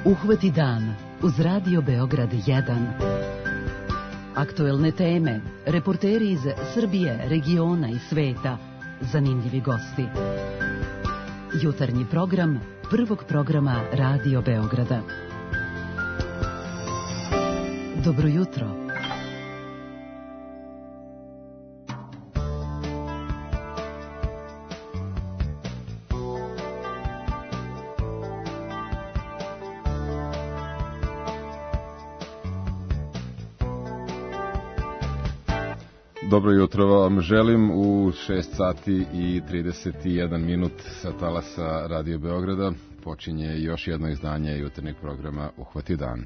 Uhvati dan uz Radio Beograd 1. Aktuelne teme, reporteri iz Srbije, regiona i sveta, zanimljivi gosti. Jutarnji program prvog programa Radio Beograda. Dobro jutro. Dobro jutro vam želim u 6 sati i 31 minut sa talasa Radio Beograda. Počinje još jedno izdanje jutarnjeg programa Uhvati dan.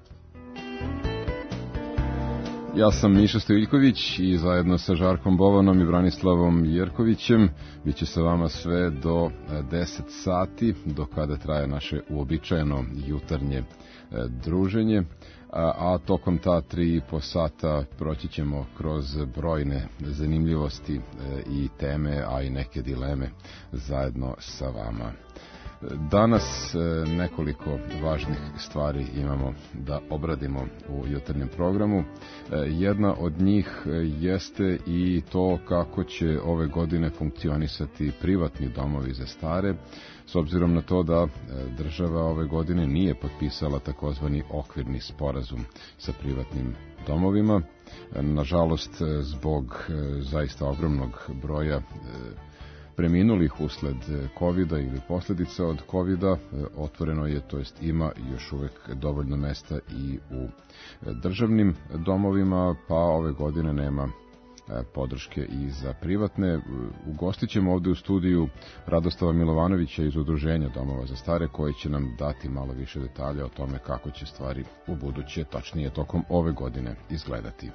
Ja sam Miša Stojiljković i zajedno sa Žarkom Bovanom i Branislavom Jerkovićem bit će sa vama sve do 10 sati, do kada traje naše uobičajeno jutarnje druženje. A tokom ta 3,5 sata proći ćemo kroz brojne zanimljivosti i teme, a i neke dileme zajedno sa vama. Danas nekoliko važnih stvari imamo da obradimo u jutarnjem programu. Jedna od njih jeste i to kako će ove godine funkcionisati privatni domovi za stare, s obzirom na to da država ove godine nije potpisala takozvani okvirni sporazum sa privatnim domovima. Nažalost, zbog zaista ogromnog broja preminulih usled COVID-a ili posljedica od COVID-a, otvoreno je, to jest ima još uvek dovoljno mesta i u državnim domovima, pa ove godine nema podrške i za privatne. Ugostit ćemo ovde u studiju Radostava Milovanovića iz Udruženja domova za stare, koji će nam dati malo više detalja o tome kako će stvari u buduće, tačnije tokom ove godine, izgledati.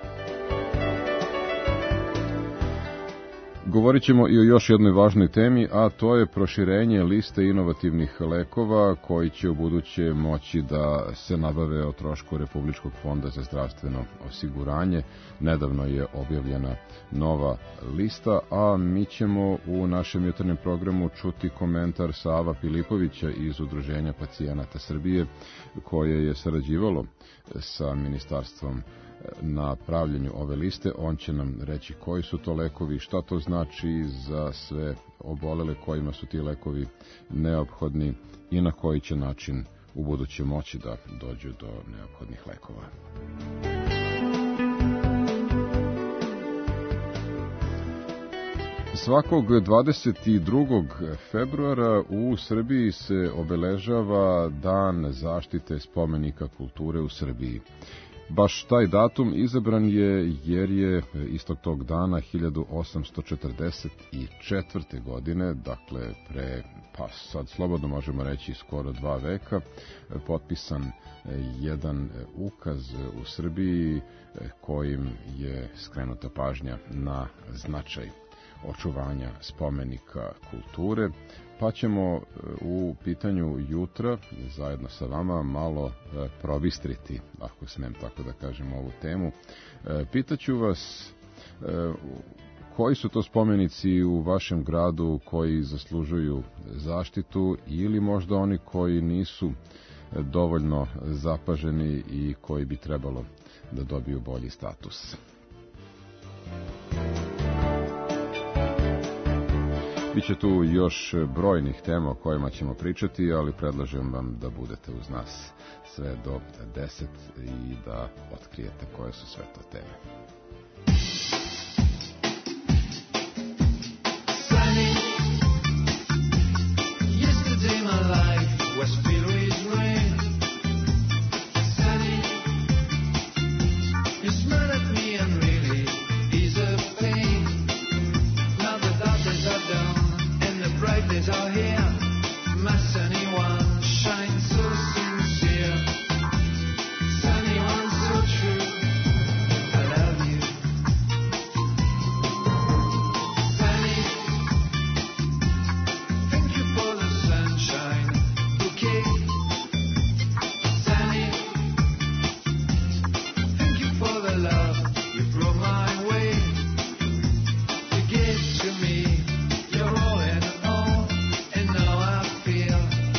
Govorit ćemo i o još jednoj važnoj temi, a to je proširenje liste inovativnih lekova koji će u buduće moći da se nabave o trošku Republičkog fonda za zdravstveno osiguranje. Nedavno je objavljena nova lista, a mi ćemo u našem jutarnjem programu čuti komentar Sava Filipovića iz Udruženja pacijenata Srbije, koje je sarađivalo sa ministarstvom na pravljenju ove liste. On će nam reći koji su to lekovi, šta to znači za sve obolele kojima su ti lekovi neophodni i na koji će način u buduće moći da dođu do neophodnih lekova. Svakog 22. februara u Srbiji se obeležava Dan zaštite spomenika kulture u Srbiji. Baš taj datum izabran je jer je istog tog dana 1844. godine, dakle pre, pa sad slobodno možemo reći skoro 2 veka, potpisan jedan ukaz u Srbiji kojim je skrenuta pažnja na značaj očuvanja spomenika kulture, pa ćemo u pitanju jutra zajedno sa vama malo probistriti, ako smem tako da kažem, ovu temu. Pitaću vas koji su to spomenici u vašem gradu koji zaslužuju zaštitu ili možda oni koji nisu dovoljno zapaženi i koji bi trebalo da dobiju bolji status. Biće tu još brojnih tema o kojima ćemo pričati, ali predlažem vam da budete uz nas sve do 10 i da otkrijete koje su sve to teme. To me, you're all in all, and now I feel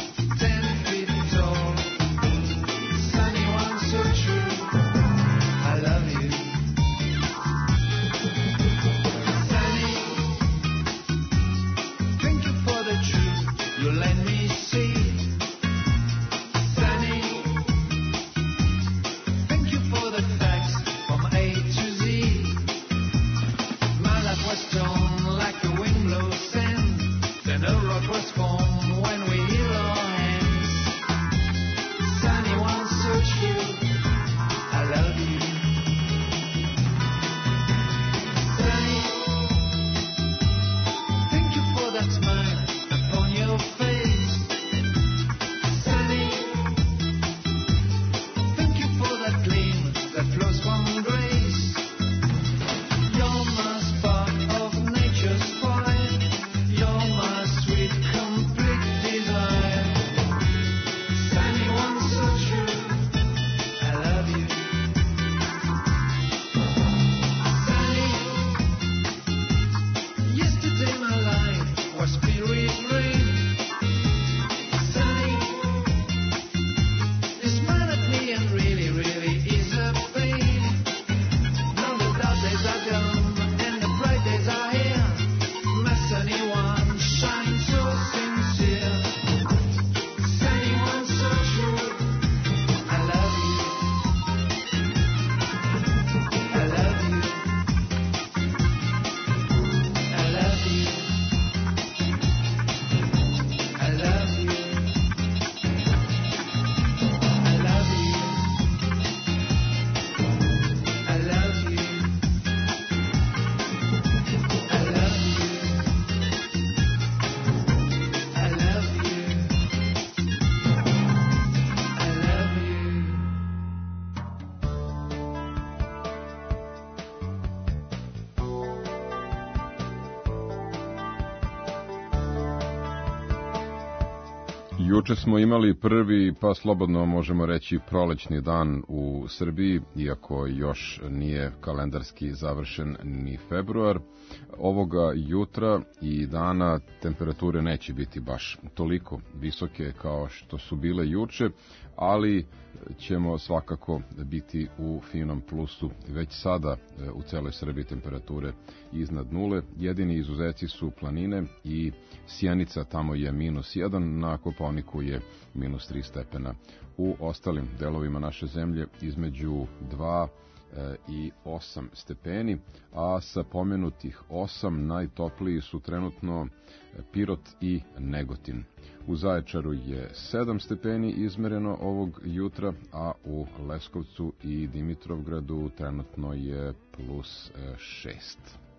Juče smo imali prvi, pa slobodno možemo reći, prolećni dan u Srbiji, iako još nije kalendarski završen ni februar. Ovoga jutra i dana temperature neće biti baš toliko visoke kao što su bile juče, ali ćemo svakako biti u finom plusu. Već sada u celoj Srbiji temperature iznad nule. Jedini izuzeci su planine i Sjenica, tamo je -1, na Kopaoniku je -3 stepena. U ostalim delovima naše zemlje između 2 i 8 stepeni, a sa pomenutih 8 najtopliji su trenutno Pirot i Negotin. U Zaječaru je 7 stepeni izmereno ovog jutra, a u Leskovcu i Dimitrovgradu trenutno je +6.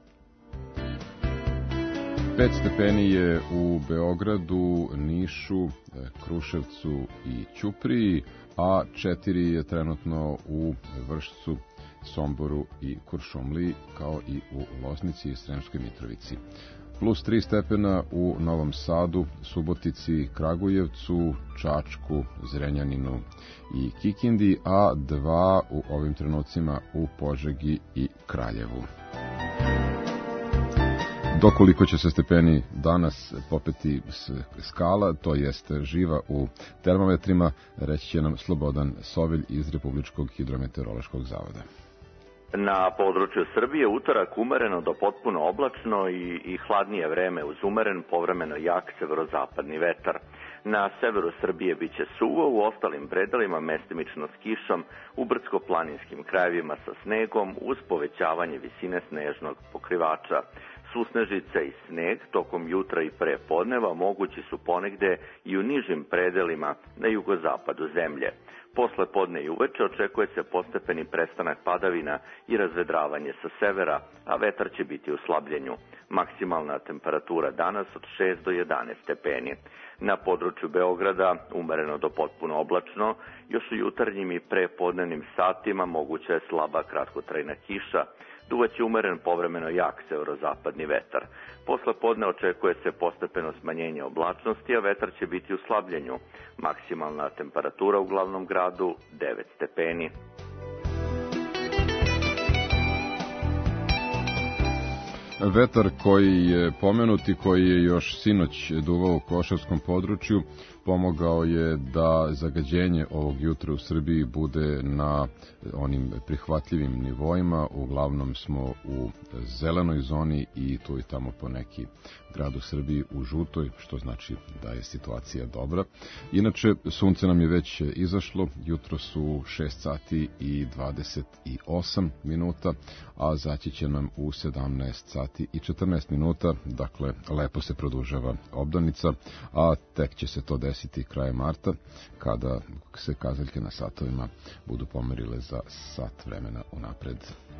5 stepeni je u Beogradu, Nišu, Kruševcu i Ćupriji, a 4 je trenutno u Vršcu, Somboru i Kuršumliji, kao i u Loznici i Sremskoj Mitrovici. +3 stepena u Novom Sadu, Subotici, Kragujevcu, Čačku, Zrenjaninu i Kikindi, a 2 u ovim trenucima u Požegi i Kraljevu. Dokoliko će se stepeni danas popeti skala, to jeste živa u termometrima, reći će nam Slobodan Sovilj iz Republičkog hidrometeorološkog zavoda. Na području Srbije utorak umereno do potpuno oblačno i hladnije vreme uz umeren, povremeno jak severozapadni vetar. Na severu Srbije biće suvo, u ostalim predelima mestimično s kišom, u brdsko-planinskim krajevima sa snegom uz povećavanje visine snežnog pokrivača. Susnežice i sneg tokom jutra i pre podneva mogući su ponegde i u nižim predelima na jugozapadu zemlje. Posle podne i uveče očekuje se postepeni prestanak padavina i razvedravanje sa severa, a vetar će biti u slabljenju. Maksimalna temperatura danas od 6 do 11 stepeni. Na području Beograda umereno do potpuno oblačno, još u jutarnjim i prepodnevnim satima moguća je slaba kratkotrajna kiša, duvaće umeren povremeno jak severozapadni vetar. Posle podne očekuje se postepeno smanjenje oblačnosti, a vetar će biti u slabljenju. Maksimalna temperatura u glavnom gradu 9 stepeni. Vetar koji je pomenut i koji je još sinoć duvao u Košavskom području pomogao je da zagađenje ovog jutra u Srbiji bude na onim prihvatljivim nivoima. Uglavnom smo u zelenoj zoni i tu i tamo po neki grad u Srbiji u žutoj, što znači da je situacija dobra. Inače, sunce nam je već izašlo, jutro su 6 sati i 28 minuta, a zaći će nam u 17 sati i 14 minuta, dakle lepo se produžava obdanica, a tek će se to desiti krajem marta, kada se kazaljke na satovima budu pomerile za sat vremena unapred.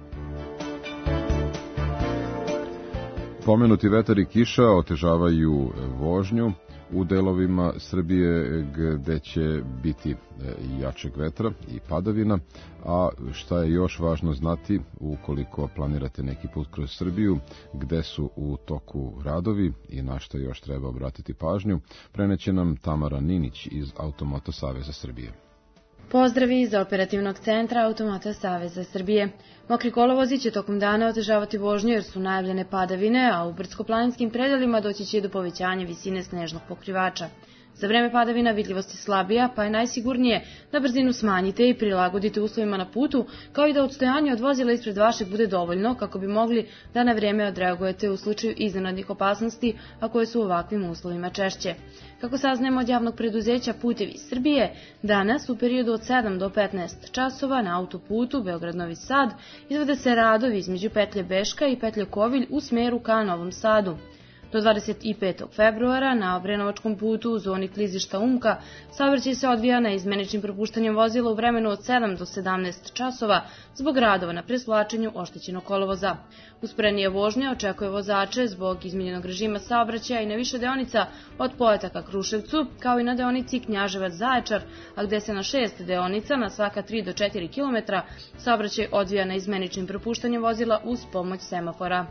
Pomenuti vetar i kiša otežavaju vožnju u delovima Srbije gde će biti jačeg vetra i padavina, a šta je još važno znati ukoliko planirate neki put kroz Srbiju, gde su u toku radovi i na što još treba obratiti pažnju, preneće nam Tamara Ninić iz Automoto Saveza Srbije. Pozdravi iz operativnog centra Automoto Saveza Srbije. Mokri kolovozi će tokom dana otežavati vožnju jer su najavljene padavine, a u brdsko-planinskim predelima doći će do povećanja visine snežnog pokrivača. Za vreme padavina vidljivost je slabija, pa je najsigurnije da brzinu smanjite i prilagodite uslovima na putu, kao i da odstojanje od vozila ispred vašeg bude dovoljno kako bi mogli da na vreme odreagujete u slučaju iznenadnih opasnosti, a koje su u ovakvim uslovima češće. Kako saznajemo od javnog preduzeća Putevi Srbije, danas u periodu od 7 do 15 časova na autoputu Beograd-Novi Sad izvode se radovi između petlje Beška i petlje Kovilj u smeru ka Novom Sadu. Do 25. februara na Obrenovačkom putu u zoni klizišta Umka saobraćaj se odvija na izmeničnim propuštanjem vozila u vremenu od 7 do 17 časova zbog radova na presvlačenju oštećenog kolovoza. Usporenije vožnje očekuje vozače zbog izmenjenog režima saobraćaja i na više deonica od Pojata ka Kruševcu, kao i na deonici Knjaževac-Zaječar, a gde se na 6 deonica na svaka 3 do 4 km saobraćaj odvija na izmeničnim propuštanjem vozila uz pomoć semafora.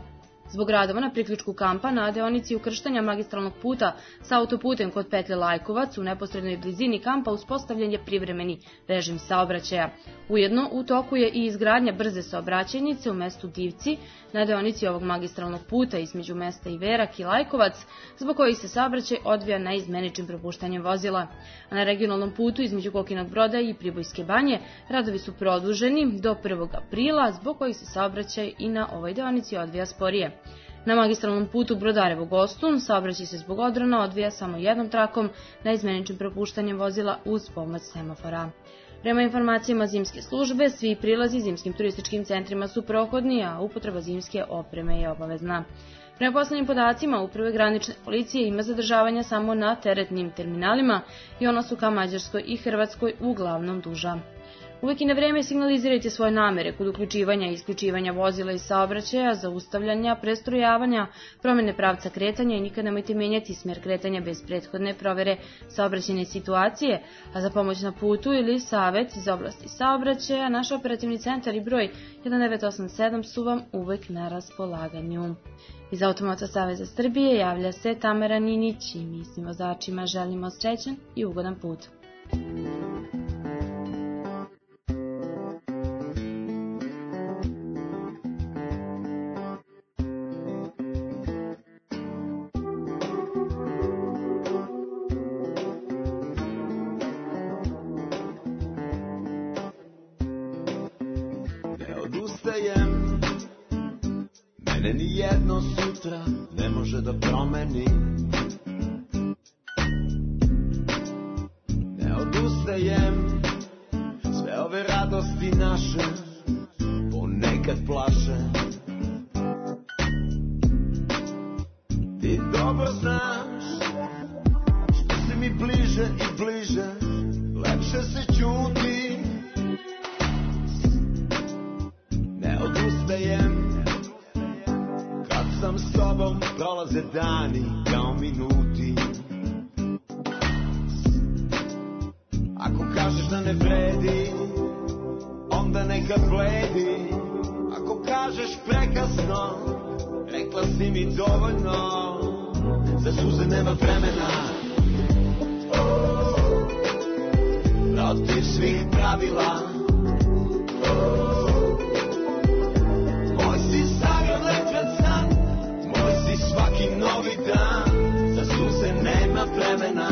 Zbog radova na priključku kampa na deonici ukrštanja magistralnog puta sa autoputem kod petlje Lajkovac u neposrednoj blizini kampa uspostavljen je privremeni režim saobraćaja. Ujedno, u toku je i izgradnja brze saobraćajnice u mestu Divci na deonici ovog magistralnog puta između mesta Iverak i Lajkovac, zbog kojih se saobraćaj odvija neizmeničnim propuštanjem vozila. A na regionalnom putu između Kokinog Broda i Pribojske Banje radovi su produženi do 1. aprila, zbog kojih se saobraćaj i na ovoj deonici odvija sporije. Na magistralnom putu Brodarevo-Gostun saobraćaj se zbog odrona odvija samo jednom trakom neizmeničnim propuštanjem vozila uz pomoć semafora. Prema informacijama zimske službe, svi prilazi zimskim turističkim centrima su prohodni, a upotreba zimske opreme je obavezna. Prema poslednjim podacima, Uprave granične policije ima zadržavanja samo na teretnim terminalima i ona su ka Mađarskoj i Hrvatskoj uglavnom duža. Uvek i na vreme signalizirajte svoje namere kod uključivanja i isključivanja vozila iz saobraćaja, zaustavljanja, prestrojavanja, promene pravca kretanja i nikad nemojte menjati smer kretanja bez prethodne provere saobraćajne situacije, a za pomoć na putu ili savet iz oblasti saobraćaja, naš operativni centar i broj 1987 su vam uvek na raspolaganju. Iz Automoto Saveza Srbije javlja se Tamara Ninić i mi svim vozačima želimo srećan i ugodan put. Mene ni jedno sutra ne može da promeni. Ne odustajem, sve ove radosti naše ponekad plaše. Ti dobro znaš, što si mi bliže i bliže, lepše se čuti. Ne odustajem, sam s tobom prolaze dani kao minuti. Ako kažeš da ne vredi, onda neka bledi. Ako kažeš prekasno, rekla si mi dovoljno. Za suze nema vremena, protiv svih pravila. Moj si zagrlej pred san, svaki novi dan, za suze nema vremena.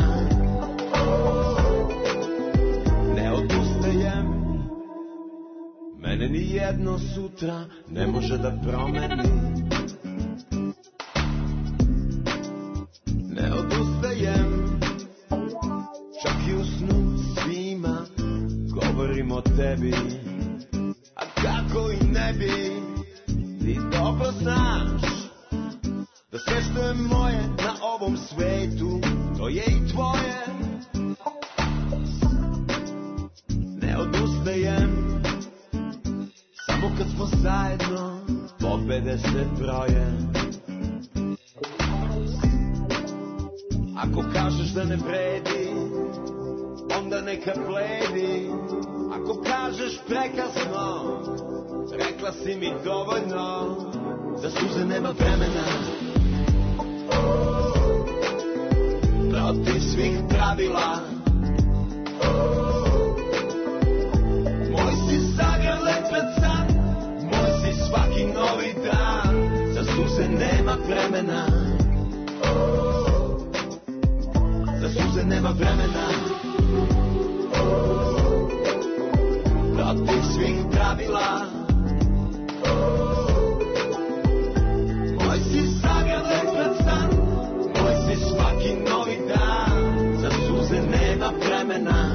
Ne odustajem, mene ni jedno sutra ne može da promeni. Ne odustajem, čak i u snu svima govorim o tebi. A kako i ne bi, ti dobro znaš da sve što je moje na ovom svetu, to je i tvoje. Ne odustajem, samo kad smo zajedno, pobede se broje. Ako kažeš da ne vredi, onda neka bledi. Ako kažeš prekasno, rekla si mi dovoljno. Za suze nema vremena, protiv svih pravila. Moj si zagrlej pred san, moj si svaki novi dan. Za suze nema vremena, za suze nema vremena, protiv svih pravila. Moj si zagrlej pred san, moj si svaki novi dan. Za suze nema vremena.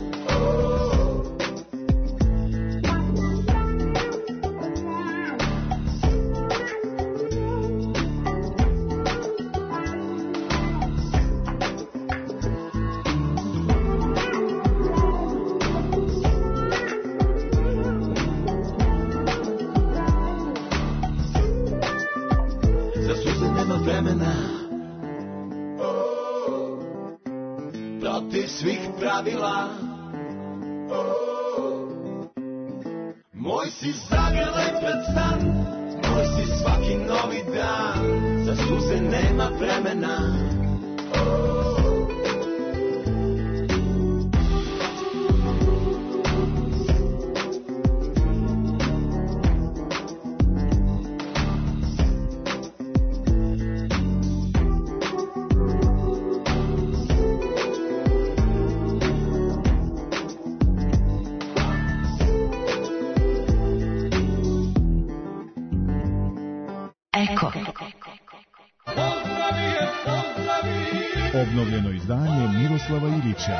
Protiv svih pravila. Moj si zagrlej pred san, Moj si svaki novi dan, za suze nema vremena. Obnovljeno izdanje Miroslava Ilića.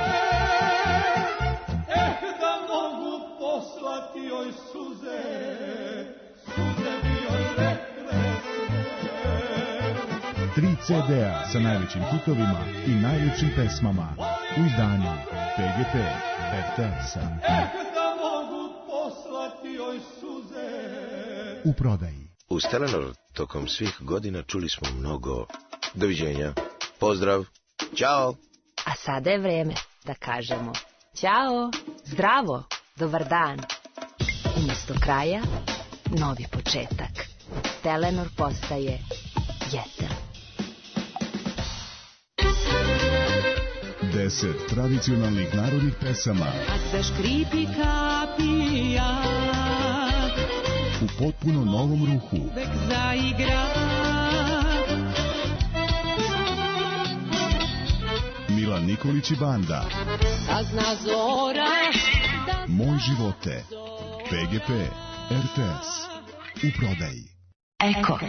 Da mogu poslati joj suze, suze bi joj rekle sve. 3 CD-a sa najvećim hitovima i najljepšim pesmama u izdanju PGP RTS-a. Da mogu poslati joj suze. U prodaji. U Telenor tokom svih godina čuli smo mnogo doviđenja, pozdrav, ćao. A sada je vreme da kažemo ćao, zdravo, dobar dan. Umjesto kraja, novi početak. Telenor postaje Jetel. 10 tradicionalnih narodnih pesama. Ak zaškripi kapija, u potpuno novom ruhu. Uvek zaigra. Milan Nikolić i banda. Sazna zora. Moj živote. PGP RTS. U prodaji. Eko.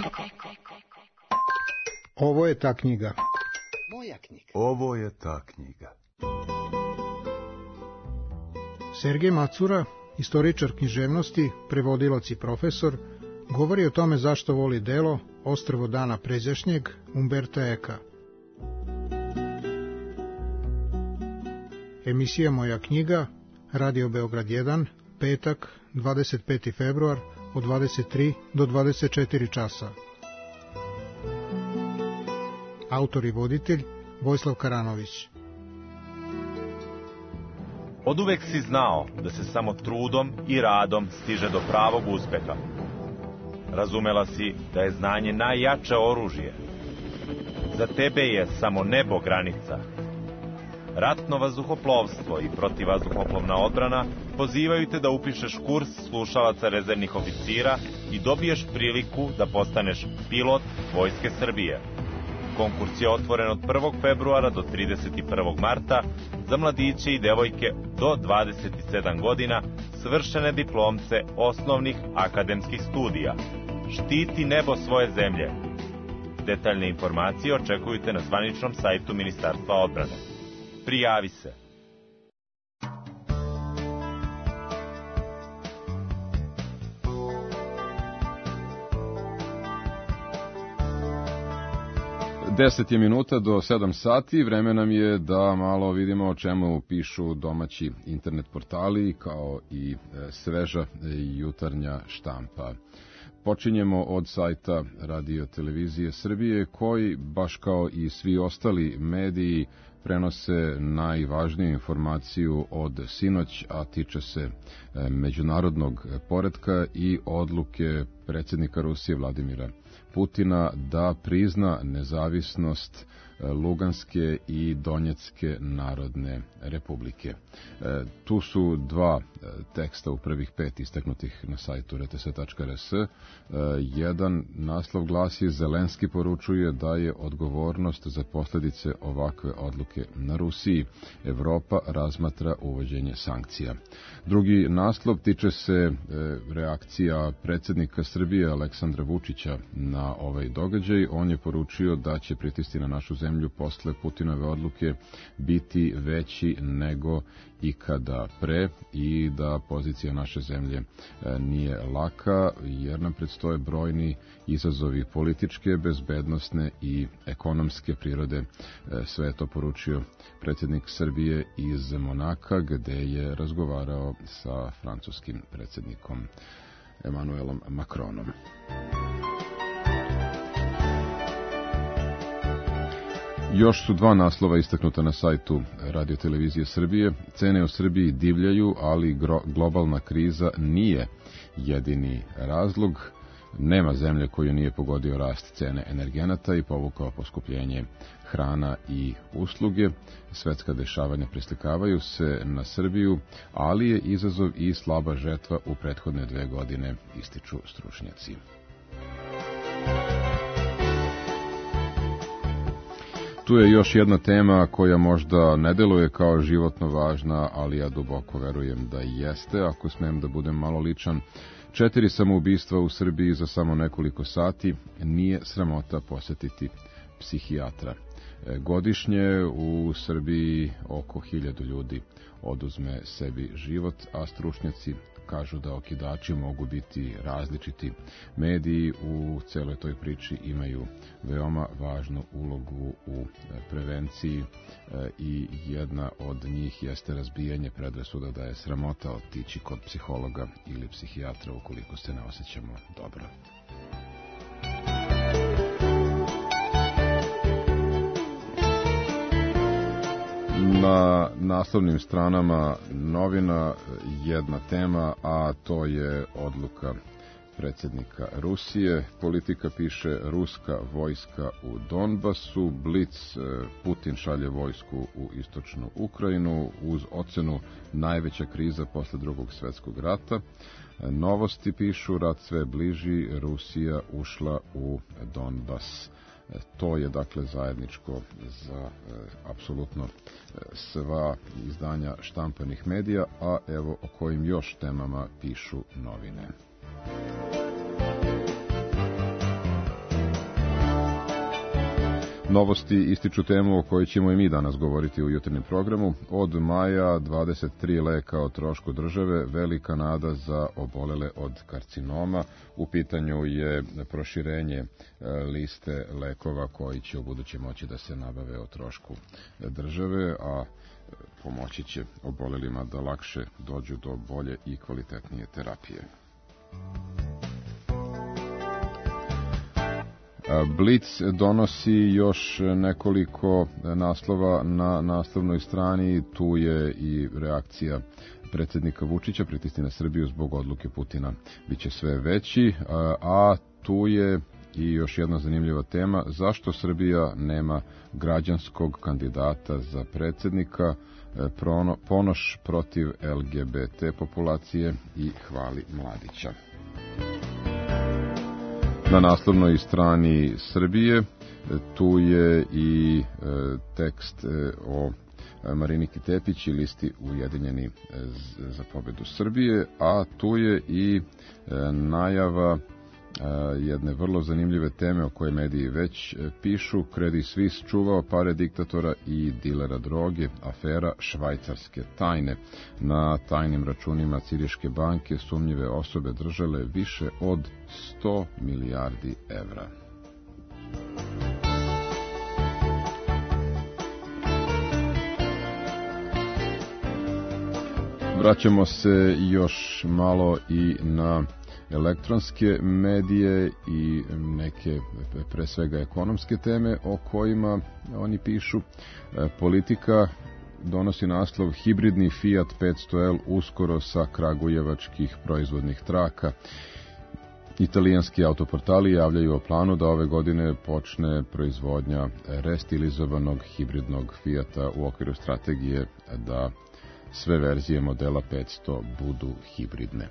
Ovo je ta knjiga. Moja knjiga. Ovo je ta knjiga. Sergej Macura, istoričar književnosti, prevodilac i profesor, govori o tome zašto voli delo Ostrvo dana pređašnjeg Umberta Eka. Emisija Moja knjiga, Radio Beograd 1, petak, 25. februar, od 23 do 24 časa. Autor i voditelj Vojislav Karanović. Oduvek si znao da se samo trudom i radom stiže do pravog uspeha. Razumela si da je znanje najjače oružje. Za tebe je samo nebo granica. Ratno vazduhoplovstvo i protivvazduhoplovna odbrana pozivaju te da upišeš kurs slušalaca rezervnih oficira i dobiješ priliku da postaneš pilot Vojske Srbije. Konkurs je otvoren od 1. februara do 31. marta za mladiće i devojke do 27 godina, svršene diplomce osnovnih akademskih studija. Štiti nebo svoje zemlje. Detaljne informacije očekujte na zvaničnom sajtu Ministarstva odbrane. Prijavi se. Deset je minuta do 7 sati, vreme nam je da malo vidimo o čemu pišu domaći internet portali kao i sveža jutarnja štampa. Počinjemo od sajta Radio Televizije Srbije koji, baš kao i svi ostali mediji, prenose najvažniju informaciju od sinoć, a tiče se međunarodnog poretka i odluke predsjednika Rusije Vladimira Putina da prizna nezavisnost Luganske i Donjecke narodne republike. Tu su dva teksta u prvih 5 istaknutih na sajtu rtss.rs. Jedan naslov glasi: Zelenski poručuje da je odgovornost za posljedice ovakve odluke na Rusiji. Evropa razmatra uvođenje sankcija. Drugi naslov tiče se reakcija predsjednika Srbije Aleksandra Vučića na ovaj događaj. On je poručio da će pritisci na našu zemlju posle Putinove odluke biti veći nego ikada pre i da pozicija naše zemlje nije laka jer nam predstoje brojni izazovi političke, bezbednosne i ekonomske prirode. Sve je to poručio predsjednik Srbije iz Monaka gde je razgovarao sa francuskim predsjednikom Emmanuelom Macronom. Još su dva naslova istaknuta na sajtu Radio Televizije Srbije. Cene u Srbiji divljaju, ali globalna kriza nije jedini razlog. Nema zemlje koju nije pogodio rast cene energenata i povukao poskupljenje hrana i usluge. Svetska dešavanja preslikavaju se na Srbiju, ali je izazov i slaba žetva u prethodne 2 godine, ističu stručnjaci. Tu je još jedna tema koja možda ne deluje kao životno važna, ali ja duboko verujem da jeste, ako smem da budem malo ličan. 4 samoubistva u Srbiji za samo nekoliko sati, nije sramota posetiti psihijatra. Godišnje u Srbiji oko 1000 ljudi oduzme sebi život, a stručnjaci kažu da okidači mogu biti različiti. Mediji u celoj toj priči imaju veoma važnu ulogu u prevenciji i jedna od njih jeste razbijanje predrasuda da je sramota otići kod psihologa ili psihijatra ukoliko se ne osjećamo dobro. Na naslovnim stranama novina jedna tema, a to je odluka predsjednika Rusije. Politika piše ruska vojska u Donbasu, Blic, Putin šalje vojsku u istočnu Ukrajinu uz ocenu najveća kriza posle Drugog svjetskog rata. Novosti pišu rat sve bliži, Rusija ušla u Donbas. To je dakle zajedničko za apsolutno sva izdanja štampanih medija, a evo o kojim još temama pišu novine. Novosti ističu temu o kojoj ćemo i mi danas govoriti u jutarnjem programu. Od maja 23 leka o trošku države, velika nada za obolele od karcinoma. U pitanju je proširenje liste lekova koji će u buduće moći da se nabave o trošku države, a pomoći će obolelima da lakše dođu do bolje i kvalitetnije terapije. Blic donosi još nekoliko naslova na naslovnoj strani. Tu je i reakcija predsjednika Vučića, pritisci na Srbiju zbog odluke Putina biće sve veći, a tu je i još jedna zanimljiva tema, zašto Srbija nema građanskog kandidata za predsjednika, Ponoš protiv LGBT populacije i hvali Mladića. Na naslovnoj strani Srbije tu je i tekst o Mariniki Tepić i listi Ujedinjeni za pobedu Srbije, a tu je i najava jedne vrlo zanimljive teme o kojoj mediji već pišu. Credit Suisse čuvao pare diktatora i dilera droge, afera švajcarske tajne. Na tajnim računima Ciriške banke sumnjive osobe držale više od 100 milijardi evra. Vraćamo se još malo i na elektronske medije i neke pre svega ekonomske teme o kojima oni pišu. Politika donosi naslov hibridni Fiat 500L uskoro sa kragujevačkih proizvodnih traka. Italijanski autoportali javljaju o planu da ove godine počne proizvodnja restilizovanog hibridnog Fiata u okviru strategije da sve verzije modela 500 budu hibridne.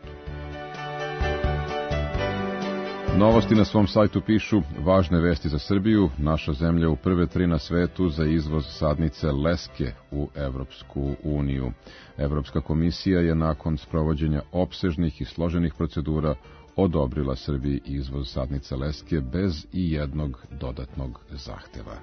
Novosti na svom sajtu pišu važne vesti za Srbiju, naša zemlja u prve 3 na svetu za izvoz sadnice leske u Evropsku uniju. Evropska komisija je nakon sprovođenja opsežnih i složenih procedura odobrila Srbiji izvoz sadnice leske bez i jednog dodatnog zahteva.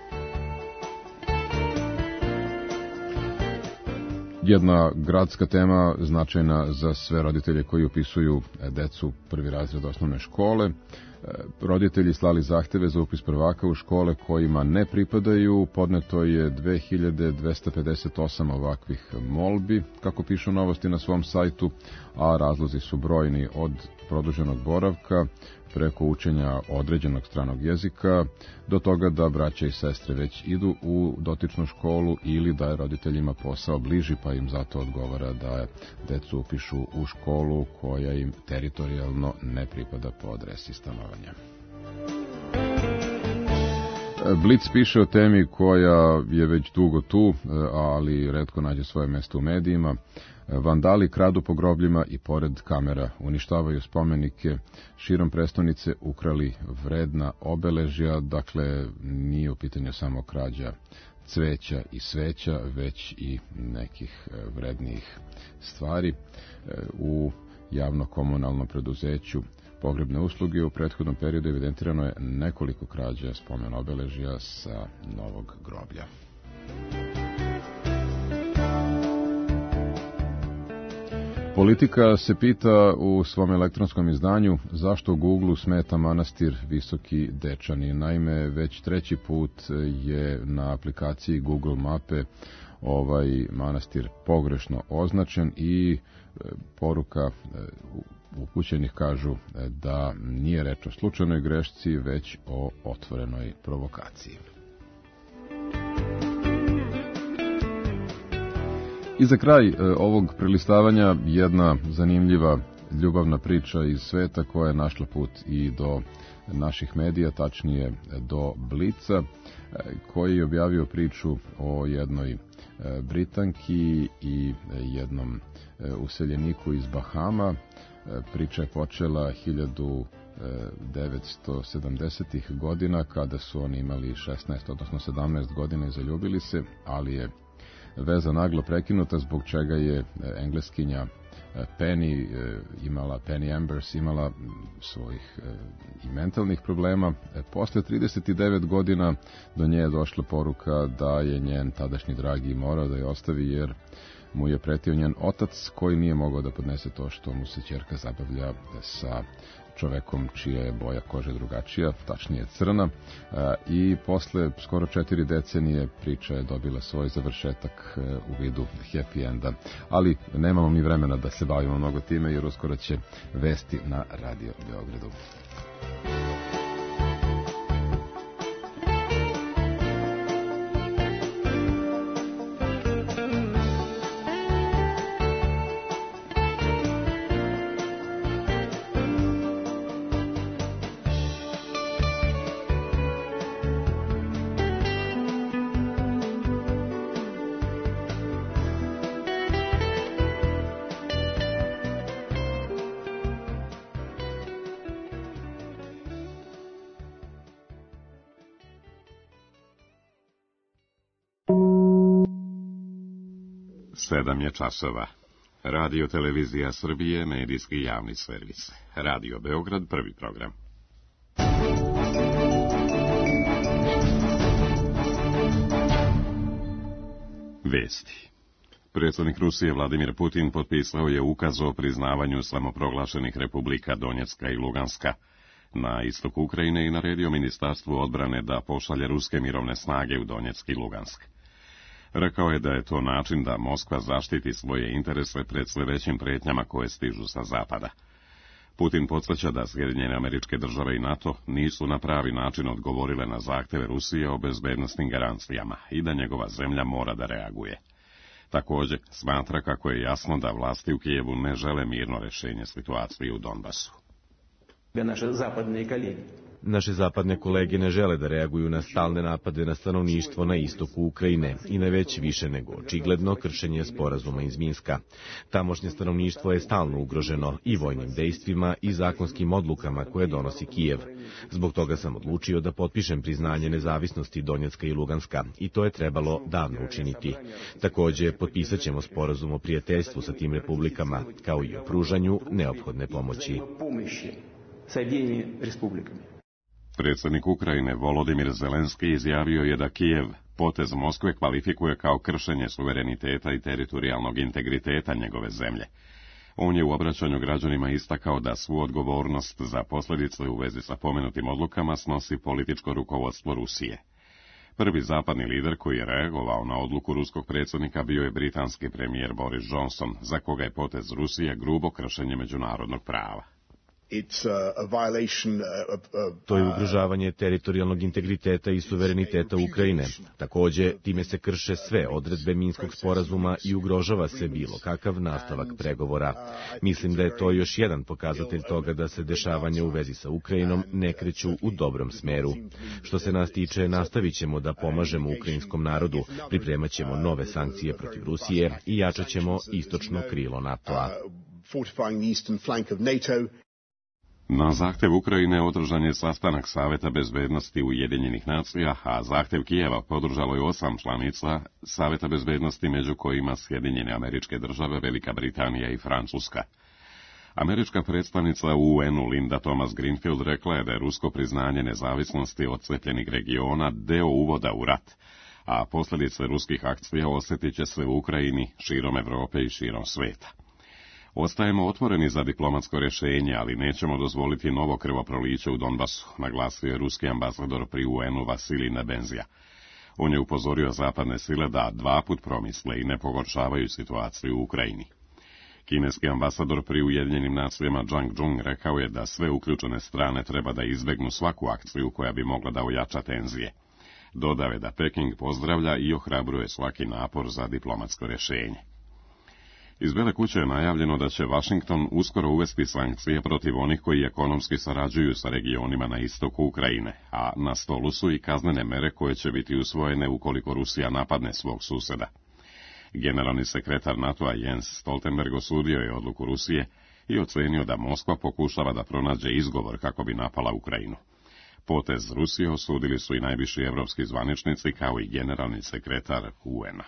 Jedna gradska tema značajna za sve roditelje koji upisuju decu prvi razred osnovne škole. Roditelji slali zahteve za upis prvaka u škole kojima ne pripadaju. Podneto je 2258 ovakvih molbi, kako pišu Novosti na svom sajtu, a razlozi su brojni, od produženog boravka preko učenja određenog stranog jezika do toga da braća i sestre već idu u dotičnu školu ili da je roditeljima posao bliži, pa im zato odgovara da decu upišu u školu koja im teritorijalno ne pripada po adresi stanovanja. Blic piše o temi koja je već dugo tu, ali retko nađe svoje mesto u medijima. Vandali kradu po grobljima i pored kamera, uništavaju spomenike, širom prestonice ukrali vredna obeležja, dakle nije u pitanju samo krađa cveća i sveća, već i nekih vrednijih stvari. U javno-komunalnom preduzeću Pogrebne usluge u prethodnom periodu evidentirano je nekoliko krađa spomen obeležja sa novog groblja. Politika se pita u svom elektronskom izdanju zašto Google-u smeta manastir Visoki Dečani. Naime, već treći put je na aplikaciji Google Mape ovaj manastir pogrešno označen i poruka upućenih kažu da nije reč o slučajnoj grešci, već o otvorenoj provokaciji. I za kraj ovog prelistavanja jedna zanimljiva ljubavna priča iz sveta koja je našla put i do naših medija, tačnije do Blica, koji je objavio priču o jednoj Britanki i jednom useljeniku iz Bahama. Priča je počela 1970. godina, kada su oni imali 16, odnosno 17 godina i zaljubili se, ali je veza naglo prekinuta, zbog čega je engleskinja Penny Ambers imala svojih i mentalnih problema. Posle 39 godina do nje je došla poruka da je njen tadašnji dragi morao da je ostavi, jer mu je pretio njen otac, koji nije mogao da podnese to što mu se ćerka zabavlja sa čovekom čija je boja kože drugačija, tačnije crna, i posle skoro 4 decenije priča je dobila svoj završetak u vidu happy enda. Ali nemamo mi vremena da se bavimo mnogo time, jer uskoro će vesti na Radio Beogradu. Sedam je časova. Radio Televizija Srbije, medijski javni servis. Radio Beograd, prvi program. Vesti. Predsjednik Rusije Vladimir Putin potpisao je ukaz o priznavanju samoproglašenih republika Donjecka i Luganska na istoku Ukrajine i naredio Ministarstvu odbrane da pošalje ruske mirovne snage u Donjeck i Lugansk. Rekao je da je to način da Moskva zaštiti svoje interese pred sve većim pretnjama koje stižu sa zapada. Putin podsjeća da Sjedinjene Američke Države i NATO nisu na pravi način odgovorile na zahteve Rusije o bezbednosnim garancijama i da njegova zemlja mora da reaguje. Također, smatra kako je jasno da vlasti u Kijevu ne žele mirno rješenje situacije u Donbasu. Naše zapadne kolege ne žele da reaguju na stalne napade na stanovništvo na istoku Ukrajine i na već više nego očigledno kršenje sporazuma iz Minska. Tamošnje stanovništvo je stalno ugroženo i vojnim dejstvima i zakonskim odlukama koje donosi Kijev. Zbog toga sam odlučio da potpišem priznanje nezavisnosti Donjecka i Luganska i to je trebalo davno učiniti. Također, potpisat ćemo sporazum o prijateljstvu sa tim republikama, kao i o pružanju neophodne pomoći. Predsjednik Ukrajine Volodimir Zelenski izjavio je da Kijev potez Moskve kvalifikuje kao kršenje suvereniteta i teritorijalnog integriteta njegove zemlje. On je u obraćanju građanima istakao da svu odgovornost za posljedice u vezi sa pomenutim odlukama snosi političko rukovodstvo Rusije. Prvi zapadni lider koji je reagovao na odluku ruskog predsjednika bio je britanski premijer Boris Johnson, za koga je potez Rusije grubo kršenje međunarodnog prava. To je ugrožavanje teritorijalnog integriteta i suvereniteta Ukrajine. Takođe, time se krše sve odredbe Minskog sporazuma i ugrožava se bilo kakav nastavak pregovora. Mislim da je to još jedan pokazatelj toga da se dešavanja u vezi sa Ukrajinom ne kreću u dobrom smeru. Što se nas tiče, nastavit ćemo da pomažemo ukrajinskom narodu, pripremat ćemo nove sankcije protiv Rusije i jačat ćemo istočno krilo NATO-a. Na zahtev Ukrajine održan je sastanak Saveta bezbednosti Ujedinjenih nacija, a zahtev Kijeva podržalo je 8 članica Saveta bezbednosti, među kojima Sjedinjene Američke Države, Velika Britanija i Francuska. Američka predstavnica u UN-u Linda Thomas Greenfield rekla je da je rusko priznanje nezavisnosti odcepljenih regiona deo uvoda u rat, a posljedice ruskih akcija osjetit će se u Ukrajini, širom Evrope i širom sveta. Ostajemo otvoreni za diplomatsko rješenje, ali nećemo dozvoliti novo krvoproliće u Donbasu, naglasio je ruski ambasador pri UN-u Vasilij Nebenzija. On je upozorio zapadne sile da 2 put promisle i ne pogoršavaju situaciju u Ukrajini. Kineski ambasador pri Ujedinjenim nacijama Zhang Jung rekao je da sve uključene strane treba da izbegnu svaku akciju koja bi mogla da ojača tenzije. Dodao je da Peking pozdravlja i ohrabruje svaki napor za diplomatsko rješenje. Iz Bele kuće je najavljeno da će Washington uskoro uvesti sankcije protiv onih koji ekonomski sarađuju sa regionima na istoku Ukrajine, a na stolu su i kaznene mere koje će biti usvojene ukoliko Rusija napadne svog suseda. Generalni sekretar NATO-a Jens Stoltenberg osudio je odluku Rusije i ocenio da Moskva pokušava da pronađe izgovor kako bi napala Ukrajinu. Potez Rusije osudili su i najviši evropski zvaničnici kao i generalni sekretar UN-a.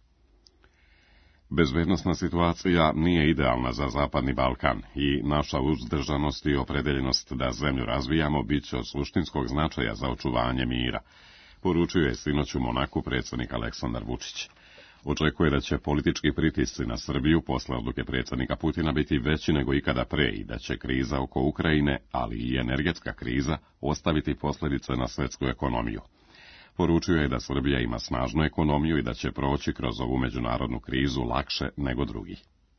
Bezbednosna situacija nije idealna za Zapadni Balkan i naša uzdržanost i opredeljenost da zemlju razvijamo bit će od suštinskog značaja za očuvanje mira, poručio je sinoć u Monaku predsjednik Aleksandar Vučić. Očekuje da će politički pritisci na Srbiju posle odluke predsjednika Putina biti veći nego ikada pre i da će kriza oko Ukrajine, ali i energetska kriza, ostaviti posljedice na svetsku ekonomiju. Poručio je da Srbija ima snažnu ekonomiju i da će proći kroz ovu međunarodnu krizu lakše nego drugi.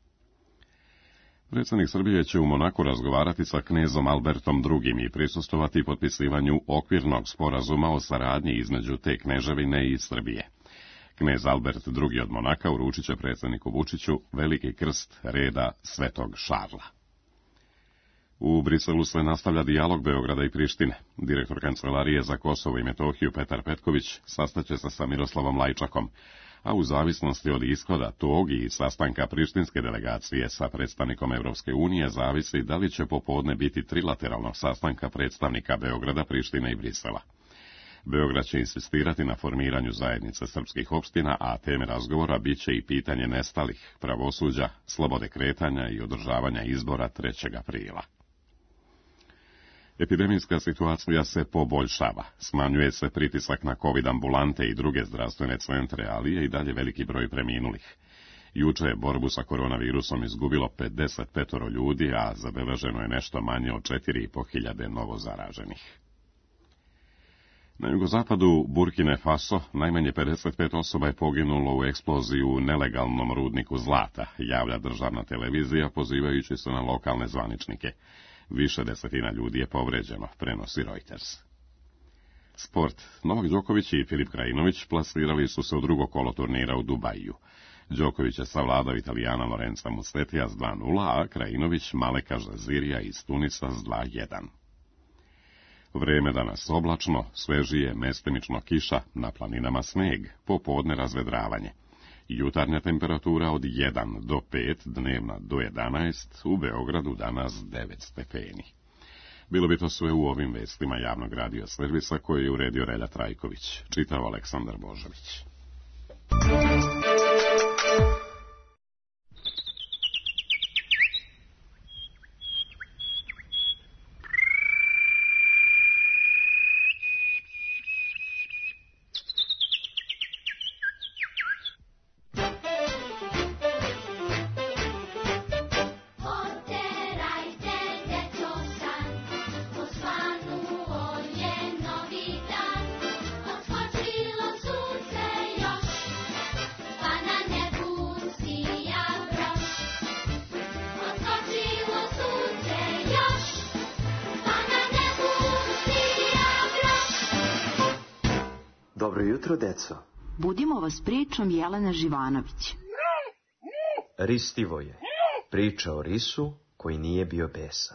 Predsjednik Srbije će u Monaku razgovarati sa knezom Albertom II. I prisustvovati potpisivanju okvirnog sporazuma o saradnji između te kneževine i Srbije. Knez Albert II. Od Monaka uručit će predsjedniku Vučiću veliki krst reda Svetog Šarla. U Briselu se nastavlja dijalog Beograda i Prištine. Direktor Kancelarije za Kosovo i Metohiju Petar Petković sastaće se sa Miroslavom Lajčakom, a u zavisnosti od ishoda tog i sastanka prištinske delegacije sa predstavnikom Evropske unije zavisi da li će popodne biti trilateralnog sastanka predstavnika Beograda, Prištine i Brisela. Beograd će insistirati na formiranju zajednice srpskih opština, a teme razgovora bit će i pitanje nestalih, pravosuđa, slobode kretanja i održavanja izbora 3. aprila. Epidemijska situacija se poboljšava. Smanjuje se pritisak na COVID ambulante i druge zdravstvene centre, ali je i dalje veliki broj preminulih. Juče je borbu sa koronavirusom izgubilo 55 ljudi, a zabeleženo je nešto manje od 4.500 novo zaraženih. Na jugozapadu Burkine Faso najmanje 55 osoba je poginulo u eksploziji u nelegalnom rudniku zlata, javlja državna televizija pozivajući se na lokalne zvaničnike. Više desetina ljudi je povređeno, prenosi Reuters. Sport. Novak Đoković i Filip Krajinović plasirali su se u drugo kolo turnira u Dubaju. Đoković je savladao Italijana Lorenza Mustetija s 2:0, a Krajinović Maleka Žazirija iz Tunisa s 2:1. Vreme danas oblačno, svežije, mestimično kiša, na planinama sneg, popodne razvedravanje. Jutarnja temperatura od 1 do 5, dnevna do 11, u Beogradu danas 9 stepeni. Bilo bi to sve u ovim vestima javnog radio servisa koje je uredio Relja Trajković, čitao Aleksandar Božović. Dobro jutro, deco. Budimo vas pričom Jelena Živanović. Ristivo je. Priča o risu koji nije bio besan.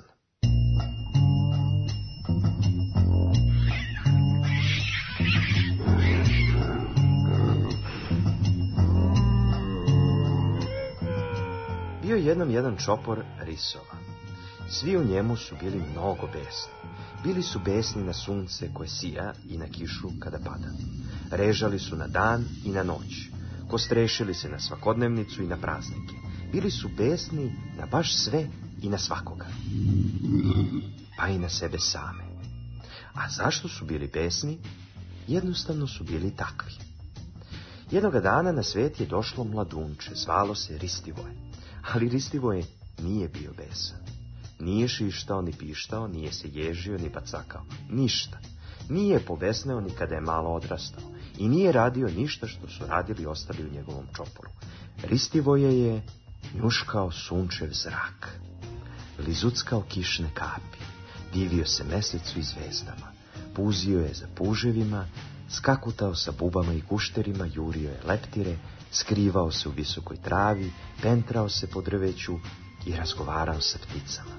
Bio jednom jedan čopor risova. Svi u njemu su bili mnogo besni. Bili su besni na sunce koje sija i na kišu kada pada. Režali su na dan i na noć. Kostrešili se na svakodnevnicu i na praznike. Bili su besni na baš sve i na svakoga. Pa i na sebe same. A zašto su bili besni? Jednostavno su bili takvi. Jednoga dana na svet je došlo mladunče, zvalo se Ristivoje. Ali Ristivoje nije bio besan. Nije šištao ni pištao, nije se ježio ni bacakao. Ništa. Nije pobesneo ni kada je malo odrastao. I nije radio ništa što su radili ostali u njegovom čoporu. Ristivoje je njuškao sunčev zrak. Lizuckao kišne kapi. Divio se mesecu i zvezdama. Puzio je za puževima, skakutao sa bubama i kušterima, jurio je leptire, skrivao se u visokoj travi, pentrao se po drveću i razgovarao sa pticama.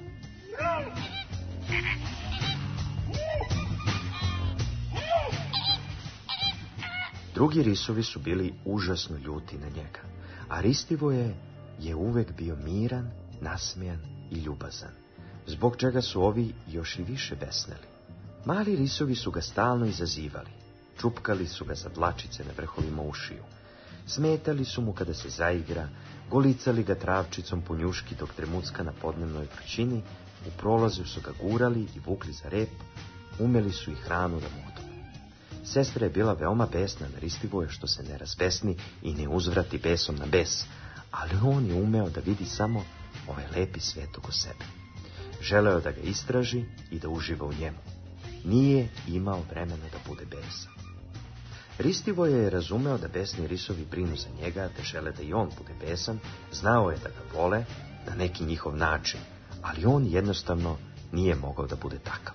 Drugi risovi su bili užasno ljuti na njega, a Ristivoje je uvek bio miran, nasmejan i ljubazan, zbog čega su ovi još i više besneli. Mali risovi su ga stalno izazivali, čupkali su ga za dlačice na vrhovima ušiju, smetali su mu kada se zaigra, golicali ga travčicom po njuški dok tremucka na podnevnoj vrućini, u prolazu su ga gurali i vukli za rep, umeli su i hranu da mu otme. Sestra je bila veoma besna na Ristivoje što se ne razbesni i ne uzvrati besom na bes, ali on je umeo da vidi samo ovaj lepi svet oko sebe. Želeo da ga istraži i da uživa u njemu. Nije imao vremena da bude besan. Ristivoje je razumeo da besni risovi brinu za njega, da žele da i on bude besan, znao je da ga vole na neki njihov način, ali on jednostavno nije mogao da bude takav.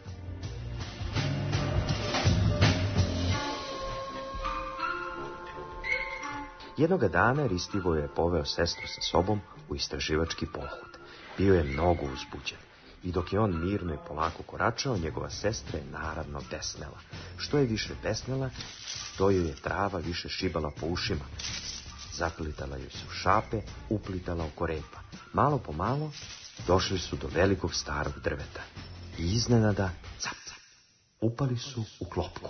Jednoga dana Ristivoje je poveo sestru sa sobom u istraživački pohod. Bio je mnogo uzbuđen i dok je on mirno i polako koračao, njegova sestra je naravno besnela. Što je više besnela, to joj je trava više šibala po ušima. Zaplitala joj se u šape, uplitala oko repa. Malo po malo došli su do velikog starog drveta i iznenada, cap, cap, upali su u klopku.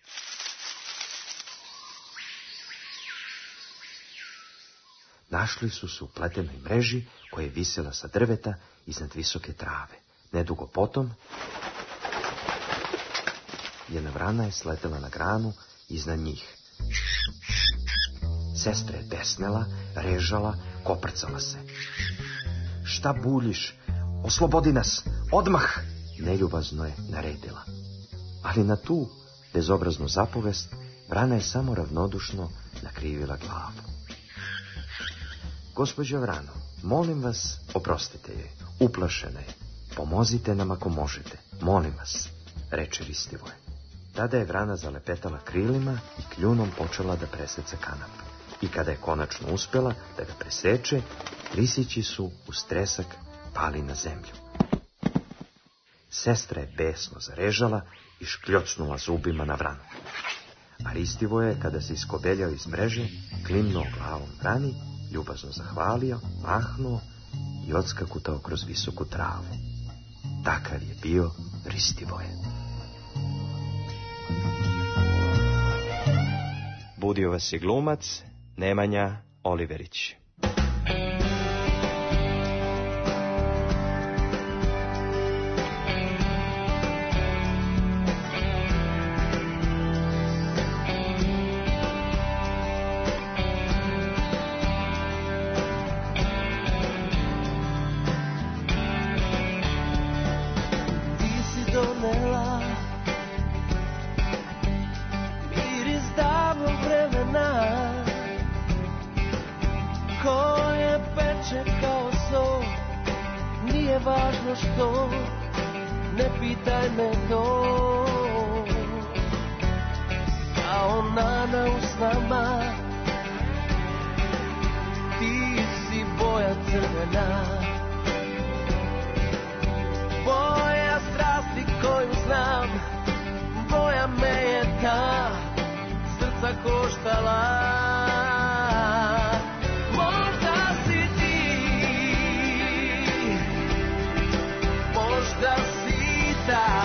Našli su se u pletenoj mreži koja je visela sa drveta iznad visoke trave. Nedugo potom jedna vrana je sletela na granu iznad njih. Sestra je besnela, režala, koprcala se. Šta buljiš? Oslobodi nas! Odmah! Neljubazno je naredila. Ali na tu bezobraznu zapovest vrana je samo ravnodušno nakrivila glavu. Gospođo Vrano, molim vas, oprostite je, uplašena je. Pomozite nam ako možete, molim vas, reče Ristivoje. Tada je vrana zalepetala krilima i kljunom počela da preseca kanap. I kada je konačno uspela da ga preseče, lisići su uz tresak pali na zemlju. Sestra je besno zarežala i škljocnula zubima na vranu. A Ristivoje, kada se iskobeljao iz mreže, klimnuo glavom vrani, ljubazno zahvalio, mahnuo i odskakutao kroz visoku travu. Takav je bio Ristivoje. Budio vas je glumac Nemanja Oliverić. važno što, ne pitaj me to. kao nada u snama. Ti si boja crvena, boja strasti koju znam, boja me je ta srca koštala. Možda si ti, možda si ta.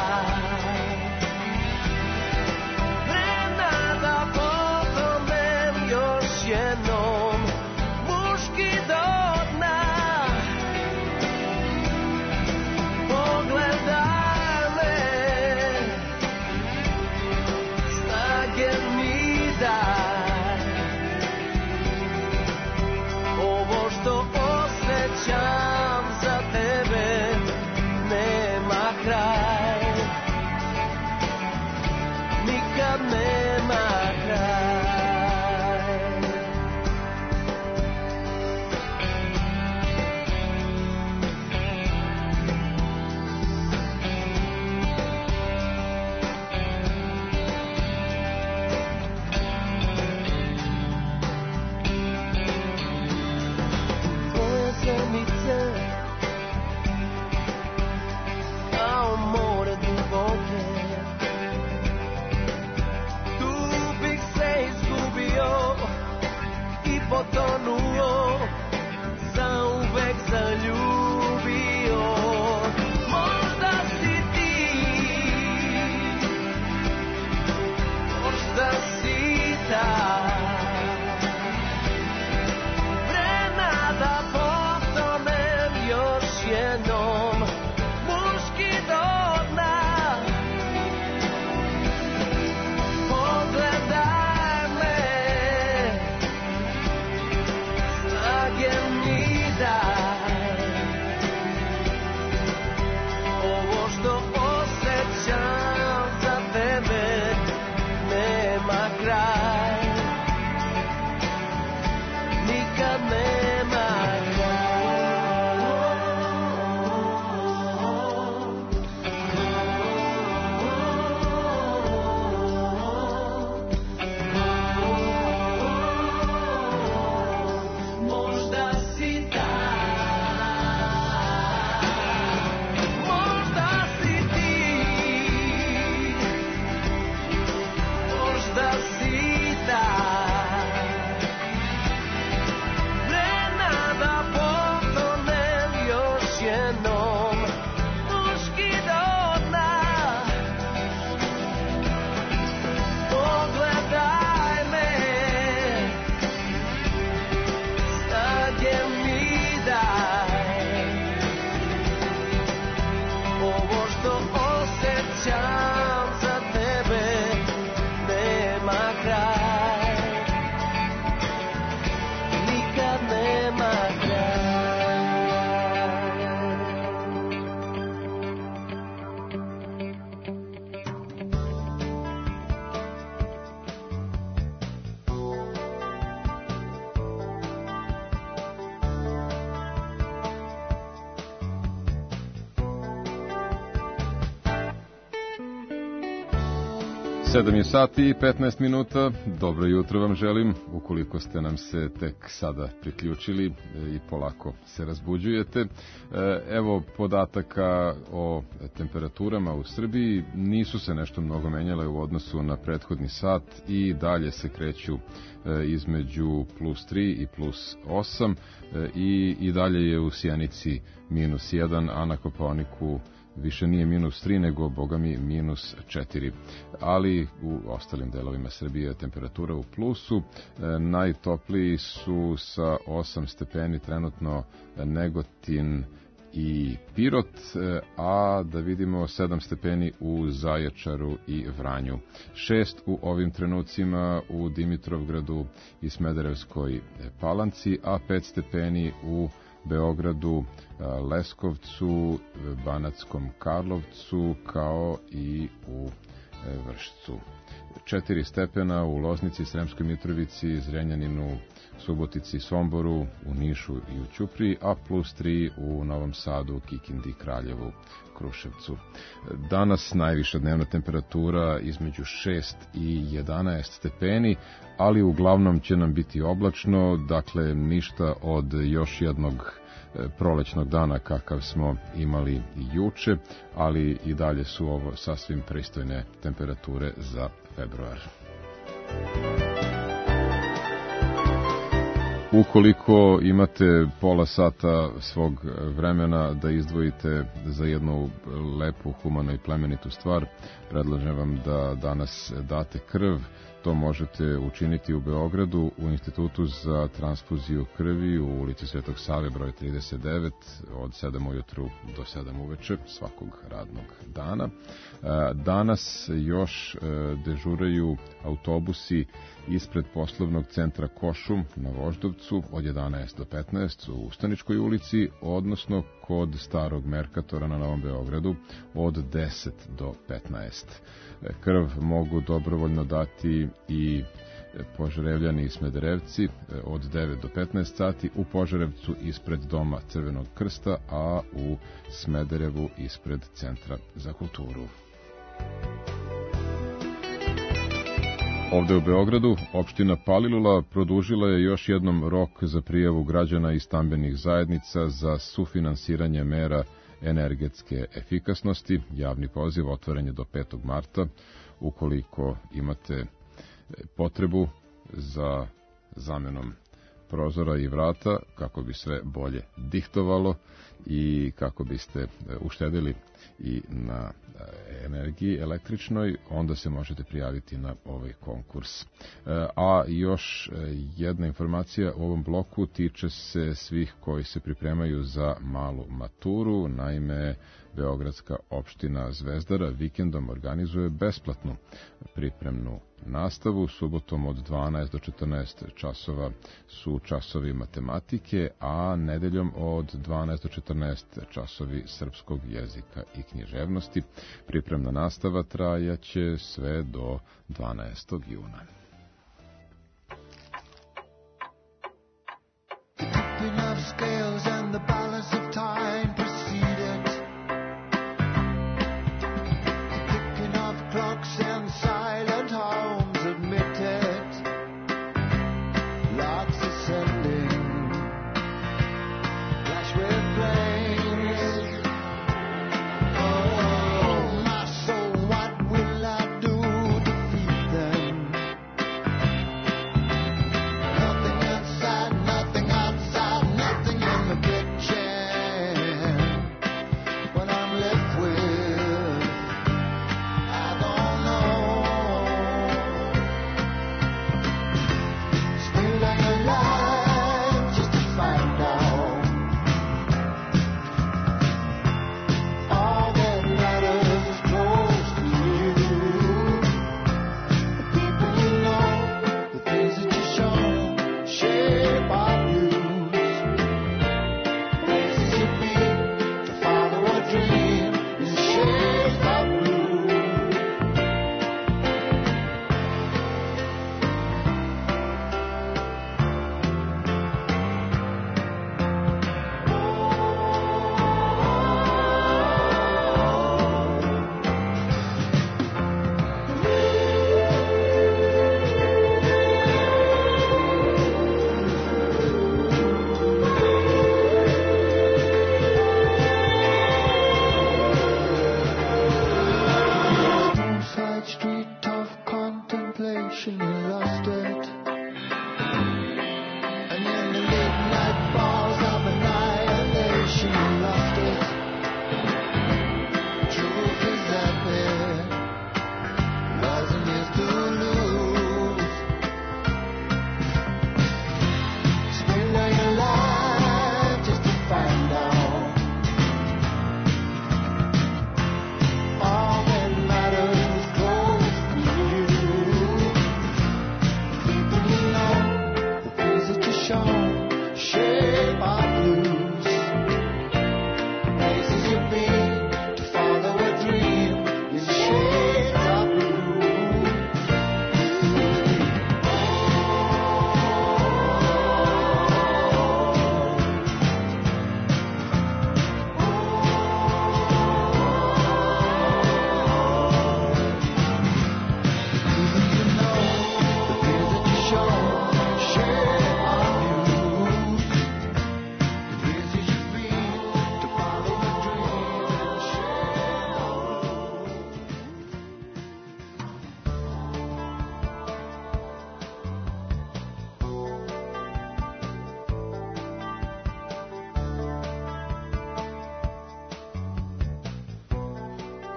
Potonuo, zauvek zaljubio. Možda si ti, možda si ta. Vremena da potonem još jednom, muški do dna. Pogledaj me, ovo što osjećam za tebe nema kraj, nikad nema Sedam je sati i 15 minuta. Dobro jutro vam želim, ukoliko ste nam se tek sada priključili i polako se razbuđujete. Evo podataka o temperaturama u Srbiji. Nisu se nešto mnogo menjale u odnosu na prethodni sat i dalje se kreću između plus 3 i plus 8 i dalje je u Sjenici minus 1, a na Kopaoniku više nije minus 3, nego, boga mi, minus 4. Ali u ostalim delovima Srbije temperatura u plusu. Najtopliji su sa 8 stepeni trenutno Negotin i Pirot, a da vidimo 7 stepeni u Zaječaru i Vranju. 6 u ovim trenucima u Dimitrovgradu i Smederevskoj Palanci, a 5 stepeni u Beogradu, Leskovcu, Banatskom Karlovcu, kao i u Vršcu. 4 stepena u Loznici, Sremskoj Mitrovici, Zrenjaninu, Subotici, Somboru, u Nišu i u Ćupriji, a +3 u Novom Sadu, Kikindi, Kraljevu, Kruševcu. Danas najviša dnevna temperatura između 6 i 11 stepeni, ali uglavnom će nam biti oblačno, dakle ništa od još jednog prolećnog dana kakav smo imali juče, ali i dalje su ovo sasvim pristojne temperature za februar. Ukoliko imate pola sata svog vremena da izdvojite za jednu lepu, humanu i plemenitu stvar, predlažem vam da danas date krv. To možete učiniti u Beogradu u Institutu za transfuziju krvi u ulici Svetog Save broj 39 od 7 ujutru do 7 uveče svakog radnog dana. Danas još dežuraju autobusi ispred poslovnog centra Košum na Voždovcu od 11 do 15 u Ustaničkoj ulici, odnosno kod starog Merkatora na Novom Beogradu od 10 do 15. Krv mogu dobrovoljno dati i Požarevljani i Smederevci od 9 do 15 sati, u Požarevcu ispred Doma Crvenog krsta, a u Smederevu ispred Centra za kulturu. Ovde u Beogradu, opština Palilula produžila je još jednom rok za prijavu građana i stambenih zajednica za sufinansiranje mera energetske efikasnosti. Javni poziv otvoren je do 5. marta. Ukoliko imate potrebu za zamenom prozora i vrata, kako bi sve bolje dihtovalo i kako biste uštedili i na energiji električnoj, onda se možete prijaviti na ovaj konkurs. A još jedna informacija u ovom bloku tiče se svih koji se pripremaju za malu maturu. Naime, Beogradska opština Zvezdara vikendom organizuje besplatnu pripremnu nastavu. Subotom od 12 do 14 časova su časovi matematike, a nedeljom od 12 do 14 časovi srpskog jezika i književnosti. Pripremna nastava trajaće sve do 12. juna.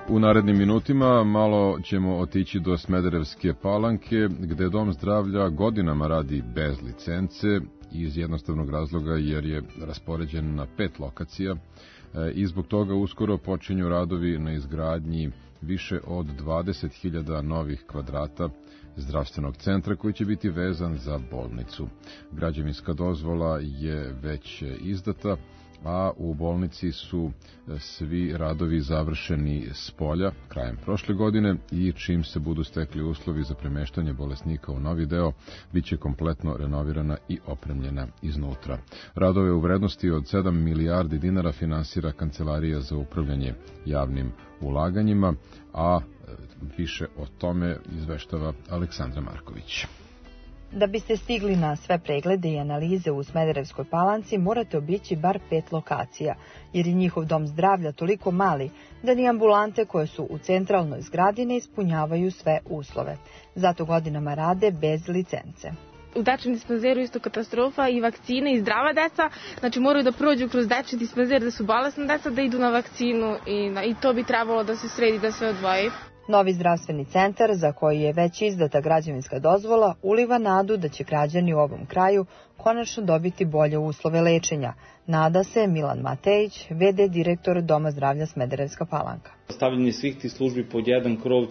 U narednim minutima malo ćemo otići do Smederevske Palanke, gde Dom zdravlja godinama radi bez licence, iz jednostavnog razloga jer je raspoređen na 5 lokacija i zbog toga uskoro počinju radovi na izgradnji više od 20.000 novih kvadrata zdravstvenog centra koji će biti vezan za bolnicu. Građevinska dozvola je već izdata, a u bolnici su svi radovi završeni s polja krajem prošle godine i čim se budu stekli uslovi za premeštanje bolesnika u novi deo, bit će kompletno renovirana i opremljena iznutra. Radove u vrednosti od 7 milijardi dinara finansira Kancelarija za upravljanje javnim ulaganjima, a više o tome izveštava Aleksandra Marković. Da biste stigli na sve preglede i analize u Smederevskoj Palanci, morate obići bar 5 lokacija, jer je njihov dom zdravlja toliko mali da ni ambulante koje su u centralnoj zgradi ne ispunjavaju sve uslove. Zato godinama rade bez licence. U dečjem dispanzeru isto katastrofa, i vakcine i zdrava deca, znači moraju da prođu kroz dečji dispanzer da su bolesna deca, da idu na vakcinu i to bi trebalo da se sredi, da sve odvoji. Novi zdravstveni centar, za koji je već izdata građevinska dozvola, uliva nadu da će građani u ovom kraju konačno dobiti bolje uslove lečenja. Nada se Milan Matejić, VD direktor Doma zdravlja Smederevska Palanka. Stavljanje svih tih službi pod jedan krov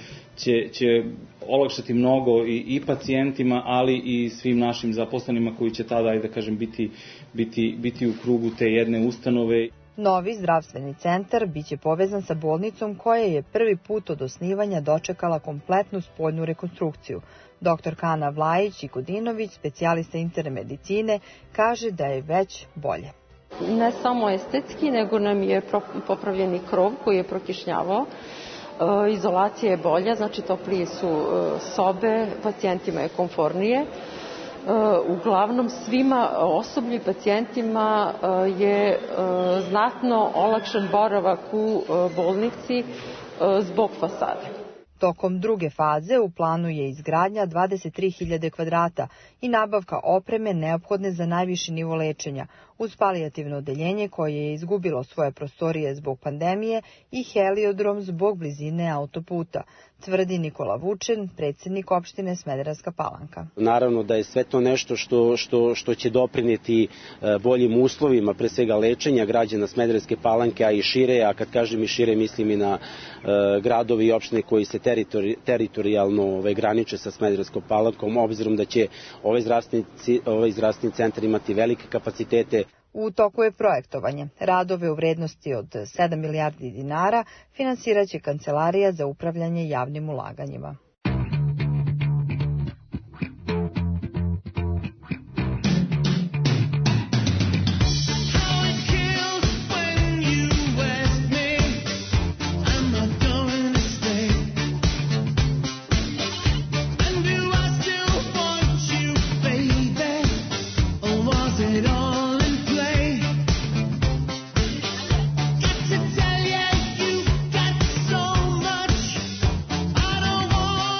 će olakšati mnogo i pacijentima, ali i svim našim zaposlenima koji će tada, da kažem, biti u krugu te jedne ustanove. Novi zdravstveni centar biće povezan sa bolnicom koja je prvi put od osnivanja dočekala kompletnu spoljnu rekonstrukciju. Dr. Kana Vlajić-Ikodinović, specijalista interne medicine, kaže da je već bolje. Ne samo estetski, nego nam je popravljeni krov koji je prokišnjavao. Izolacija je bolja, znači toplije su sobe, pacijentima je komfornije. Uglavnom svima osoblju i pacijentima je znatno olakšan boravak u bolnici zbog fasade. Tokom druge faze u planu je izgradnja 23.000 kvadrata i nabavka opreme neophodne za najviši nivo lečenja, uz palijativno odeljenje koje je izgubilo svoje prostorije zbog pandemije i heliodrom zbog blizine autoputa, tvrdi Nikola Vučen, predsjednik opštine Smederevska Palanka. Naravno da je sve to nešto što će doprineti boljim uslovima, pre svega lečenja građana Smederevske Palanke, a i šire, a kad kažem i šire mislim i na gradovi i opštine koji se teritorijalno graniče sa Smederevskom Palankom, obzirom da će ovaj zdravstveni centar imati velike kapacitete. U toku je projektovanje. Radove u vrednosti od 7 milijardi dinara finansiraće Kancelarija za upravljanje javnim ulaganjima. I don't want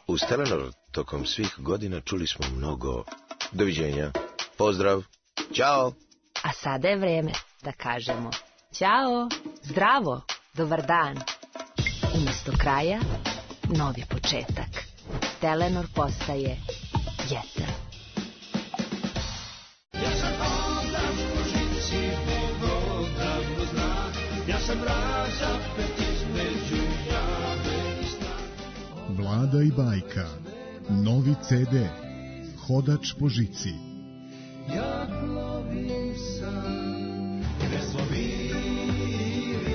Uz Telenor tokom svih godina čuli smo mnogo doviđenja, pozdrav, ćao. A sada je vreme da kažemo ćao, zdravo, dobar dan. Umesto kraja, novi početak. Telenor postaje jeter. Ja sam odak po žici, Bog odavno zna. Ja sam razapet između jave i sna. Vlada i bajka. Novi CD. Hodač po žici. Ja plovim sam, gde smo bili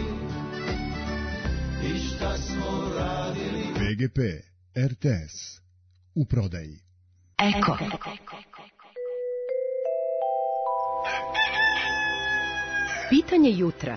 i šta smo radili. PGP, RTS, u prodaji. Eko. Pitanje jutra.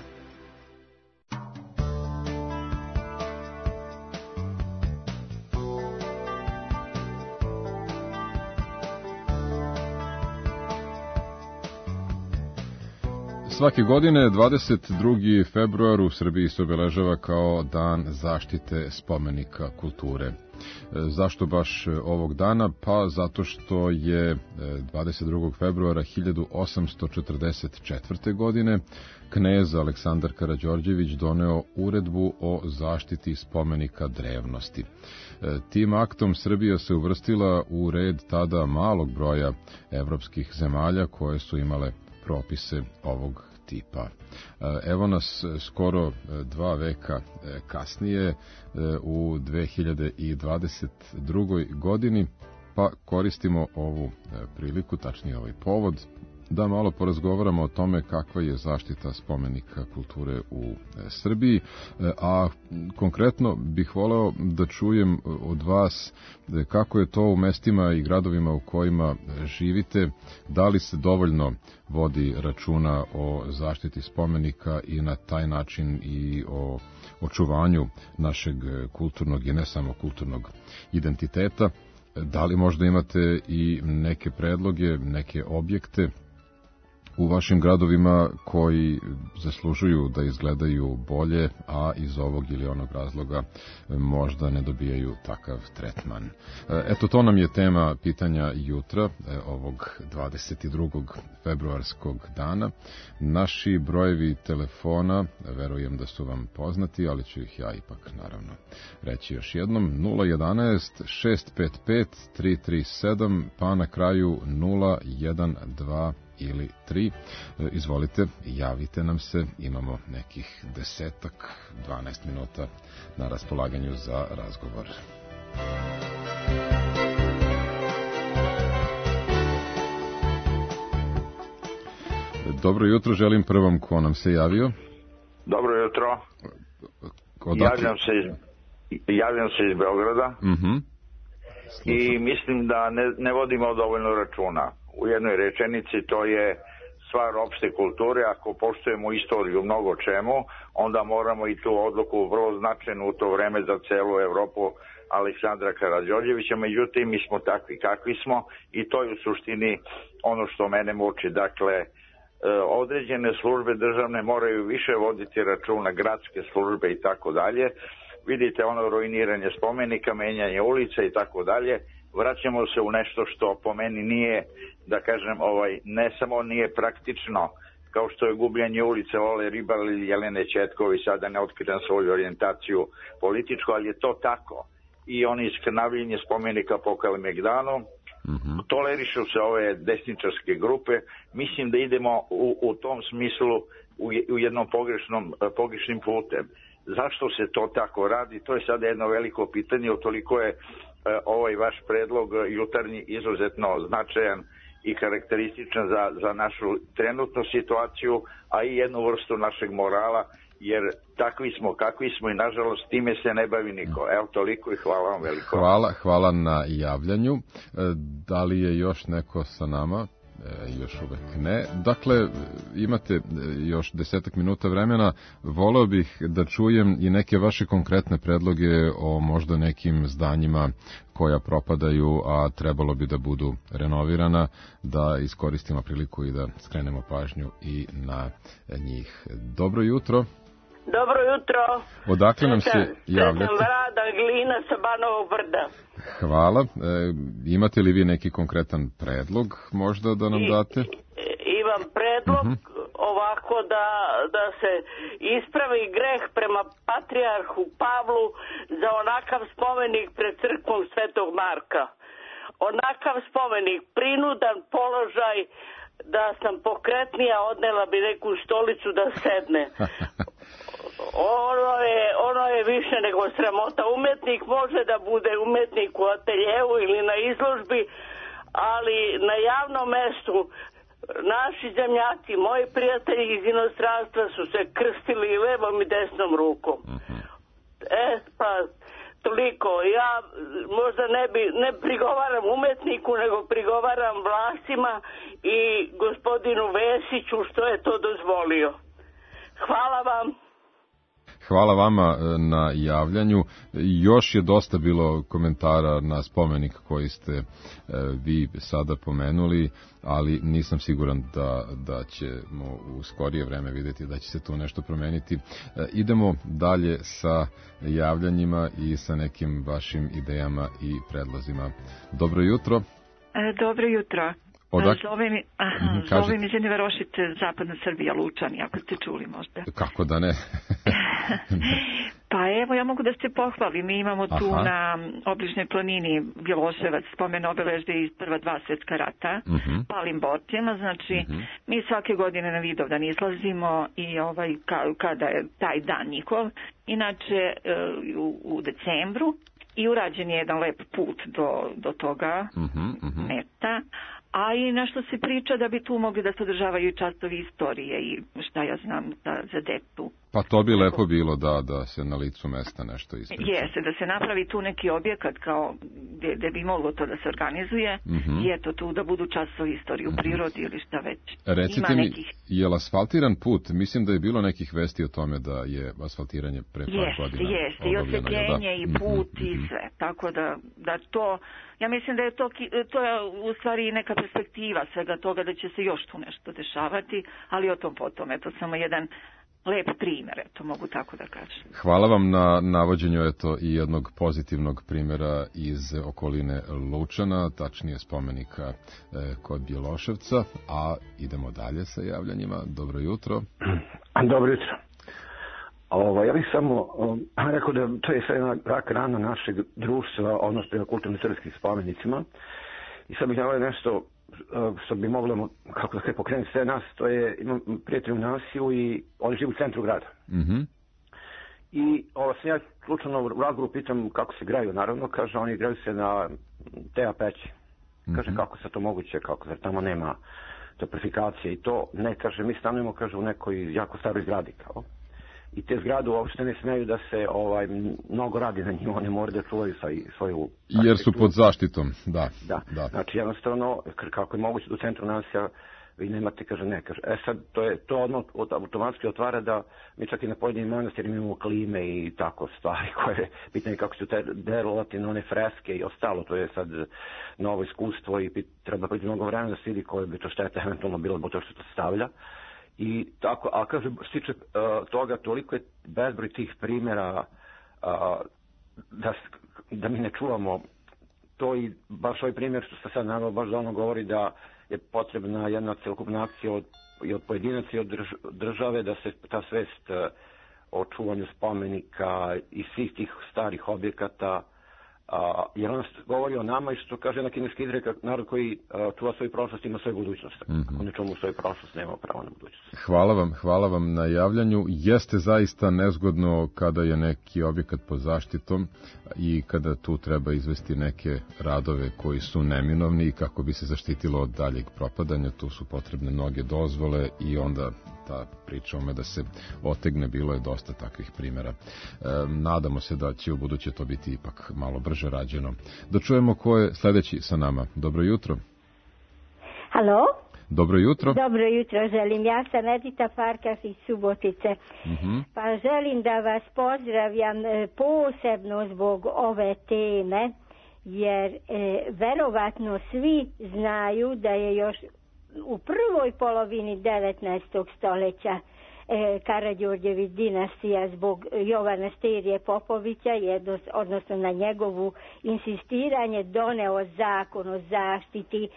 Svake godine 22. februar u Srbiji se obeležava kao dan zaštite spomenika kulture. Zašto baš ovog dana? Pa zato što je 22. februara 1844. godine knez Aleksandar Karađorđević doneo uredbu o zaštiti spomenika drevnosti. Tim aktom Srbija se uvrstila u red tada malog broja evropskih zemalja koje su imale propise ovog tipa. Evo nas skoro 2 veka kasnije u 2022. godini, pa koristimo ovu priliku, tačnije ovaj povod, da malo porazgovaramo o tome kakva je zaštita spomenika kulture u Srbiji, a konkretno bih voleo da čujem od vas kako je to u mestima i gradovima u kojima živite, da li se dovoljno vodi računa o zaštiti spomenika i na taj način i o očuvanju našeg kulturnog i ne samo kulturnog identiteta. Da li možda imate i neke predloge, neke objekte u vašim gradovima koji zaslužuju da izgledaju bolje, a iz ovog ili onog razloga možda ne dobijaju takav tretman. Eto, to nam je tema pitanja jutra, ovog 22. februarskog dana. Naši brojevi telefona, verujem da su vam poznati, ali ću ih ja ipak naravno reći još jednom. 011 655 337, pa na kraju 012 ili 3. Izvolite, javite nam se, imamo nekih 10-12 minuta na raspolaganju za razgovor. Dobro jutro, želim prvom ko nam se javio. Dobro jutro. Javljam se iz Beograda. I mislim da ne vodimo dovoljno računa. U jednoj rečenici to je stvar opšte kulture. Ako poštujemo istoriju mnogo čemu, onda moramo i tu odluku vrlo značajnu u to vreme za celu Evropu Aleksandra Karađorđevića. Međutim, mi smo takvi kakvi smo i to je u suštini ono što mene muči. Dakle, određene službe državne moraju više voditi računa, gradske službe i tako dalje. Vidite ono ruiniranje spomenika, menjanje ulica i tako dalje. Vraćamo se u nešto što po meni nije, da kažem, ne samo nije praktično, kao što je gubljenje ulice Ole Ribar ili Jelene Četković, sada ne otkrivam svoju orijentaciju političku, ali je to tako. I oni skrnavljenje spomenika po Kalemegdanu, tolerišu se ove desničarske grupe. Mislim da idemo u tom smislu u jednom pogrešnim putem. Zašto se to tako radi? To je sada jedno veliko pitanje, utoliko je ovaj vaš predlog jutarnji izuzetno značajan i karakterističan za našu trenutnu situaciju, a i jednu vrstu našeg morala, jer takvi smo kakvi smo i nažalost time se ne bavi niko. Evo toliko i hvala vam veliko. Hvala na javljanju. Da li je još neko sa nama? Još uvek ne. Dakle, imate još 10 minuta vremena. Voleo bih da čujem i neke vaše konkretne predloge o možda nekim zdanjima koja propadaju, a trebalo bi da budu renovirana, da iskoristimo priliku i da skrenemo pažnju i na njih. Dobro jutro. Dobro jutro. Odakle nam se javljate? Sretan Rada Glina sa Banovog Brda. Hvala. Imate li vi neki konkretan predlog možda da nam date? Imam predlog ovako da se ispravi greh prema patrijarhu Pavlu za onakav spomenik pred crkvom Svetog Marka. Onakav spomenik, prinudan položaj, da sam pokretnija, odnela bi neku stolicu da sedne. Ono je više nego sramota. Umetnik može da bude umetnik u ateljevu ili na izložbi, ali na javnom mestu naši zemljaci, moji prijatelji iz inostranstva su se krstili levom i desnom rukom. Pa toliko. Ja možda ne prigovaram umetniku, nego prigovaram vlastima i gospodinu Vesiću što je to dozvolio. Hvala vam. Hvala vama na javljanju. Još je dosta bilo komentara na spomenik koji ste vi sada pomenuli, ali nisam siguran da ćemo u skorije vreme vidjeti da će se tu nešto promeniti. Idemo dalje sa javljanjima i sa nekim vašim idejama i predlozima. Dobro jutro. Dobro jutro. Zove mi Ženeva Rošice, Zapadna Srbija, Lučani, ako ste čuli možda. Kako da ne? Pa evo, ja mogu da se pohvalim. Mi imamo tu na obližnjoj planini Bjeloševac spomen obeležje iz prva 2 svjetska rata, palim borcima. Znači, mi svake godine na Vidovdan izlazimo i kada je taj dan njihov, inače u decembru, i urađen je jedan lep put do toga mesta. A i nešto se priča da bi tu mogli da se održavaju časovi istorije i šta ja znam za decu. Pa to bi lepo bilo da se na licu mesta nešto ispriča. Jeste, da se napravi tu neki objekat kao gde bi moglo to da se organizuje i eto tu da budu časovi istorije u prirodi ili šta već. Recite mi, je li asfaltiran put? Mislim da je bilo nekih vesti o tome da je asfaltiranje pre par godina. Jeste, i osvetljenje i put i sve. Tako da to, ja mislim da je to je u stvari neka perspektiva svega toga da će se još tu nešto dešavati, ali o tom potom, eto samo jedan lep primjer, eto, mogu tako da kažem. Hvala vam na navođenju i jednog pozitivnog primjera iz okoline Lučana, tačnije spomenika kod Bjeloševca, a idemo dalje sa javljanjima. Dobro jutro. Dobro jutro. Ja bih samo rekao da to je sve jedna rak rana našeg društva, odnosno prema kulturno-srpskim spomenicima. I sad bih navio nešto što bi moglo, kako da se pokrenuti sve nas, to je, imam prijatelj u Nasiju i oni žive u centru grada. I sam ja slučajno u razgovoru pitam kako se graju, naravno, kaže, oni graju se na teja peći. Kaže, kako se to moguće, kako, jer tamo nema toplifikacije i to, ne, kaže, mi stanujemo, kaže, u nekoj jako staroj zgradi, kao. I te zgrade uopšte ne smeju da se mnogo radi na njima, one moraju da čuvaju svoju... Jer su pod zaštitom, da. Znači jednostavno, kako je moguće da u centru naselja vi nemate, kaže ne, kaže, sad to odmah automatski otvara da mi čak i na pojedinim manastirima imamo klime i tako stvari koje, pitanje kako će delovati na one freske i ostalo, to je sad novo iskustvo i treba biti mnogo vremena da se vidi koje bi to štete eventualno bilo zbog toga što se stavlja. I tako, a kaže, što se tiče toga, toliko je bezbroj tih primjera da mi ne čuvamo to i baš ovaj primjer što ste sad naveo, baš da ono govori da je potrebna jedna celokupna akcija i od pojedinaca i od države da se ta svest o čuvanju spomenika i svih tih starih objekata, jer on govori o nama i što kaže na kineski izreka, narod koji čuva svoju prošlost ima svoju budućnost. Ako ne čuvamo svoju prošlost, nema pravo na budućnost. Hvala vam na javljanju. Jeste zaista nezgodno kada je neki objekat pod zaštitom i kada tu treba izvesti neke radove koji su neminovni kako bi se zaštitilo od daljeg propadanja. Tu su potrebne mnoge dozvole i onda ta priča da se otegne, bilo je dosta takvih primjera. Nadamo se da će u buduće to biti ipak malo brže rađeno. Da čujemo ko je sljedeći sa nama. Dobro jutro. Halo? Dobro jutro. Dobro jutro želim. Ja sam Edita Farkas iz Subotice. Pa želim da vas pozdravljam posebno zbog ove teme, jer verovatno svi znaju da je još u prvoj polovini 19. stoljeća Karađorđević dinastija zbog Jovana Sterije Popovića, odnosno na njegovu insistiranje doneo zakon o zaštiti,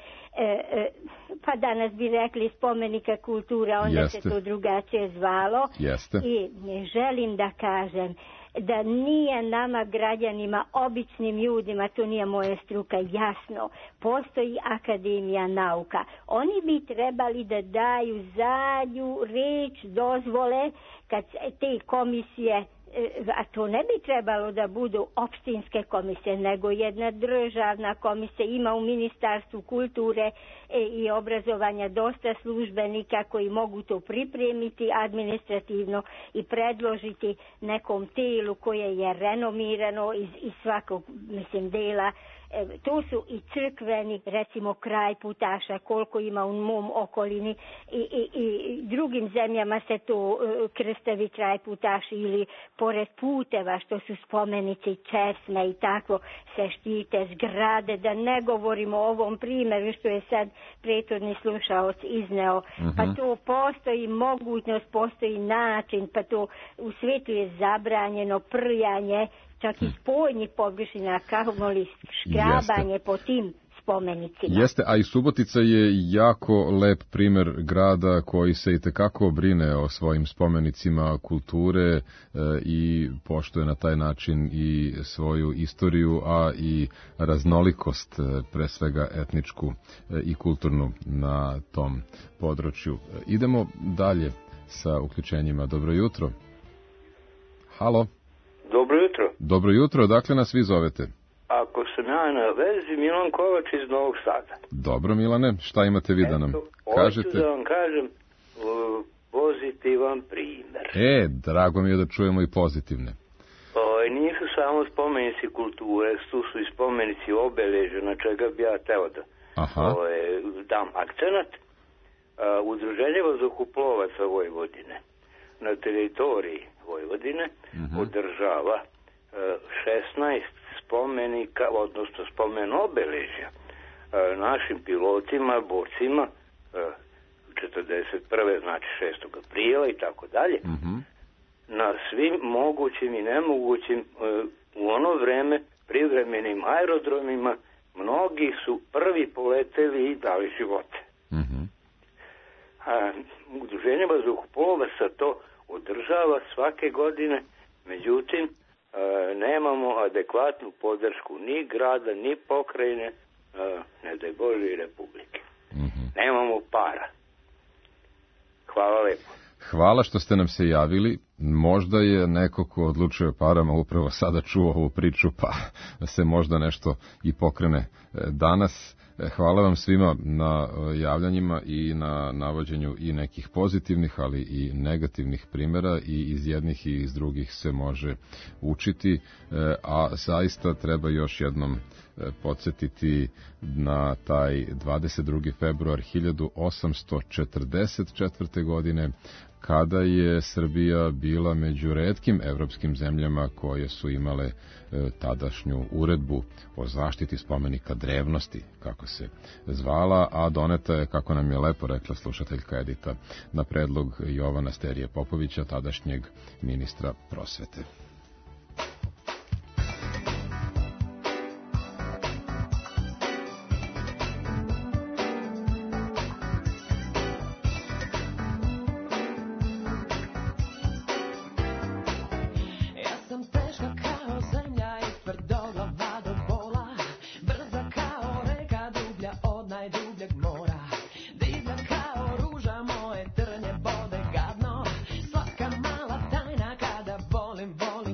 pa danas bi rekli spomenika kultura, onda se to drugačije zvalo. I želim da kažem da nije nama građanima, običnim ljudima, to nije moja struka, jasno, postoji Akademija nauka. Oni bi trebali da daju zadnju reč, dozvole, kad te komisije, a to ne bi trebalo da budu opštinske komisije, nego jedna državna komisija. Ima u Ministarstvu kulture i obrazovanja dosta službenika koji mogu to pripremiti administrativno i predložiti nekom telu koje je renomirano iz svakog, dela. Tu su i crkveni, recimo kraj Putaša, koliko ima u mom okolini, i drugim zemljama se to krstavi kraj Putaši, ili pored puteva što su spomenici, česme i tako se štite zgrade, da ne govorimo o ovom primjeru što je sad prethodni slušaoc izneo. Pa to postoji mogućnost, postoji način, pa to u svijetu je zabranjeno prljanje, čak i spojnih površina, kamoli škrabanje po tim spomenicima. Jeste, a i Subotica je jako lep primer grada koji se itekako brine o svojim spomenicima kulture i poštuje na taj način i svoju istoriju, a i raznolikost, pre svega etničku i kulturnu na tom području. Idemo dalje sa uključenjima. Dobro jutro. Halo. Dobro jutro. Dobro jutro, odakle nas vi zovete? Ako sam ja na vezi, Milan Kovač iz Novog Sada. Dobro, Milane, šta imate vi da nam kažete? Hoću da vam kažem pozitivan primjer. Drago mi je da čujemo i pozitivne. Nisu samo spomenici kulture, tu su i spomenici obeležja, na čega bi ja teo da dam akcenat. Udruženje vazduhoplovaca Vojvodine na teritoriji Vojvodine održava 16 spomenika, odnosno spomen obeležja našim pilotima, borcima 41. znači 6. aprila i tako dalje, na svim mogućim i nemogućim u ono vreme privremenim aerodromima. Mnogi su prvi poleteli i dali živote. Udruženje vazduhoplovaca to održava svake godine, međutim nemamo adekvatnu podršku ni grada, ni pokrajine, ne daj Bože i Republike. Nemamo para. Hvala lepo. Hvala što ste nam se javili. Možda je neko ko odlučuje o parama upravo sada čuo ovu priču, pa se možda nešto i pokrene danas. Hvala vam svima na javljanjima i na navođenju i nekih pozitivnih, ali i negativnih primjera, i iz jednih i iz drugih se može učiti, a zaista treba još jednom podsjetiti na taj 22. februar 1844. godine, kada je Srbija bila među retkim evropskim zemljama koje su imale tadašnju uredbu o zaštiti spomenika drevnosti, kako se zvala, a doneta je, kako nam je lepo rekla slušateljka Edita, na predlog Jovana Sterije Popovića, tadašnjeg ministra prosvete. Volim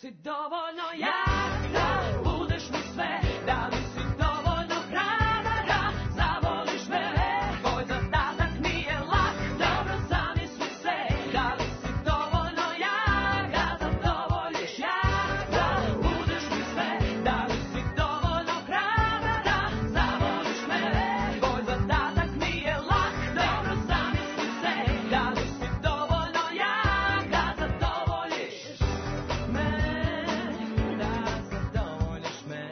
si dovoljno jak, da budeš mi sve, da li si dovoljno hrabar, da zavoliš me, tvoj zadatak nije lak, dobro zamisli se, da li si dovoljno jak, da zadovoljiš jak, da budeš mi sve, da li si dovoljno hrabar, da zavoliš me, tvoj zadatak nije lak, dobro zamisli se, da li si dovoljno jak, da zadovoljiš me, da zadovoljiš me.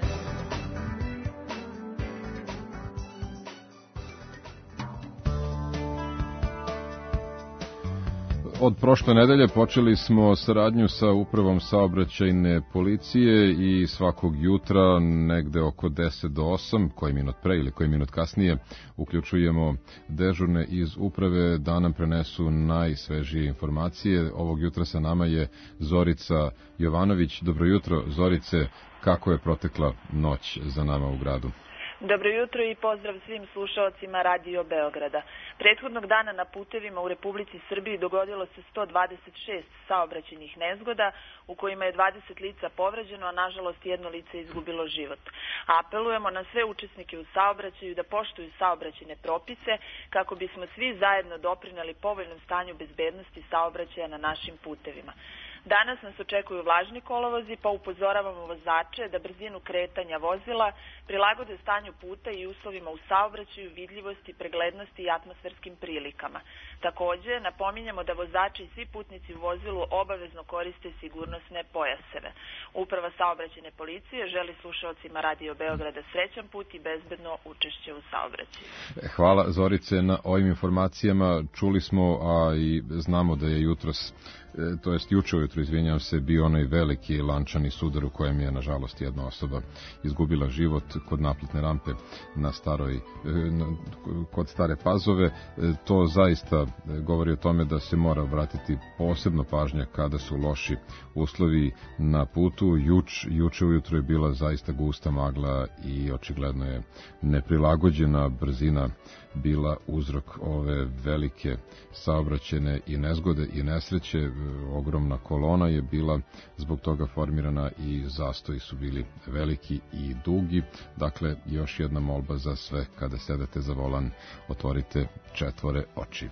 Od prošle nedelje počeli smo saradnju sa upravom saobraćajne policije i svakog jutra negde oko 10 do 8, koji minut pre ili koji minut kasnije, uključujemo dežurne iz uprave da nam prenesu najsvežije informacije. Ovog jutra sa nama je Zorica Jovanović. Dobro jutro, Zorice, kako je protekla noć za nama u gradu? Dobro jutro i pozdrav svim slušalcima Radio Beograda. Prethodnog dana na putevima u Republici Srbiji dogodilo se 126 saobraćajnih nezgoda u kojima je 20 lica povređeno, a nažalost jedno lice izgubilo život. Apelujemo na sve učesnike u saobraćaju da poštuju saobraćajne propise kako bismo svi zajedno doprineli povoljnom stanju bezbednosti saobraćaja na našim putevima. Danas nas očekuju vlažni kolovozi, pa upozoravamo vozače da brzinu kretanja vozila prilagode stanju puta i uslovima u saobraćaju, vidljivosti, preglednosti i atmosferskim prilikama. Takođe, napominjemo da vozači i svi putnici u vozilu obavezno koriste sigurnosne pojaseve. Uprava saobraćajne policije želi slušalcima Radio Beograda srećan put i bezbedno učešće u saobraćaju. Hvala, Zorice, na ovim informacijama. Čuli smo, a i znamo da je jutros, to jest juče ujutro, izvinjam se, bio onaj veliki lančani sudar u kojem je, nažalost, jedna osoba izgubila život kod naplatne rampe na kod Stare Pazove. To zaista govori o tome da se mora obratiti posebno pažnja kada su loši uslovi na putu. Juče ujutro je bila zaista gusta magla i očigledno je neprilagođena brzina bila uzrok ove velike saobraćajne i nezgode i nesreće. Ogromna kolona je bila zbog toga formirana i zastoji su bili veliki i dugi. Dakle, još jedna molba za sve: kada sedete za volan, otvorite četvore oči.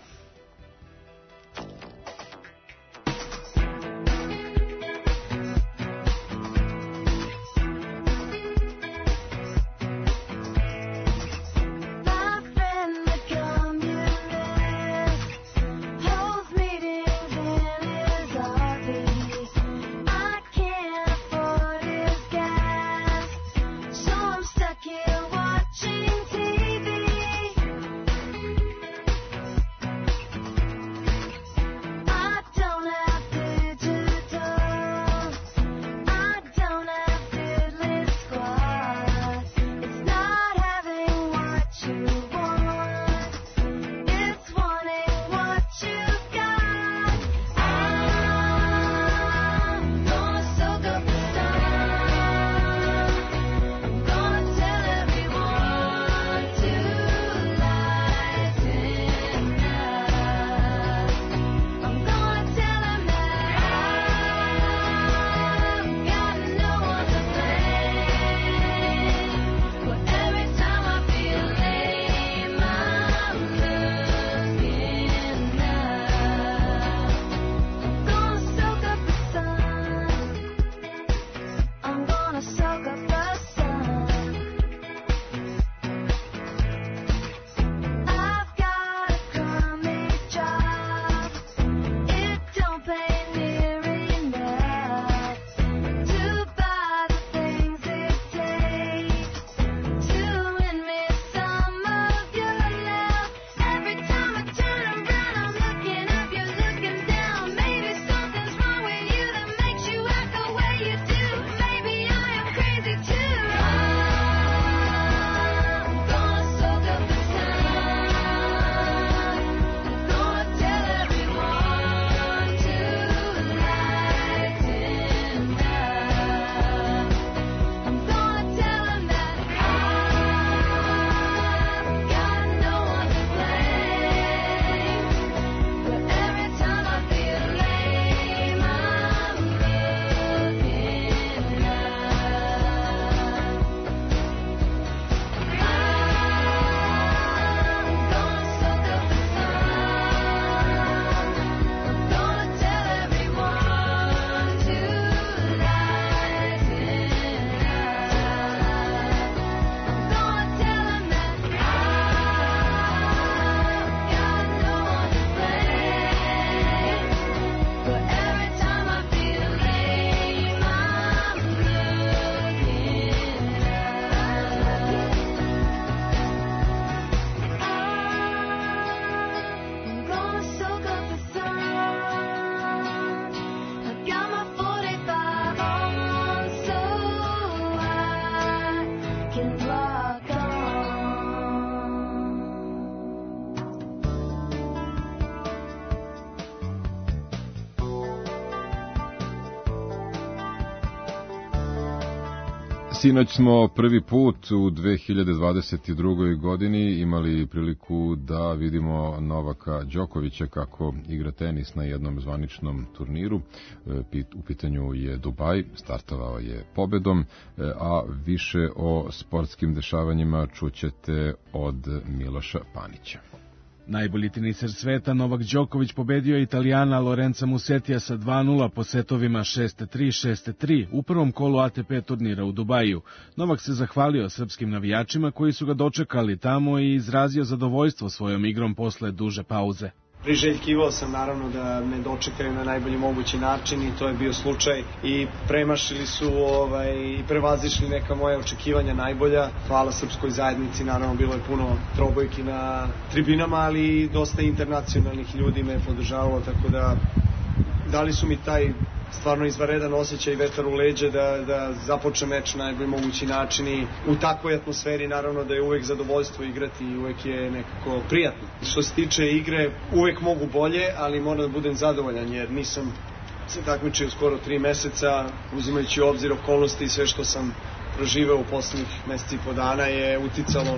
Sinoć smo prvi put u 2022. godini imali priliku da vidimo Novaka Đokovića kako igra tenis na jednom zvaničnom turniru. U pitanju je Dubaj, startovao je pobedom, a više o sportskim dešavanjima čućete od Miloša Panića. Najbolji teniser sveta Novak Đoković pobedio je Italijana Lorenza Musetija sa 2:0 po setovima 6-3, 6-3 u prvom kolu ATP turnira u Dubaju. Novak se zahvalio srpskim navijačima koji su ga dočekali tamo i izrazio zadovoljstvo svojom igrom posle duže pauze. Priželjkivao sam naravno da me dočekaju na najbolji mogući način i to je bio slučaj i premašili su i prevazišli neka moja očekivanja najbolja. Hvala srpskoj zajednici, naravno bilo je puno trobojki na tribinama, ali i dosta internacionalnih ljudi me podržavalo, tako da dali su mi taj stvarno izvanredan osjećaj i vetar u leđe da započne meč na najbolji mogući način i u takvoj atmosferi naravno da je uvek zadovoljstvo igrati i uvek je nekako prijatno. Što se tiče igre, uvek mogu bolje, ali moram da budem zadovoljan jer nisam se takmičio skoro 3 meseca, uzimajući u obzir okolnosti i sve što sam proživeo u poslednjih meseci i po dana je uticalo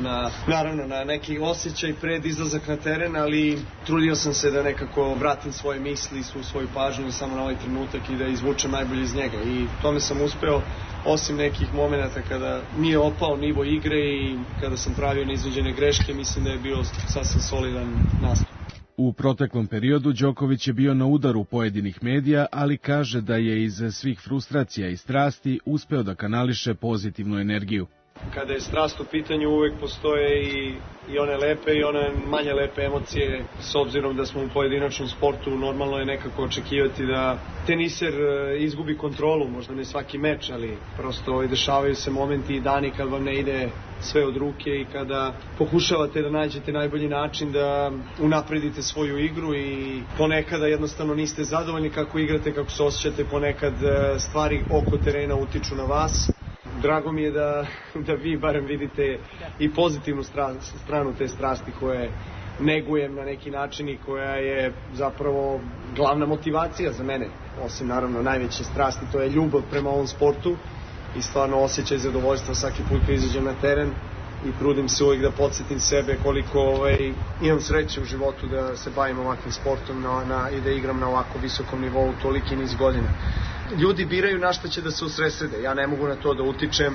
na neki osjećaj pred izlazak na teren, ali trudio sam se da nekako vratim svoje misli, svu svoju pažnju samo na ovaj trenutak i da izvučem najbolje iz njega i tome sam uspeo, osim nekih momenata kada nije opao nivo igre i kada sam pravio neizvođene greške, mislim da je bio sasvim solidan nastup. U proteklom periodu Đoković je bio na udaru pojedinih medija, ali kaže da je iz svih frustracija i strasti uspeo da kanališe pozitivnu energiju. Kada je strast u pitanju uvek postoje i one lepe i one manje lepe emocije. S obzirom da smo u pojedinačnom sportu, normalno je nekako očekivati da teniser izgubi kontrolu, možda ne svaki meč, ali prosto dešavaju se momenti i dani kad vam ne ide sve od ruke i kada pokušavate da nađete najbolji način da unapredite svoju igru i ponekada jednostavno niste zadovoljni kako igrate, kako se osjećate, ponekad stvari oko terena utiču na vas. Drago mi je da vi barem vidite i pozitivnu stranu te strasti koje negujem na neki način i koja je zapravo glavna motivacija za mene. Osim naravno najveće strasti, to je ljubav prema ovom sportu i stvarno osjećaj zadovoljstva svaki put kad izađem na teren i trudim se uvijek da podsjetim sebe koliko imam sreće u životu da se bavim ovakvim sportom i da igram na ovako visokom nivou toliki niz godina. Ljudi biraju na šta će da se usresrede, ja ne mogu na to da utičem,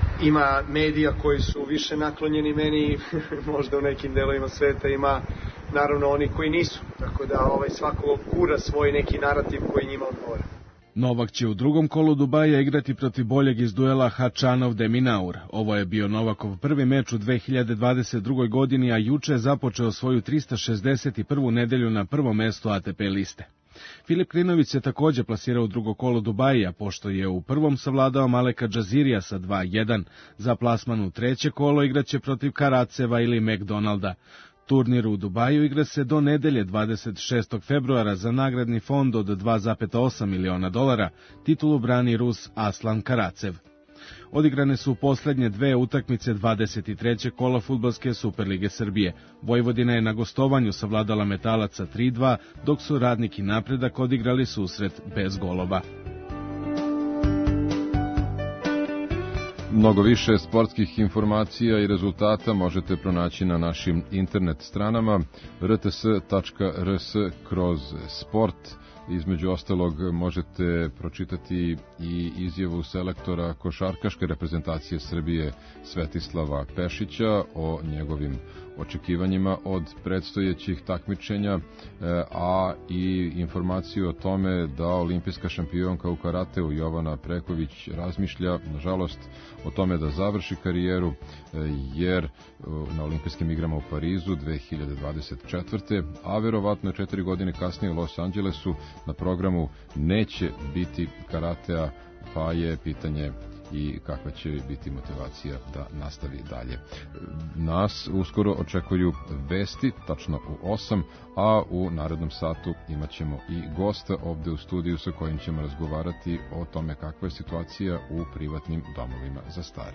ima medija koji su više naklonjeni meni, možda u nekim delovima sveta ima naravno oni koji nisu, tako da svako gura svoj neki narativ koji njima odgovara. Novak će u drugom kolu Dubaja igrati protiv boljeg iz duela Hačanov-De Minaur. Ovo je bio Novakov prvi meč u 2022. godini, a juče je započeo svoju 361. nedelju na prvom mestu ATP liste. Filip Krinović se također plasirao u drugo kolo Dubaja, pošto je u prvom savladao Maleka Džazirija sa 2:1. Za plasman u treće kolo igraće protiv Karaceva ili McDonalda. Turnir u Dubaju igra se do nedelje 26. februara za nagradni fond od $2,8 miliona. Titulu brani Rus Aslan Karacev. Odigrane su poslednje dve utakmice 23. kola Fudbalske Superlige Srbije. Vojvodina je na gostovanju savladala Metalac sa 3:2, dok su Radnik i Napredak odigrali susret bez golova. Mnogo više sportskih informacija i rezultata možete pronaći na našim internet stranama rts.rs/sport. Između ostalog možete pročitati i izjavu selektora košarkaške reprezentacije Srbije Svetislava Pešića o njegovim očekivanjima od predstojećih takmičenja, a i informaciju o tome da olimpijska šampionka u karateu Jovana Preković razmišlja, nažalost, o tome da završi karijeru, jer na olimpijskim igrama u Parizu 2024. a verovatno 4 godine kasnije u Los Angelesu na programu neće biti karatea, pa je pitanje i kakva će biti motivacija da nastavi dalje. Nas uskoro očekuju vesti, tačno u 8, a u narednom satu imat ćemo i gosta ovde u studiju sa kojim ćemo razgovarati o tome kakva je situacija u privatnim domovima za stare.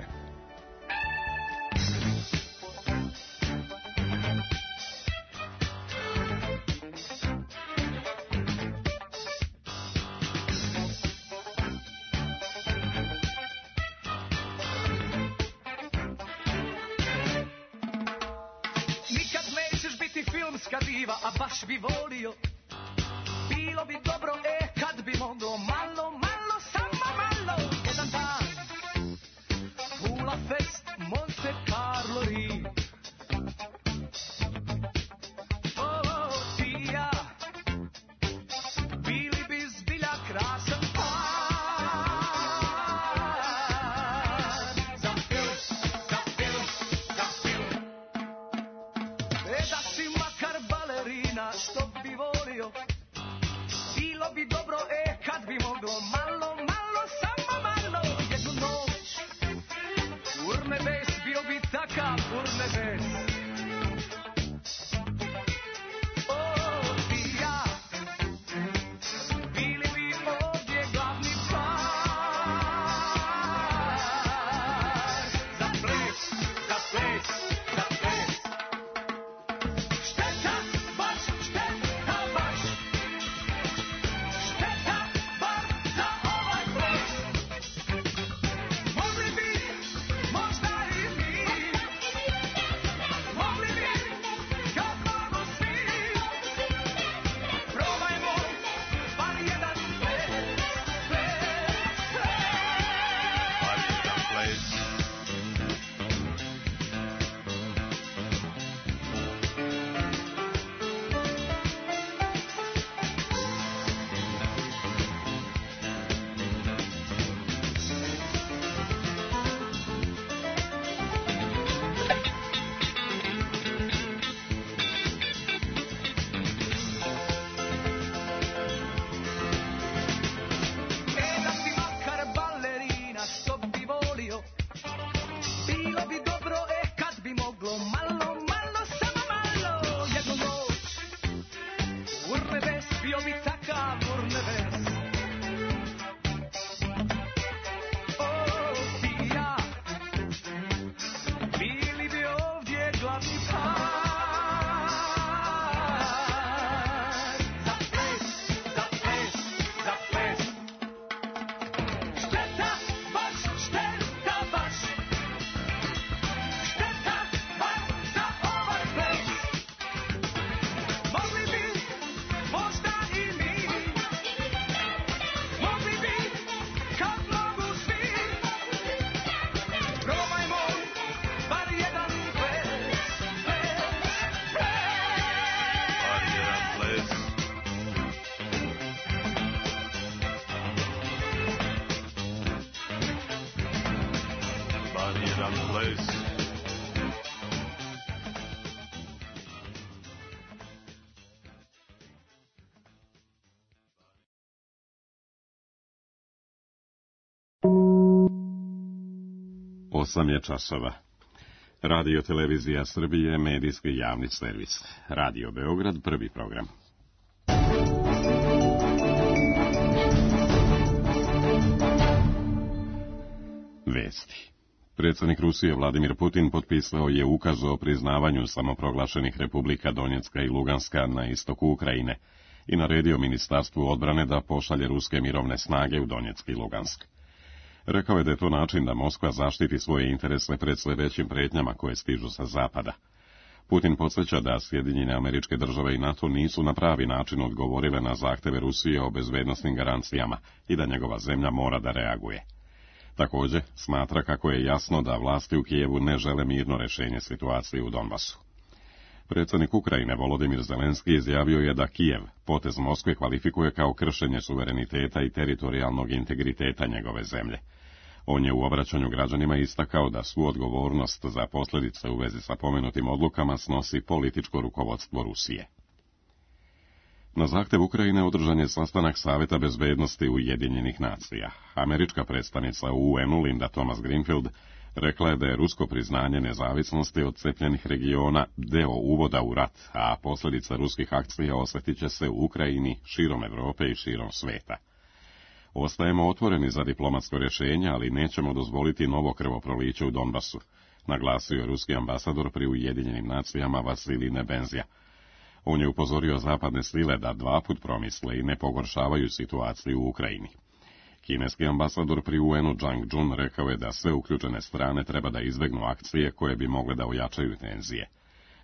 svjetska diva, a baš bi volio. Bilo bi dobro, kad bi moglo malo, samo malo. Jedan dan, Pula Fest, Monte Carlo Rio. Ti i ja, bili bi zbilja krasan par. Za film. Da si makar balerina, što bi volio. Bilo bi dobro, kad bi moglo malo, samo malo. Jednu noć, urnebes, bio bi takav urnebes. Ti i ja, bili bi ovdje glavni par. Za ples. Šteta baš. place. 8 je časova. Radio Televizija Srbije, medijski javni servis. Radio Beograd, prvi program. Vesti. Predsjednik Rusije Vladimir Putin potpisao je ukaz o priznavanju samoproglašenih republika Donjecka i Luganska na istoku Ukrajine i naredio Ministarstvu odbrane da pošalje ruske mirovne snage u Donjeck i Lugansk. Rekao je da je to način da Moskva zaštiti svoje interese pred sve većim pretnjama koje stižu sa zapada. Putin podsjeća da Sjedinjene Američke Države i NATO nisu na pravi način odgovorile na zahteve Rusije o bezbednosnim garancijama i da njegova zemlja mora da reaguje. Također, smatra kako je jasno da vlasti u Kijevu ne žele mirno rješenje situacije u Donbasu. Predsjednik Ukrajine Volodimir Zelenski izjavio je da Kijev potez Moskve kvalifikuje kao kršenje suvereniteta i teritorijalnog integriteta njegove zemlje. On je u obraćanju građanima istakao da svu odgovornost za posljedice u vezi sa pomenutim odlukama snosi političko rukovodstvo Rusije. Na zahtjev Ukrajine održan je sastanak Saveta bezbednosti Ujedinjenih nacija. Američka predstavnica u UN-u Linda Thomas-Greenfield rekla je da je rusko priznanje nezavisnosti od cepljenih regiona deo uvoda u rat, a posljedica ruskih akcija osjetit će se u Ukrajini, širom Europe i širom sveta. Ostajemo otvoreni za diplomatsko rješenje, ali nećemo dozvoliti novo krvoproliće u Donbasu, naglasio je ruski ambasador pri Ujedinjenim nacijama Vasilij Nebenzija. On je upozorio zapadne sile da dva put promisle i ne pogoršavaju situaciju u Ukrajini. Kineski ambasador pri UN-u Zhang Jun rekao je da sve uključene strane treba da izbegnu akcije koje bi mogle da ojačaju tenzije.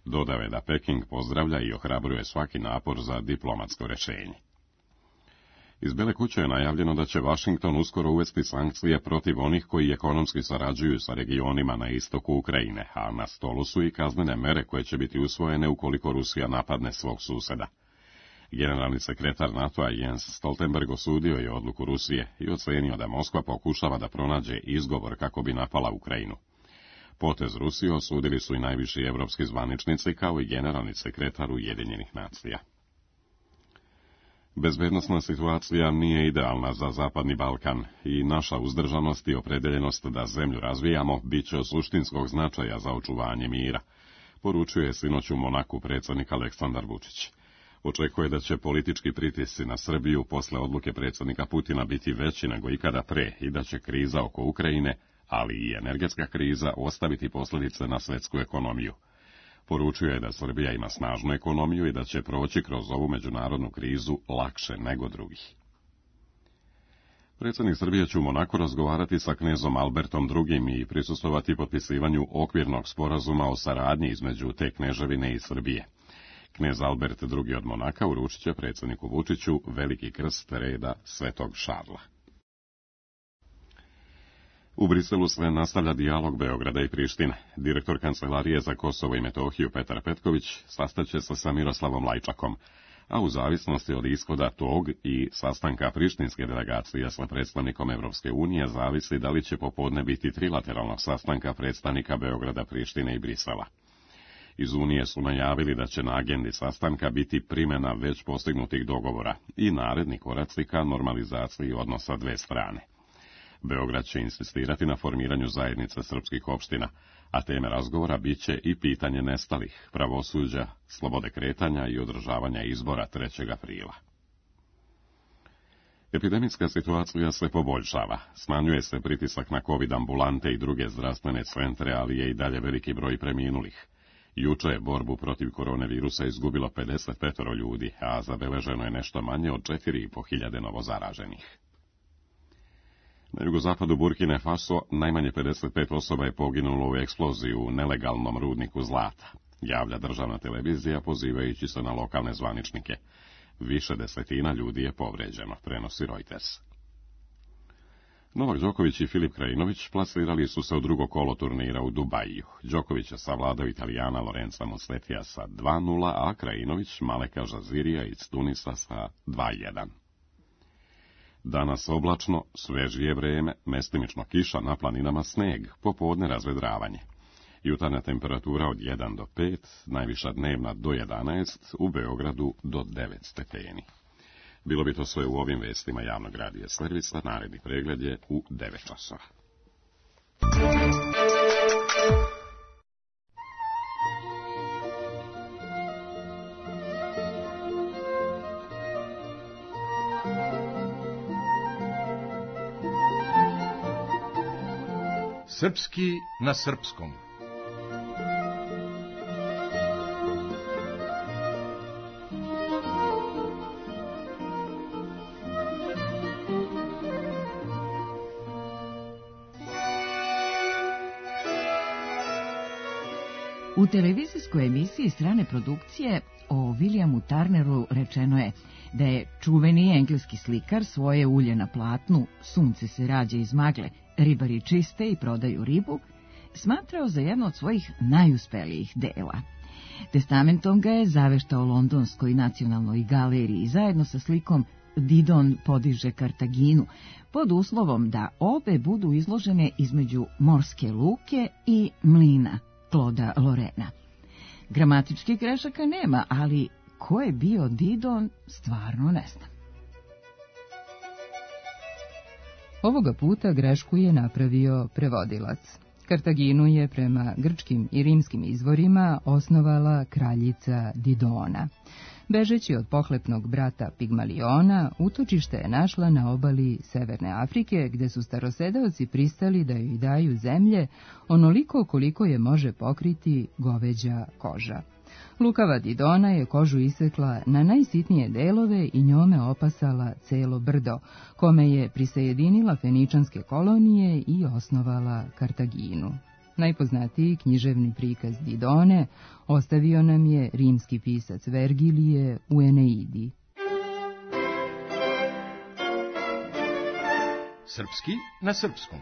Dodao je da Peking pozdravlja i ohrabruje svaki napor za diplomatsko rješenje. Iz Bele kuće je najavljeno da će Washington uskoro uvesti sankcije protiv onih koji ekonomski sarađuju sa regionima na istoku Ukrajine, a na stolu su i kaznene mere koje će biti usvojene ukoliko Rusija napadne svog suseda. Generalni sekretar NATO-a Jens Stoltenberg osudio je odluku Rusije i ocenio da Moskva pokušava da pronađe izgovor kako bi napala Ukrajinu. Potez Rusije osudili su i najviši evropski zvaničnici kao i generalni sekretar Ujedinjenih nacija. Bezbednosna situacija nije idealna za Zapadni Balkan i naša uzdržanost i opredeljenost da zemlju razvijamo bit će od suštinskog značaja za očuvanje mira, poručuje sinoć u Monaku predsjednik Aleksandar Vučić. Očekuje da će politički pritisci na Srbiju posle odluke predsjednika Putina biti veći nego ikada pre i da će kriza oko Ukrajine, ali i energetska kriza, ostaviti posljedice na svetsku ekonomiju. Poručuje da Srbija ima snažnu ekonomiju i da će proći kroz ovu međunarodnu krizu lakše nego drugih. Predsjednik Srbije će u Monaku razgovarati sa knezom Albertom II. I prisustvovati potpisivanju okvirnog sporazuma o saradnji između te kneževine i Srbije. Knez Albert II. Od Monaka uručit će predsjedniku Vučiću veliki krst reda Svetog Šarla. U Briselu se nastavlja dijalog Beograda i Prištine. Direktor Kancelarije za Kosovo i Metohiju Petar Petković sastaće se sa Miroslavom Lajčakom, a u zavisnosti od ishoda tog i sastanka prištinske delegacije sa predstavnikom Evropske unije zavisi da li će popodne biti trilateralnog sastanka predstavnika Beograda, Prištine i Brisela. Iz Unije su najavili da će na agendi sastanka biti primjena već postignutih dogovora i naredni koraci ka normalizaciji odnosa dve strane. Beograd će insistirati na formiranju zajednice srpskih opština, a teme razgovora bit će i pitanje nestalih, pravosuđa, slobode kretanja i održavanja izbora 3. aprila. Epidemijska situacija se poboljšava, smanjuje se pritisak na COVID ambulante i druge zdravstvene centre, ali je i dalje veliki broj preminulih. Juče je borbu protiv koronavirusa izgubilo 55 ljudi, a zabeleženo je nešto manje od 4.500 novozaraženih. Na jugozapadu Burkine Faso najmanje 55 osoba je poginulo u eksploziji u nelegalnom rudniku zlata, javlja državna televizija pozivajući se na lokalne zvaničnike. Više desetina ljudi je povređeno, prenosi Reuters. Novak Đoković i Filip Krajinović plasirali su se u drugo kolo turnira u Dubaju. Đoković je savladao Italijana Lorenza Mustetija sa 2:0, a Krajinović Maleka Žazirija iz Tunisa sa 2:1. Danas oblačno, svežije vreme, mestimično kiša, na planinama sneg, popodne razvedravanje. Jutarnja temperatura od 1 do 5, najviša dnevna do 11, u Beogradu do 9 stepeni. Bilo bi to sve u ovim vestima javnog radija servisa, naredni pregled je u 9 časova. Srpski na srpskom. U televizijskoj emisiji strane produkcije o Williamu Turneru rečeno je da je čuveni engleski slikar svoje ulje na platnu Sunce se rađa iz magle, ribari čiste i prodaju ribu, smatrao za jedno od svojih najuspelijih dela. Testamentom ga je zaveštao Londonskoj nacionalnoj galeriji zajedno sa slikom Didon podiže Kartaginu, pod uslovom da obe budu izložene između morske luke i mlina Kloda Lorena. Gramatičkih grešaka nema, ali ko je bio Didon, stvarno ne znam. Ovoga puta grešku je napravio prevodilac. Kartaginu je prema grčkim i rimskim izvorima osnovala kraljica Didona. Bežeći od pohlepnog brata Pigmaliona, utočište je našla na obali Severne Afrike, gde su starosedeoci pristali da joj daju zemlje onoliko koliko je može pokriti goveđa koža. Lukava Didona je kožu isekla na najsitnije delove i njome opasala celo brdo, kome je prisajedinila feničanske kolonije i osnovala Kartaginu. Najpoznatiji književni prikaz Didone ostavio nam je rimski pisac Vergilije u Eneidi. Srpski na srpskom.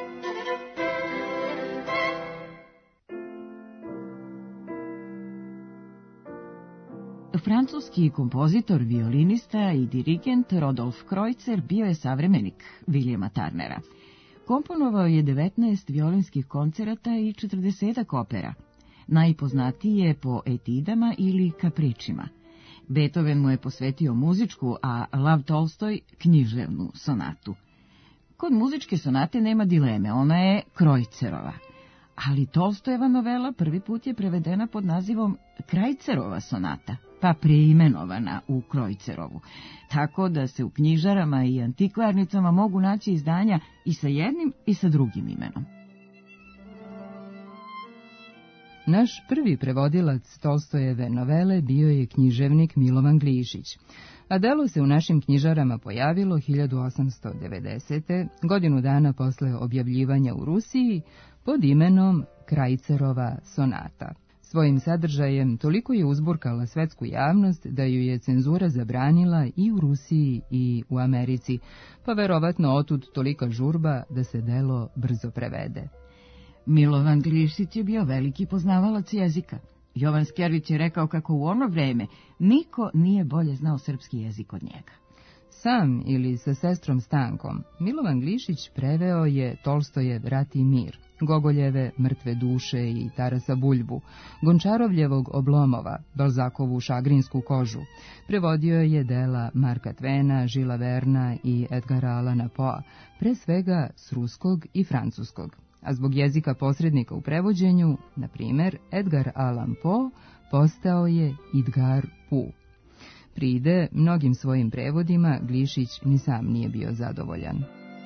Francuski kompozitor, violinista i dirigent Rodolf Kreutzer bio je savremenik Williama Turnera. Komponovao je 19 violinskih koncerata i 40 opera. Najpoznatiji je po etidama ili kapričima. Beethoven mu je posvetio muzičku, a Lav Tolstoj književnu sonatu. Kod muzičke sonate nema dileme, ona je Kreutzerova. Ali Tolstojeva novela prvi put je prevedena pod nazivom Krajcerova sonata, pa preimenovana u Kreutzerovu, tako da se u knjižarama i antikvarnicama mogu naći izdanja i sa jednim i sa drugim imenom. Naš prvi prevodilac Tolstojeve novele bio je književnik Milovan Glišić, a delo se u našim knjižarama pojavilo 1890. godinu dana posle objavljivanja u Rusiji pod imenom Krajcerova sonata. Svojim sadržajem toliko je uzburkala svetsku javnost da ju je cenzura zabranila i u Rusiji i u Americi, pa verovatno otud tolika žurba da se delo brzo prevede. Milovan Glišić je bio veliki poznavalac jezika. Jovan Skjervić je rekao kako u ono vreme niko nije bolje znao srpski jezik od njega. Sam ili sa sestrom Stankom, Milovan Glišić preveo je Tolstojev Rat i mir, Gogoljeve Mrtve duše i Tarasa Buljbu, Gončarovljevog Oblomova, Balzakovu Šagrinsku kožu. Prevodio je dela Marka Tvena, Žila Verna i Edgara Allana Poea, pre svega s ruskog i francuskog. A zbog jezika posrednika u prevođenju, na primer, Edgar Allan Poe postao je Idgar Pu. Pride mnogim svojim prevodima Glišić ni sam nije bio zadovoljan.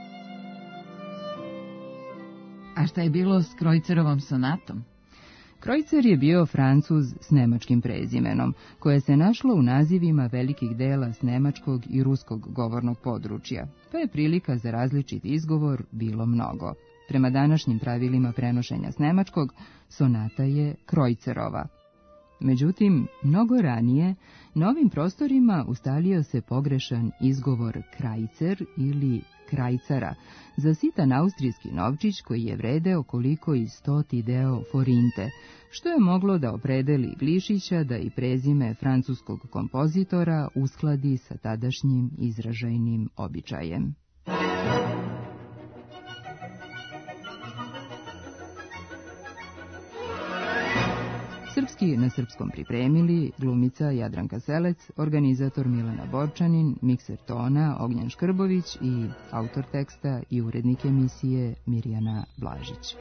A šta je bilo s Kreutzerovom sonatom? Kreutzer je bio Francuz s nemačkim prezimenom, koje se našlo u nazivima velikih dela s nemačkog i ruskog govornog područja, pa je prilika za različit izgovor bilo mnogo. Prema današnjim pravilima prenošenja s nemačkog, sonata je Kreutzerova. Međutim, mnogo ranije, na ovim prostorima ustalio se pogrešan izgovor Krajcer ili Krajcara, za sitan austrijski novčić koji je vredeo koliko i 100 deo forinte, što je moglo da opredeli Glišića da i prezime francuskog kompozitora uskladi sa tadašnjim izražajnim običajem. Srpski na srpskom pripremili glumica Jadranka Selec, organizator Milena Borčanin, mikser tona Ognjan Škrbović i autor teksta i urednik emisije Mirjana Blažić.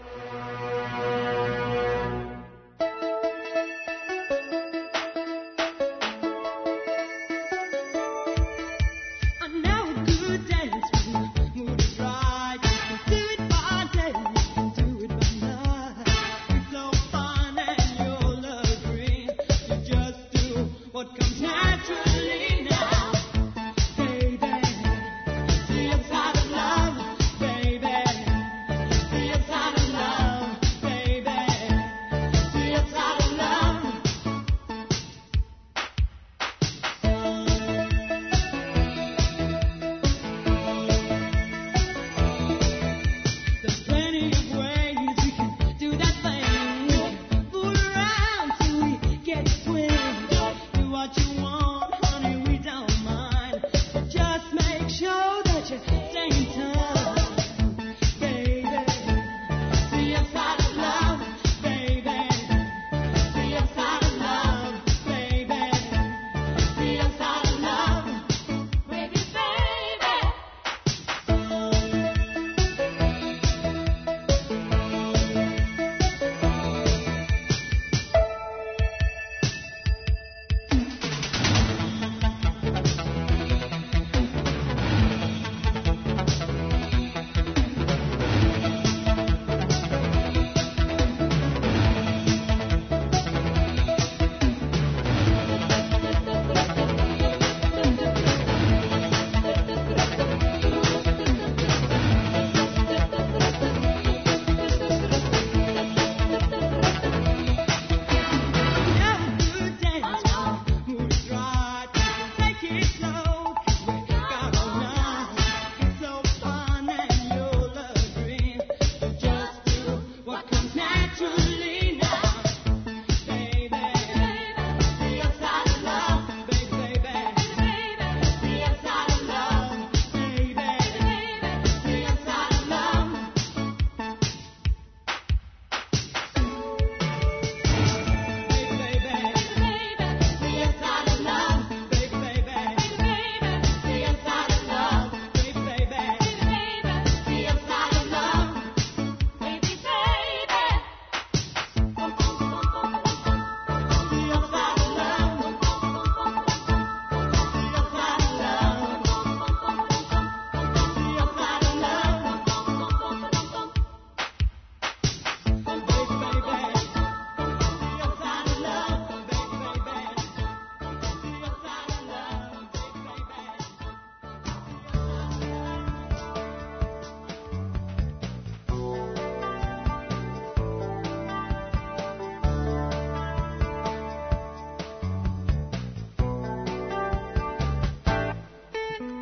Baby,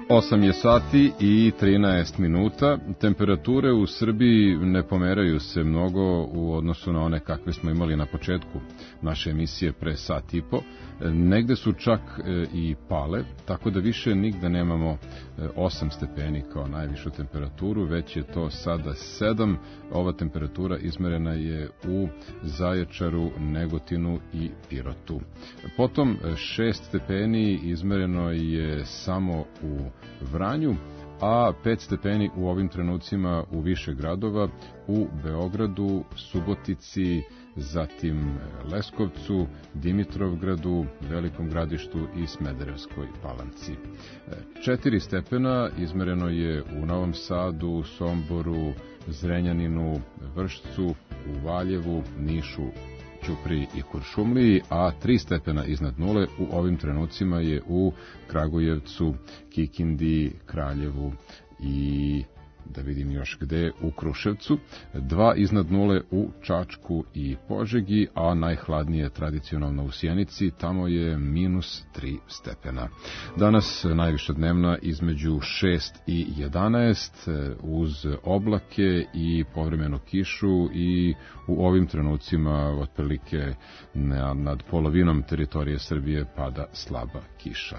8 je sati i 13 minuta. Temperature u Srbiji ne pomeraju se mnogo u odnosu na one kakve smo imali na početku naše emisije pre sat i po. Negde su čak i pale, tako da više nigde nemamo 8 stepeni kao najvišu temperaturu, već je to sada 7. Ova temperatura izmerena je u Zaječaru, Negotinu i Pirotu. Potom 6 stepeni izmereno je samo u Vranju, a 5 stepeni u ovim trenucima u više gradova, u Beogradu, Subotici, zatim Leskovcu, Dimitrovgradu, Velikom Gradištu i Smederevskoj Palanci. 4 stepena izmereno je u Novom Sadu, Somboru, Zrenjaninu, Vršcu, u Valjevu, Nišu, Ćupriji i Kuršumliji, a 3 stepena iznad nule u ovim trenucima je u Kragujevcu, Kikindi, Kraljevu i da vidim još gde, u Kruševcu, 2 iznad nule u Čačku i Požegi, a najhladnije tradicionalno u Sjenici, tamo je -3 stepena. Danas najviša dnevna između 6 i 11, uz oblake i povremenu kišu, i u ovim trenucima otprilike nad polovinom teritorije Srbije pada slaba kiša.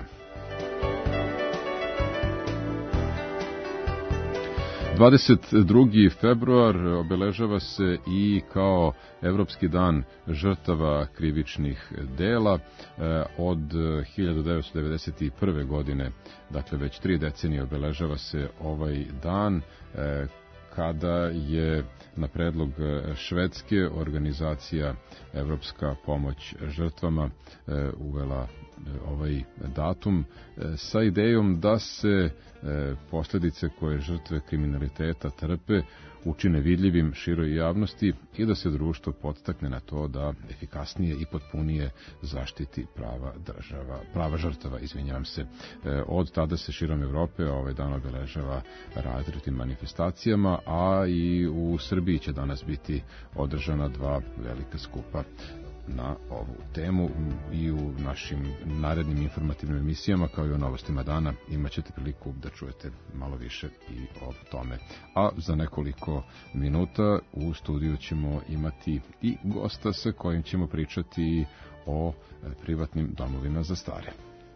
22. februar obeležava se i kao Evropski dan žrtava krivičnih dela. Od 1991. godine, dakle već 3 decenije, obeležava se ovaj dan, kada je na predlog Švedske organizacija Evropska pomoć žrtvama uvela ovaj datum sa idejom da se posljedice koje žrtve kriminaliteta trpe učine vidljivim široj javnosti i da se društvo podstakne na to da efikasnije i potpunije zaštiti prava žrtava, izvinjavam se. Od tada se širom Evrope ovaj dan obeležava različitim manifestacijama, a i u Srbiji će danas biti održana 2 velika skupa na ovu temu, i u našim narednim informativnim emisijama kao i o novostima dana imat ćete priliku da čujete malo više i o tome. A za nekoliko minuta u studiju ćemo imati i gosta sa kojim ćemo pričati o privatnim domovima za stare.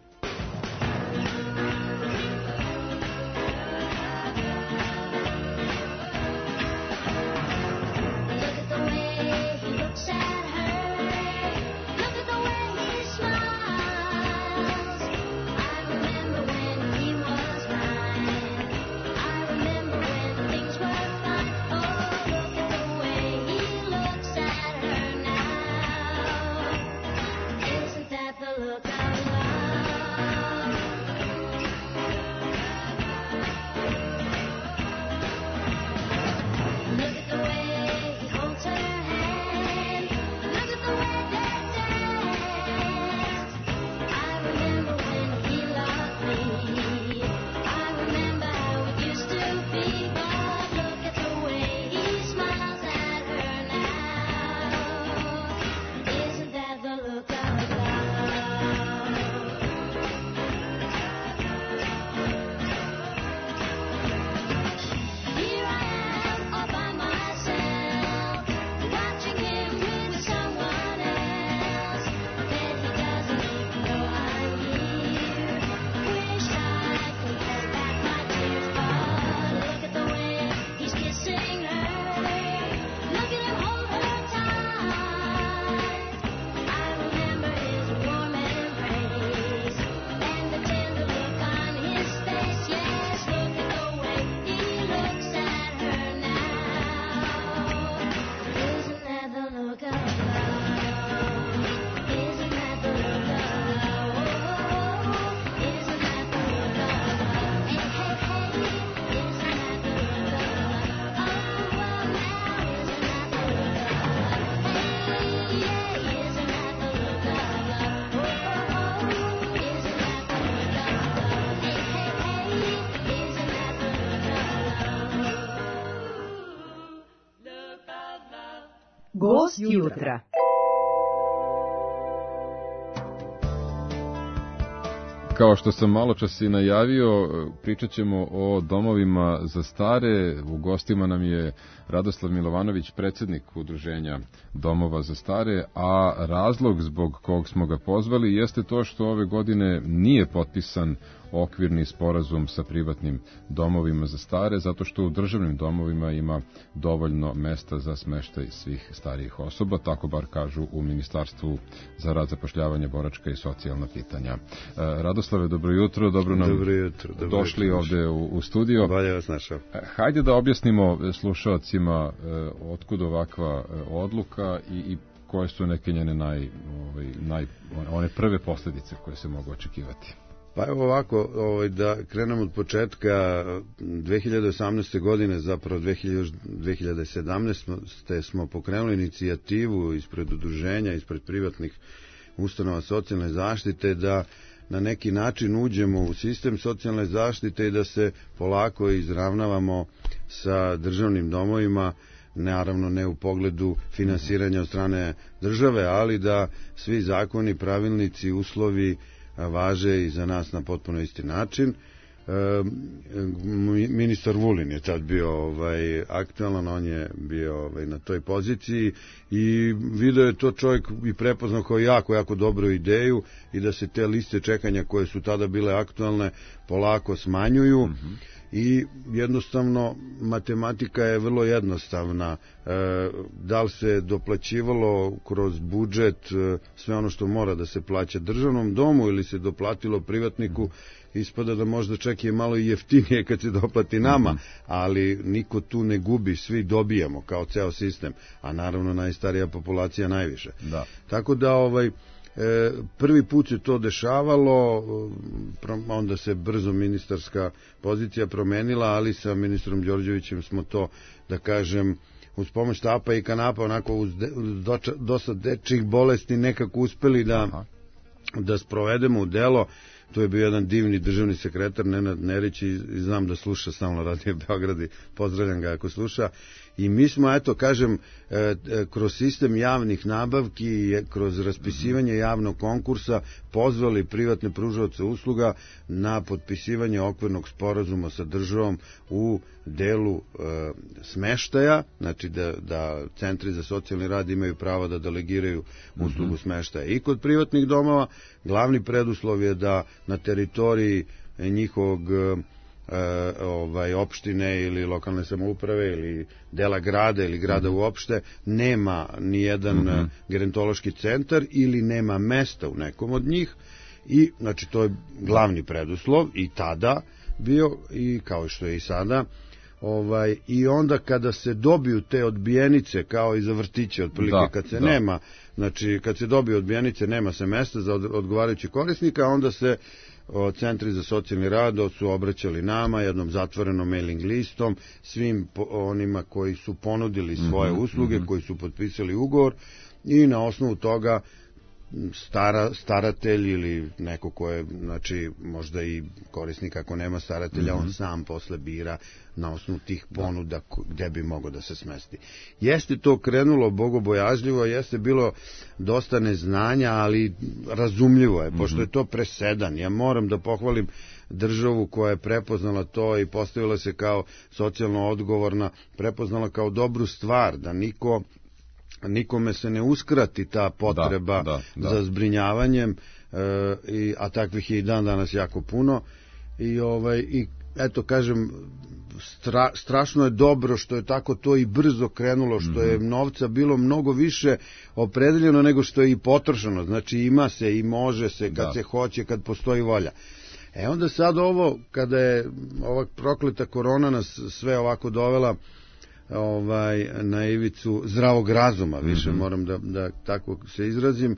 Gost jutra. kao što sam malo čas i najavio, pričat ćemo o domovima za stare. U gostima nam je Radoslav Milovanović, predsjednik Udruženja domova za stare, a razlog zbog kog smo ga pozvali jeste to što ove godine nije potpisan okvirni sporazum sa privatnim domovima za stare, zato što u državnim domovima ima dovoljno mesta za smeštaj svih starijih osoba, tako bar kažu u Ministarstvu za rad, zapošljavanje, boračka i socijalna pitanja. Radoslave, dobro jutro, dobro nam došli ovde u studio. Bolje vas našao. Hajde da objasnimo slušalcima otkud ovakva odluka i koje su neke njene one prve posljedice koje se mogu očekivati. Pa evo ovako, da krenemo od početka. 2018. godine, zapravo 2017. smo pokrenuli inicijativu ispred udruženja, ispred privatnih ustanova socijalne zaštite da na neki način uđemo u sistem socijalne zaštite i da se polako izravnavamo sa državnim domovima, naravno ne u pogledu finansiranja od strane države, ali da svi zakoni, pravilnici, uslovi važe i za nas na potpuno isti način. Ministar Vulin je tad bio aktualan, on je bio na toj poziciji i video je to čovjek i prepoznao kao jako dobru ideju i da se te liste čekanja koje su tada bile aktualne polako smanjuju. I jednostavno matematika je vrlo jednostavna. Da li se doplaćivalo kroz budžet sve ono što mora da se plaća državnom domu ili se doplatilo privatniku, ispada da možda čak je malo i jeftinije kad se doplati nama, ali niko tu ne gubi, svi dobijamo kao ceo sistem, a naravno najstarija populacija najviše. Da. Tako da prvi put se to dešavalo, onda se brzo ministarska pozicija promenila, ali sa ministrom Đorđevićem smo to, da kažem, uz pomoć tapa i kanapa, onako uz dosta dečjih bolesti nekako uspeli da sprovedemo u delo. To je bio jedan divni državni sekretar Nenad Nerić i znam da sluša stalno Radio Beograd i pozdravljam ga ako sluša. I mi smo, kroz sistem javnih nabavki, kroz raspisivanje javnog konkursa pozvali privatne pružaoce usluga na potpisivanje okvirnog sporazuma sa državom u delu smeštaja, znači da centri za socijalni rad imaju pravo da delegiraju uslugu smeštaja i kod privatnih domova. Glavni preduslov je da na teritoriji njihovog opštine ili lokalne samouprave ili dela grada ili grada uopšte nema ni jedan gerontološki centar ili nema mesta u nekom od njih i znači to je glavni preduslov i tada bio i kao što je i sada. I onda kada se dobiju te odbijenice kao i za vrtiće otprilike kad se nema, znači kad se dobiju odbijenice nema se mesta za odgovarajući korisnika, onda se centri za socijalni rad su obraćali nama jednom zatvorenom mailing listom, svim onima koji su ponudili svoje usluge, koji su potpisali ugovor i na osnovu toga staratelj ili neko ko je, znači možda i korisnik ako nema staratelja, on sam posle bira na osnovu tih ponuda gde bi mogao da se smesti. Jeste to krenulo bogobojazljivo, jeste bilo dosta neznanja, ali razumljivo je, pošto je to presedan. Ja moram da pohvalim državu koja je prepoznala to i postavila se kao socijalno odgovorna, prepoznala kao dobru stvar, da nikome se ne uskrati ta potreba za zbrinjavanjem, a takvih je i dan danas jako puno. I eto kažem, strašno je dobro što je tako to i brzo krenulo, što je novca bilo mnogo više opredeljeno nego što je i potrošeno. Znači ima se i može se kad se hoće, kad postoji volja. Onda sad ovo, kada je ova prokleta korona nas sve ovako dovela na ivicu zdravog razuma, više moram da tako se izrazim,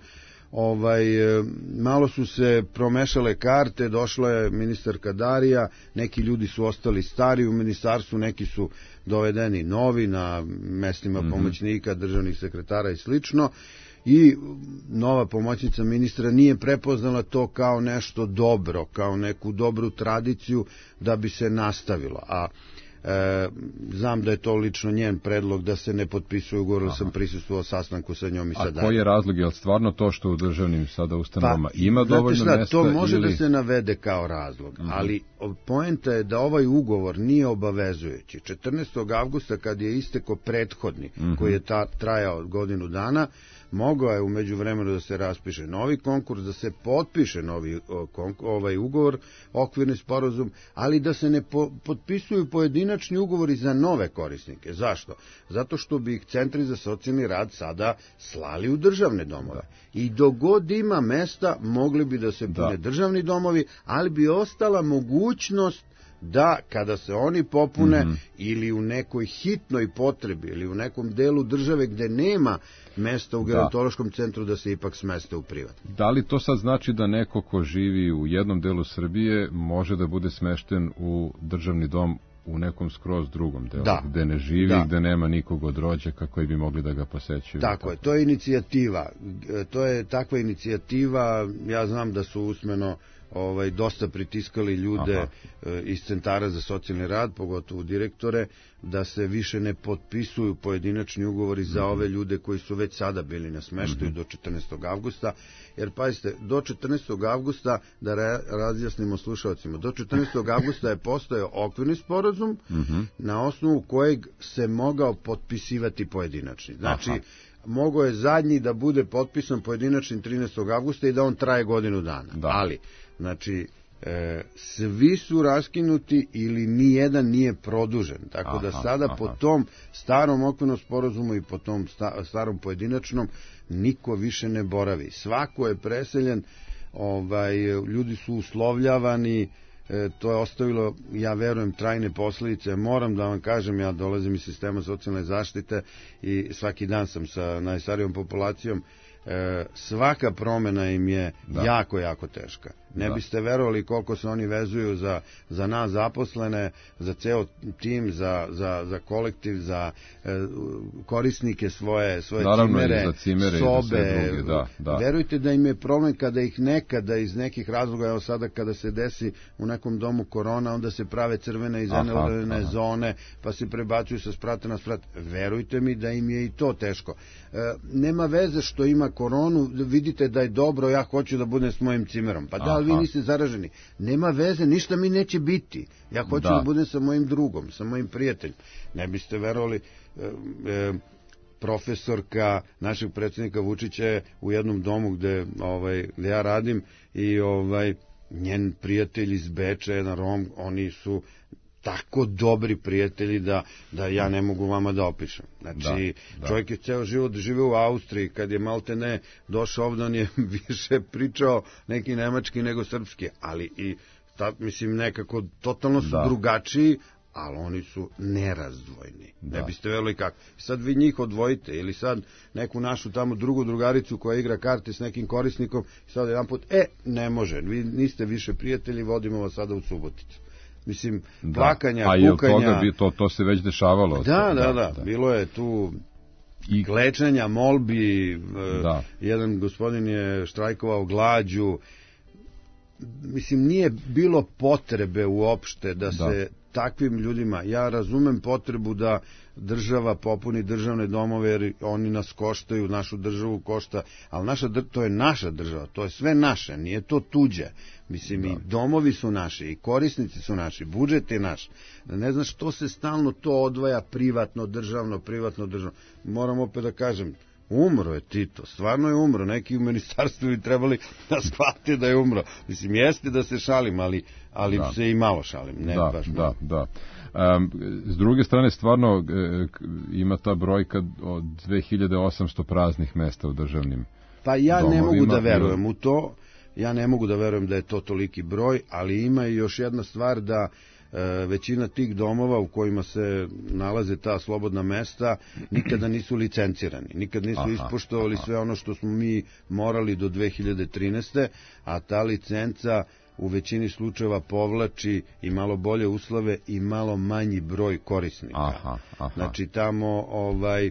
malo su se promešale karte, došla je ministarka Darija, neki ljudi su ostali stari u ministarstvu, neki su dovedeni novi na mestima pomoćnika, državnih sekretara i slično, i nova pomoćnica ministra nije prepoznala to kao nešto dobro, kao neku dobru tradiciju da bi se nastavilo. A znam da je to lično njen predlog da se ne potpisuje ugovor, sam prisustvovao sastanku sa njom i sa A koji je razlog? Je li stvarno to što u državnim sada ustanovama ima dovoljno mesta? To može da se navede kao razlog, ali poenta je da ovaj ugovor nije obavezujući. 14. avgusta kad je istekao prethodni, koji je trajao godinu dana, mogao je u međuvremenu da se raspiše novi konkurs, da se potpiše novi ovaj ugovor, okvirni sporazum, ali da se ne potpisuju pojedinačni ugovori za nove korisnike. Zašto? Zato što bi ih centri za socijalni rad sada slali u državne domove. I dok god ima mesta, mogli bi da se pune državni domovi, ali bi ostala mogućnost da kada se oni popune ili u nekoj hitnoj potrebi ili u nekom delu države gde nema mesta u gerontološkom centru da se ipak smeste u privatno. Da li to sad znači da neko ko živi u jednom delu Srbije može da bude smešten u državni dom u nekom skroz drugom delu, gde ne živi, gde nema nikog od rođaka koji bi mogli da ga posećuju? Tako je, to je inicijativa. To je takva inicijativa, ja znam da su usmeno dosta pritiskali ljude iz centara za socijalni rad, pogotovo direktore, da se više ne potpisuju pojedinačni ugovori za ove ljude koji su već sada bili na smeštaju do 14. avgusta, jer pazite, do 14. avgusta, da razjasnimo slušalcima, do 14. avgusta je postojao okvirni sporazum na osnovu kojeg se mogao potpisivati pojedinačni. Znači, mogao je zadnji da bude potpisan pojedinačni 13. avgusta i da on traje godinu dana. Ali, znači, svi su raskinuti ili nijedan nije produžen. Tako da sada po tom starom okvirnom sporazumu i po tom starom pojedinačnom niko više ne boravi. Svako je preseljen, ljudi su uslovljavani, to je ostavilo, ja verujem, trajne posljedice. Moram da vam kažem, ja dolazim iz sistema socijalne zaštite i svaki dan sam sa najstarijom populacijom, svaka promjena im je jako, jako teška. Ne biste verovali koliko se oni vezuju za nas zaposlene, za ceo tim, za kolektiv, za korisnike svoje cimere, sobe. Verujte da im je problem kada ih nekada iz nekih razloga, evo sada kada se desi u nekom domu korona, onda se prave crvene i zelene zone, pa se prebacuju sa sprata na sprat. Verujte mi da im je i to teško. Nema veze što ima koronu, vidite da je dobro, ja hoću da budem s mojim cimerom. Pa da, vi niste zaraženi. Nema veze, ništa mi neće biti. Ja hoću da budem sa mojim drugom, sa mojim prijateljem. Ne biste verovali, profesorka našeg predsjednika Vučića je u jednom domu gde ja radim i njen prijatelj iz Beča, jedan Rom, oni su tako dobri prijatelji da ja ne mogu vama da opišem. Znači, čovjek je ceo život živeo u Austriji, kad je malte ne došao ovdje, on je više pričao neki nemački nego srpski, ali i mislim nekako totalno su drugačiji, ali oni su nerazdvojni. Ne biste verovali kako. Sad vi njih odvojite ili sad neku našu tamo drugu drugaricu koja igra karte s nekim korisnikom i sad jedan put, ne može, vi niste više prijatelji, vodimo vas sada u Suboticu. Mislim, plakanja, kukanja... To se već dešavalo. Da, bilo je tu i klečanja, molbi, jedan gospodin je štrajkovao glađu. Mislim, nije bilo potrebe uopšte da se takvim ljudima, ja razumem potrebu da država popuni državne domove jer oni nas koštaju, našu državu košta, ali to je naša država, to je sve naše, nije to tuđe. Mislim, i domovi su naši, i korisnici su naši, budžet je naš. Ne znam što se stalno to odvaja privatno, državno. Moram opet da kažem, umro je Tito, stvarno je umro, neki u ministarstvu bi trebali da shvate da je umro. Mislim, jeste da se šalim, ali se i malo šalim. Da. S druge strane, stvarno ima ta brojka od 2800 praznih mesta u državnim pa ja ne mogu da verujem u to, ja ne mogu da verujem da je to toliki broj, ali ima i još jedna stvar da većina tih domova u kojima se nalaze ta slobodna mesta nikada nisu licencirani, nikad nisu ispoštovali sve ono što smo mi morali do 2013. A ta licenca u većini slučajeva povlači i malo bolje uslove i malo manji broj korisnika. Znači tamo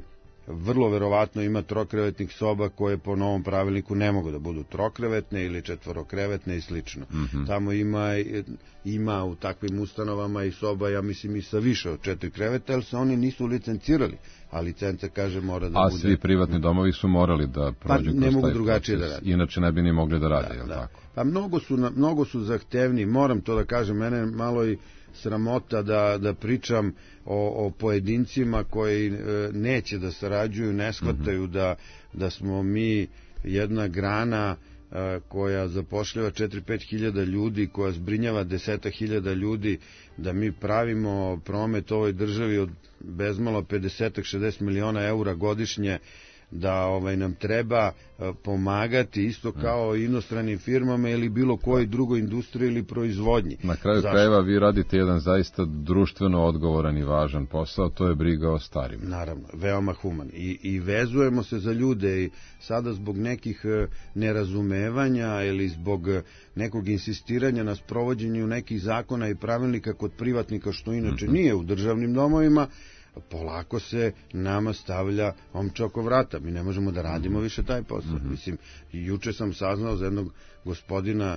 vrlo verovatno ima trokrevetnih soba koje po novom pravilniku ne mogu da budu trokrevetne ili četvorokrevetne i slično. Tamo ima u takvim ustanovama i soba, ja mislim, i sa više od 4 kreveta, jer se oni nisu licencirali, a licenca kaže mora da bude... A svi privatni domovi su morali da prođu ne mogu drugačije da rade. Inače ne bi ni mogli da rade, je li tako? Pa mnogo su zahtevni, moram to da kažem, mene malo i sramota da pričam o pojedincima koji neće da sarađuju, ne shvataju da smo mi jedna grana koja zapošljava 4-5 hiljada ljudi, koja zbrinjava 10.000 ljudi, da mi pravimo promet ovoj državi od bezmalo 50-60 miliona eura godišnje, da nam treba pomagati isto kao inostranim firmama ili bilo kojoj drugoj industriji ili proizvodnji. Na kraju krajeva vi radite jedan zaista društveno odgovoran i važan posao, to je briga o starima. Naravno, veoma human. I vezujemo se za ljude i sada zbog nekih nerazumevanja ili zbog nekog insistiranja na sprovođenju nekih zakona i pravilnika kod privatnika, što inače nije u državnim domovima, polako se nama stavlja omča oko vrata. Mi ne možemo da radimo više taj posao. Mislim, juče sam saznao za jednog gospodina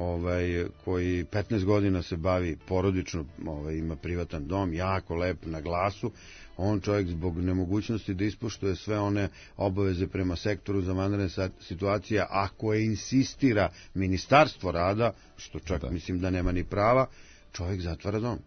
koji 15 godina se bavi porodično, ima privatan dom, jako lep na glasu. On čovjek zbog nemogućnosti da ispoštuje sve one obaveze prema sektoru za vanredne situacije, a koje insistira Ministarstvo rada, što čak mislim da nema ni prava, čovjek zatvara dom.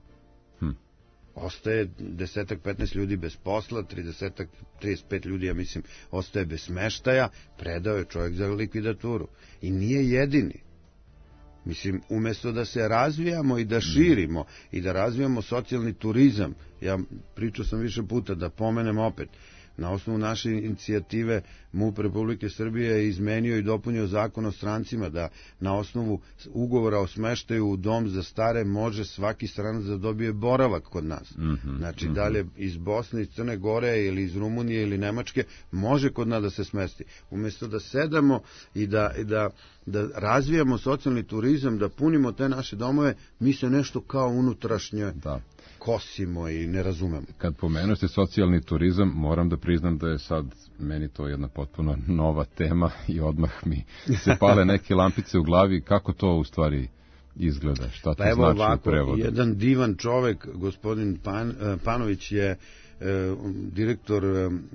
Ostaje 10-15 ljudi bez posla, 35 ljudi, ja mislim, ostaje bez smeštaja, predao je čovjek za likvidaturu. I nije jedini. Mislim, umjesto da se razvijamo i da širimo i da razvijamo socijalni turizam, ja pričao sam više puta, da pomenem opet, na osnovu naše inicijative MUP Republike Srbije je izmenio i dopunio zakon o strancima, da na osnovu ugovora o smeštaju u dom za stare može svaki stranac da dobije boravak kod nas. Znači, dalje iz Bosne, iz Crne Gore ili iz Rumunije ili Nemačke može kod nas da se smesti. Umjesto da sedamo i da razvijamo socijalni turizam, da punimo te naše domove, mi se nešto kao unutrašnje kosimo i ne razumemo. Kad pomenuste socijalni turizam, moram da priznam da je sad meni to jedna potpuno nova tema i odmah mi se pale neke lampice u glavi. Kako to u stvari izgleda? Šta to znači u prevodu? Jedan divan čovek, gospodin Panović je direktor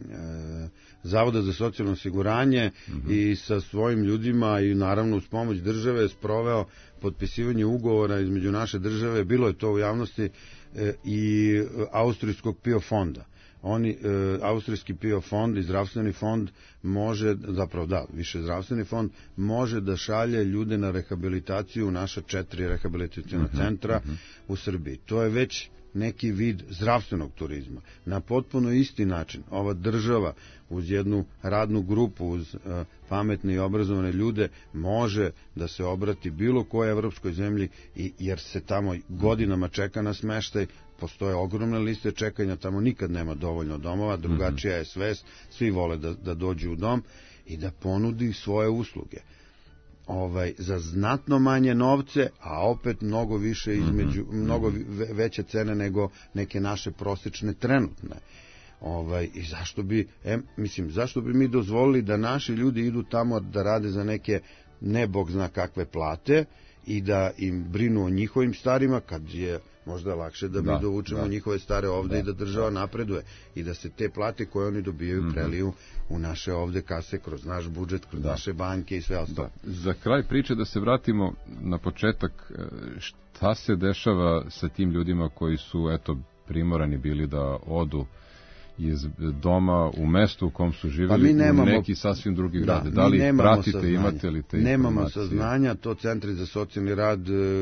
Zavoda za socijalno osiguranje i sa svojim ljudima i naravno uz pomoć države sproveo potpisivanje ugovora između naše države, bilo je to u javnosti, i Austrijskog PIO fonda. Austrijski PIO fond i zdravstveni fond može, više zdravstveni fond može da šalje ljude na rehabilitaciju u naša 4 rehabilitaciona centra u Srbiji. To je već neki vid zdravstvenog turizma. Na potpuno isti način ova država uz jednu radnu grupu, uz pametne i obrazovane ljude može da se obrati bilo kojoj evropskoj zemlji, jer se tamo godinama čeka na smeštaj, postoje ogromne liste čekanja, tamo nikad nema dovoljno domova, drugačija je svest, svi vole da dođu u dom i da ponudi svoje usluge. Za znatno manje novce, a opet mnogo više mnogo veće cene nego neke naše prosječne trenutne. I zašto bi mi dozvolili da naši ljudi idu tamo da rade za neke ne bog zna kakve plate i da im brinu o njihovim starima, kad je možda lakše da mi dovučemo njihove stare ovde i da država napreduje i da se te plate koje oni dobijaju preliju u naše ovde kase, kroz naš budžet, kroz naše banke i sve ostalo. Za kraj priče da se vratimo na početak, šta se dešava sa tim ljudima koji su primorani bili da odu iz doma u mestu u kom su živjeli u neki sasvim drugi grade. Da li pratite, imate li te informacije? Nemamo saznanja, to centri za socijalni rad,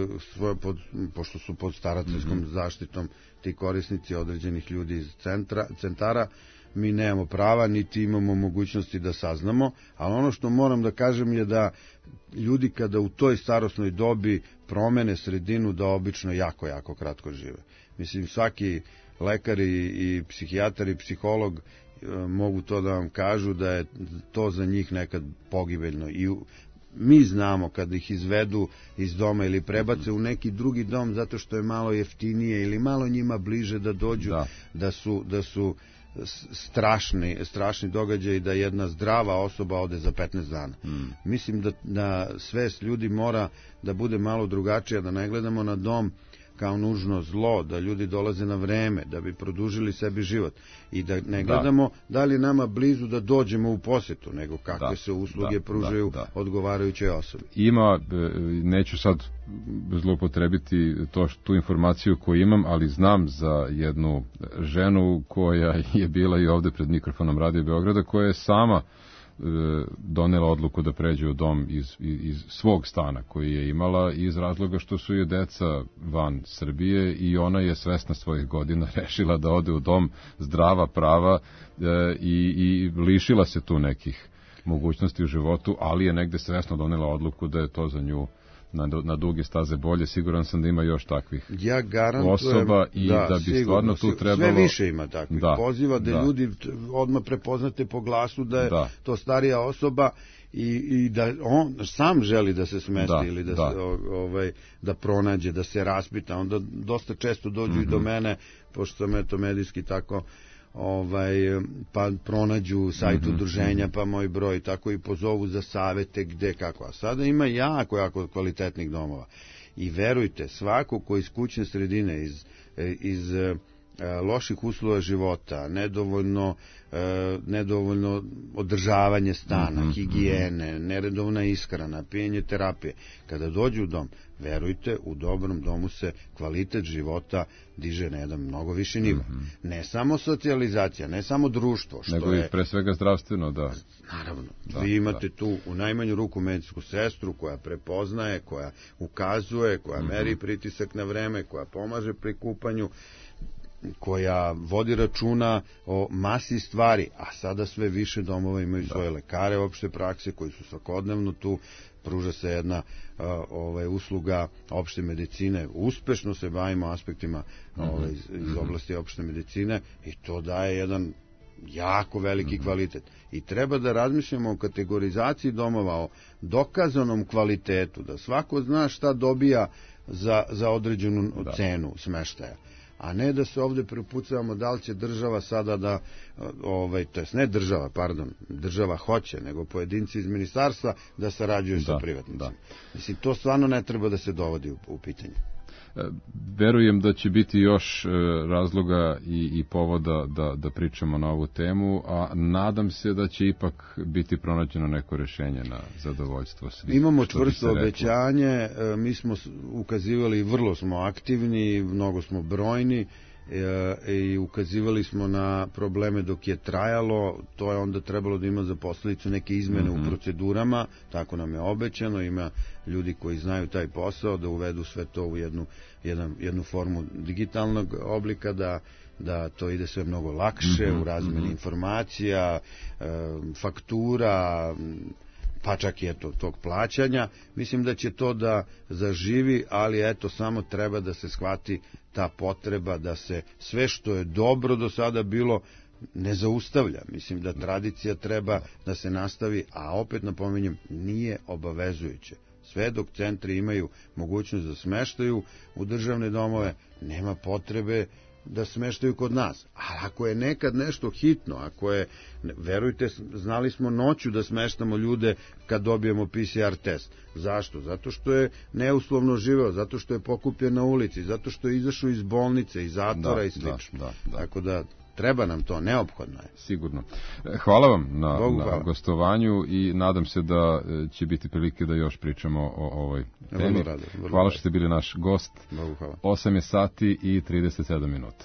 pošto su pod starateljskom zaštitom ti korisnici određenih ljudi iz centara, mi nemamo prava, niti imamo mogućnosti da saznamo, ali ono što moram da kažem je da ljudi kada u toj starosnoj dobi promene sredinu, da obično jako, jako kratko žive. Mislim, svaki lekar i psihijatar i psiholog mogu to da vam kažu da je to za njih nekad pogibeljno. I mi znamo kad ih izvedu iz doma ili prebace u neki drugi dom zato što je malo jeftinije ili malo njima bliže da dođu, da su strašni događaj da jedna zdrava osoba ode za 15 dana. Mislim da svest ljudi mora da bude malo drugačija, da ne gledamo na dom kao nužno zlo, da ljudi dolaze na vreme, da bi produžili sebi život i da ne gledamo da li je nama blizu da dođemo u posjetu, nego kakve se usluge pružaju odgovarajućoj osobi. Ima, neću sad zloupotrebiti tu informaciju koju imam, ali znam za jednu ženu koja je bila i ovde pred mikrofonom Radio Beograda, koja je sama donela odluku da pređe u dom iz svog stana koji je imala iz razloga što su je deca van Srbije i ona je svesna svojih godina rešila da ode u dom zdrava, prava i lišila se tu nekih mogućnosti u životu, ali je negde svesno donela odluku da je to za nju na duge staze bolje. Siguran sam da ima još takvih osoba i da bi stvarno tu trebalo... Sve više ima takvih poziva da ljudi odmah prepoznate po glasu da je to starija osoba i da on sam želi da se smesti ili da pronađe, da se raspita. Onda dosta često dođu i do mene, pošto sam eto medijski tako pa pronađu sajt udruženja, pa moj broj, tako i pozovu za savete gde, kako. A sada ima jako kvalitetnih domova. I verujte, svako ko iz kućne sredine, iz loših uslova života, nedovoljno održavanje stana, higijene, neredovna ishrana, pijenje terapije, kada dođu u dom, verujte, u dobrom domu se kvalitet života diže na jedan mnogo viši nivo. Ne samo socijalizacija, ne samo društvo, što nego i pre svega zdravstveno, da. Naravno, vi imate tu u najmanju ruku medicinsku sestru koja prepoznaje, koja ukazuje, koja meri pritisak na vreme, koja pomaže pri kupanju, koja vodi računa o masi stvari, a sada sve više domova imaju svoje lekare opšte prakse koji su svakodnevno tu, pruža se jedna usluga opšte medicine, uspešno se bavimo aspektima iz oblasti opšte medicine i to daje jedan jako veliki kvalitet. I treba da razmišljamo o kategorizaciji domova, o dokazanom kvalitetu, da svako zna šta dobija za određenu cenu smeštaja. A ne da se ovde prepucavamo da li će država sada da, to jest ne država, država hoće, nego pojedinci iz ministarstva da sarađuju sa privatnicima. Mislim, to stvarno ne treba da se dovodi u pitanje. Verujem da će biti još razloga i povoda da pričamo na ovu temu, a nadam se da će ipak biti pronađeno neko rešenje na zadovoljstvo svih. Imamo čvrsto obećanje, mi smo ukazivali, vrlo smo aktivni, mnogo smo brojni i ukazivali smo na probleme dok je trajalo, to je onda trebalo da ima za posledicu neke izmene u procedurama, tako nam je obećano, ima ljudi koji znaju taj posao, da uvedu sve to u jednu formu digitalnog oblika, da to ide sve mnogo lakše u razmeni informacija, faktura, pa čak i tog plaćanja. Mislim da će to da zaživi, ali samo treba da se shvati ta potreba da se sve što je dobro do sada bilo ne zaustavlja. Mislim da tradicija treba da se nastavi, a opet napominjem, nije obavezujuće. Sve dok centri imaju mogućnost da smeštaju u državne domove, nema potrebe da smeštaju kod nas. A ako je nekad nešto hitno, ako je, verujte, znali smo noću da smeštamo ljude kad dobijemo PCR test. Zašto? Zato što je neuslovno živeo, zato što je pokupljen na ulici, zato što je izašao iz bolnice, iz zatvora i slično. Tako da treba nam to, neophodno je. Sigurno. Hvala vam na gostovanju i nadam se da će biti prilike da još pričamo o ovoj temi. Hvala što ste bili naš gost. 8 je sati i 37 minuta.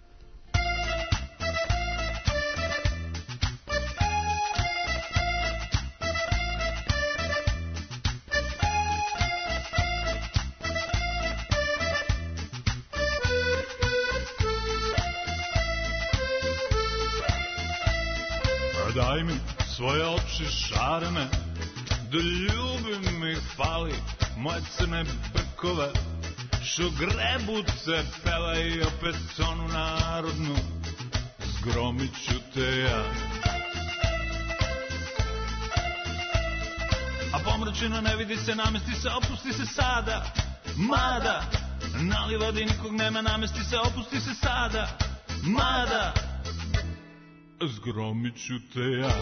Daj mi svoje oči šarene, da ljubim ih fali, moje crne brkove, što grebuce pela i opet onu narodnu, zgromit ću te ja. A pomračina ne vidi se, namesti se, opusti se sada, mada, na livadi nikog nema, namesti se, opusti se sada, mada. zgromit ću te ja.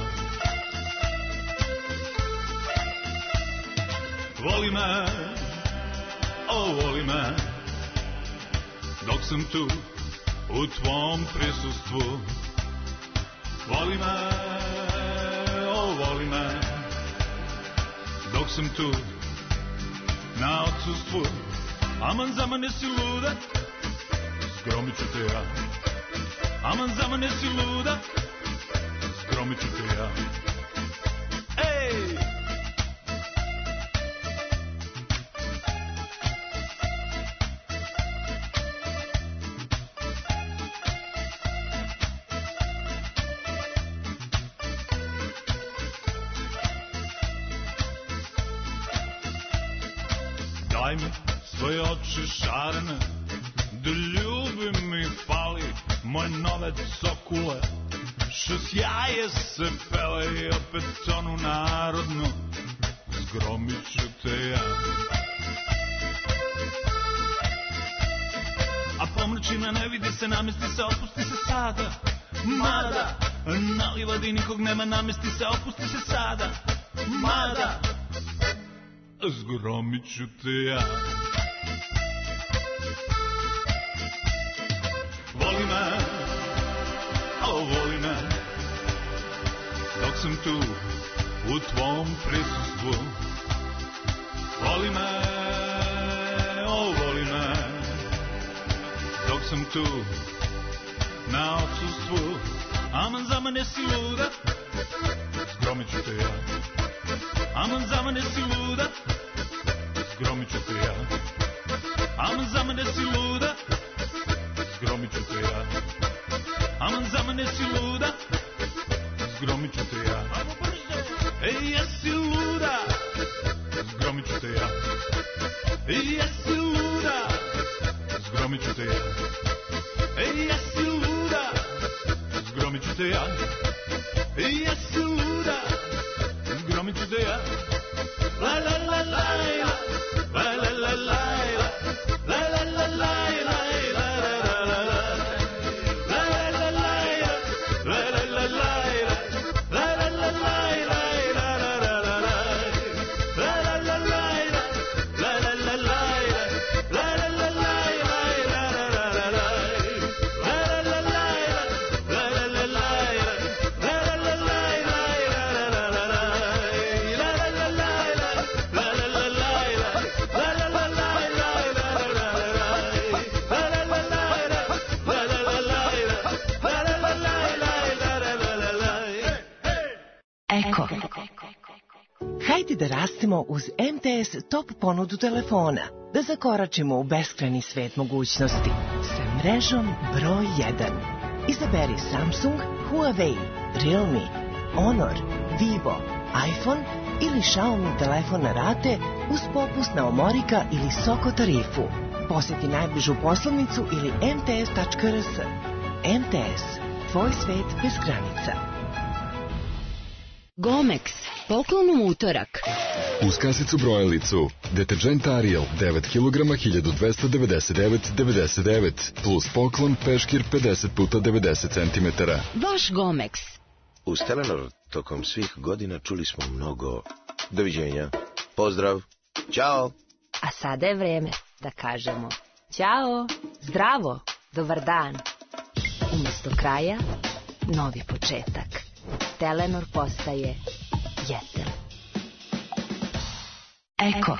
Voli me, voli me, dok sam tu u tvom prisustvu. Voli me, voli me, dok sam tu na odsustvu. Aman za mene si luda, zgromit ću te ja. Aman za mene si luda, zgromit ću te ja. Ej! Daj mi svoje oči šarene, da ljubim mi fali moj novec sokule. Šest jaje se pele i opet tonu narodno, zgromit ću te ja. A pomračina ne vidi se, namesti se, opusti se sada. Mada, na livadi nikog nema, namesti se, opusti se sada. Mada, zgromit ću te ja. Voli me, voli me, dok sam tu u tvom prisustvu. Voli me, voli me, dok sam tu na odsustvu. Aman za mene si luda, zgromit ću te ja. Aman za mene si luda, zgromit ću te ja. Aman za mene si luda, zgromit ću te ja. Aman za mene si luda, zgromit ću te ja. Ej, jesi luda, zgromit ću te ja. Ej, jesi luda, zgromit ću te ja. Ej, jesi luda, zgromit ću te ja. Ej, jesi luda, zgromit ću te ja. La la la la la, la la la la, la la la la la. Hajde da rastemo uz MTS top ponudu telefona, da zakoračimo u beskrajni svet mogućnosti sa mrežom broj 1. Izaberi Samsung, Huawei, Realme, Honor, Vivo, iPhone ili Xiaomi telefon na rate uz popust na Omorika ili Soko tarifu. Posjeti najbližu poslovnicu ili mts.rs. MTS, tvoj svet bez granica. Gomex, poklon u utorak. Uz kasicu brojilicu, deterđent Ariel 9 kg 1299,99 plus poklon peškir 50x90 cm. Vaš Gomex. Uz Telenor tokom svih godina čuli smo mnogo doviđenja, pozdrav, ćao. A sada je vreme da kažemo ćao, zdravo, dobar dan. Umjesto kraja, novi početak. Telenor postaje jesen. Eko.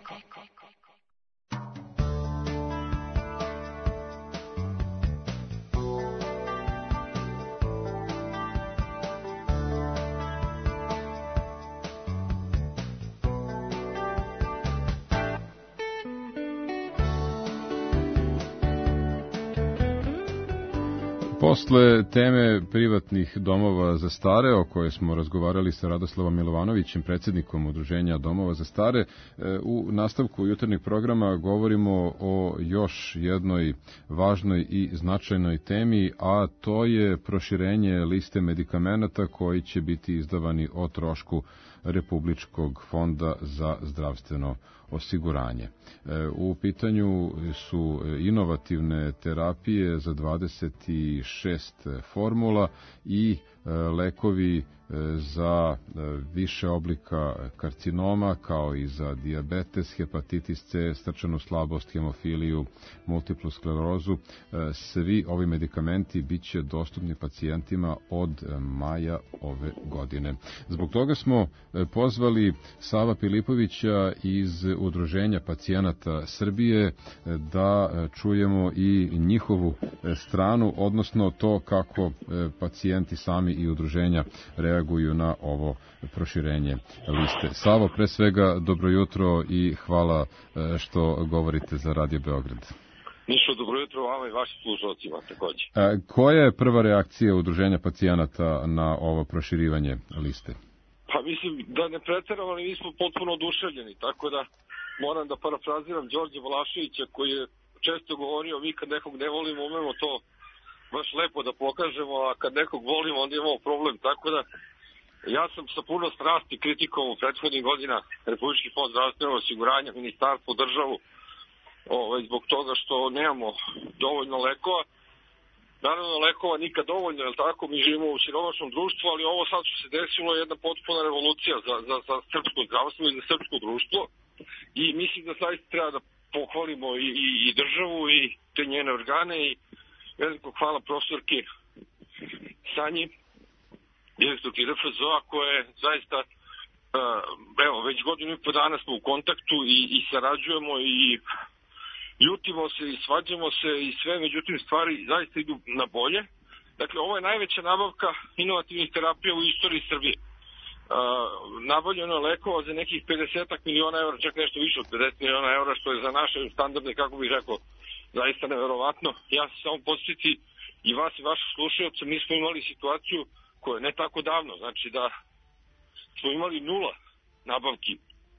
Posle teme privatnih domova za stare, o kojoj smo razgovarali sa Radoslavom Milovanovićem, predsjednikom Udruženja domova za stare, u nastavku jutarnjeg programa govorimo o još jednoj važnoj i značajnoj temi, a to je proširenje liste medikamenata koji će biti izdavani o trošku Republičkog fonda za zdravstveno osiguranje. U pitanju su inovativne terapije za 26 6 formula i lekovi za više oblika karcinoma, kao i za dijabetes, hepatitis C, srčanu slabost, hemofiliju, multiplu sklerozu. Svi ovi medikamenti biće dostupni pacijentima od maja ove godine. Zbog toga smo pozvali Sava Pilipovića iz Udruženja pacijenata Srbije da čujemo i njihovu stranu, odnosno to kako pacijenti sami i udruženja reaguju na ovo proširenje liste. Savo, pre svega, dobro jutro i hvala što govorite za Radio Beograd. Ništa, dobro jutro vama i vašim slušalcima takođe. Koja je prva reakcija Udruženja pacijenata na ovo proširivanje liste? Pa mislim da ne preteramo, ali mi smo potpuno oduševljeni, tako da moram da parafraziram Đorđe Vlaševića koji je često govorio, mi kad nekog ne volimo umemo to baš lepo da pokažemo, a kad nekog volimo onda imamo problem, tako da ja sam sa puno strasti kritikovao u prethodnih godina Republički fond zdravstvenog osiguranja, ministarstvo, državu, zbog toga što nemamo dovoljno lekova. Naravno, lekova nikad dovoljno, jer tako, mi živimo u siromašnom društvu, ali ovo sad što se desilo je jedna potpuna revolucija za srpsko zdravstvo i za srpsko društvo i mislim da sad treba da pohvalimo i državu i te njene organe i veliko hvala profesorki Sanji, direktorki RFZO-a, koja je zaista, evo, već godinu i po dana smo u kontaktu i sarađujemo i ljutimo se i svađamo se i sve, međutim stvari zaista idu na bolje. Dakle, ovo je najveća nabavka inovativnih terapija u istoriji Srbije. Nabavljeno je lekova za nekih 50 miliona evra, čak nešto više od 50 miliona evra, što je za naše standardne, kako bih rekao, zaista neverovatno. Ja se samo podsjeti i vas i vaših slušaoca, mi smo imali situaciju koja je ne tako davno, znači da smo imali 0 nabavki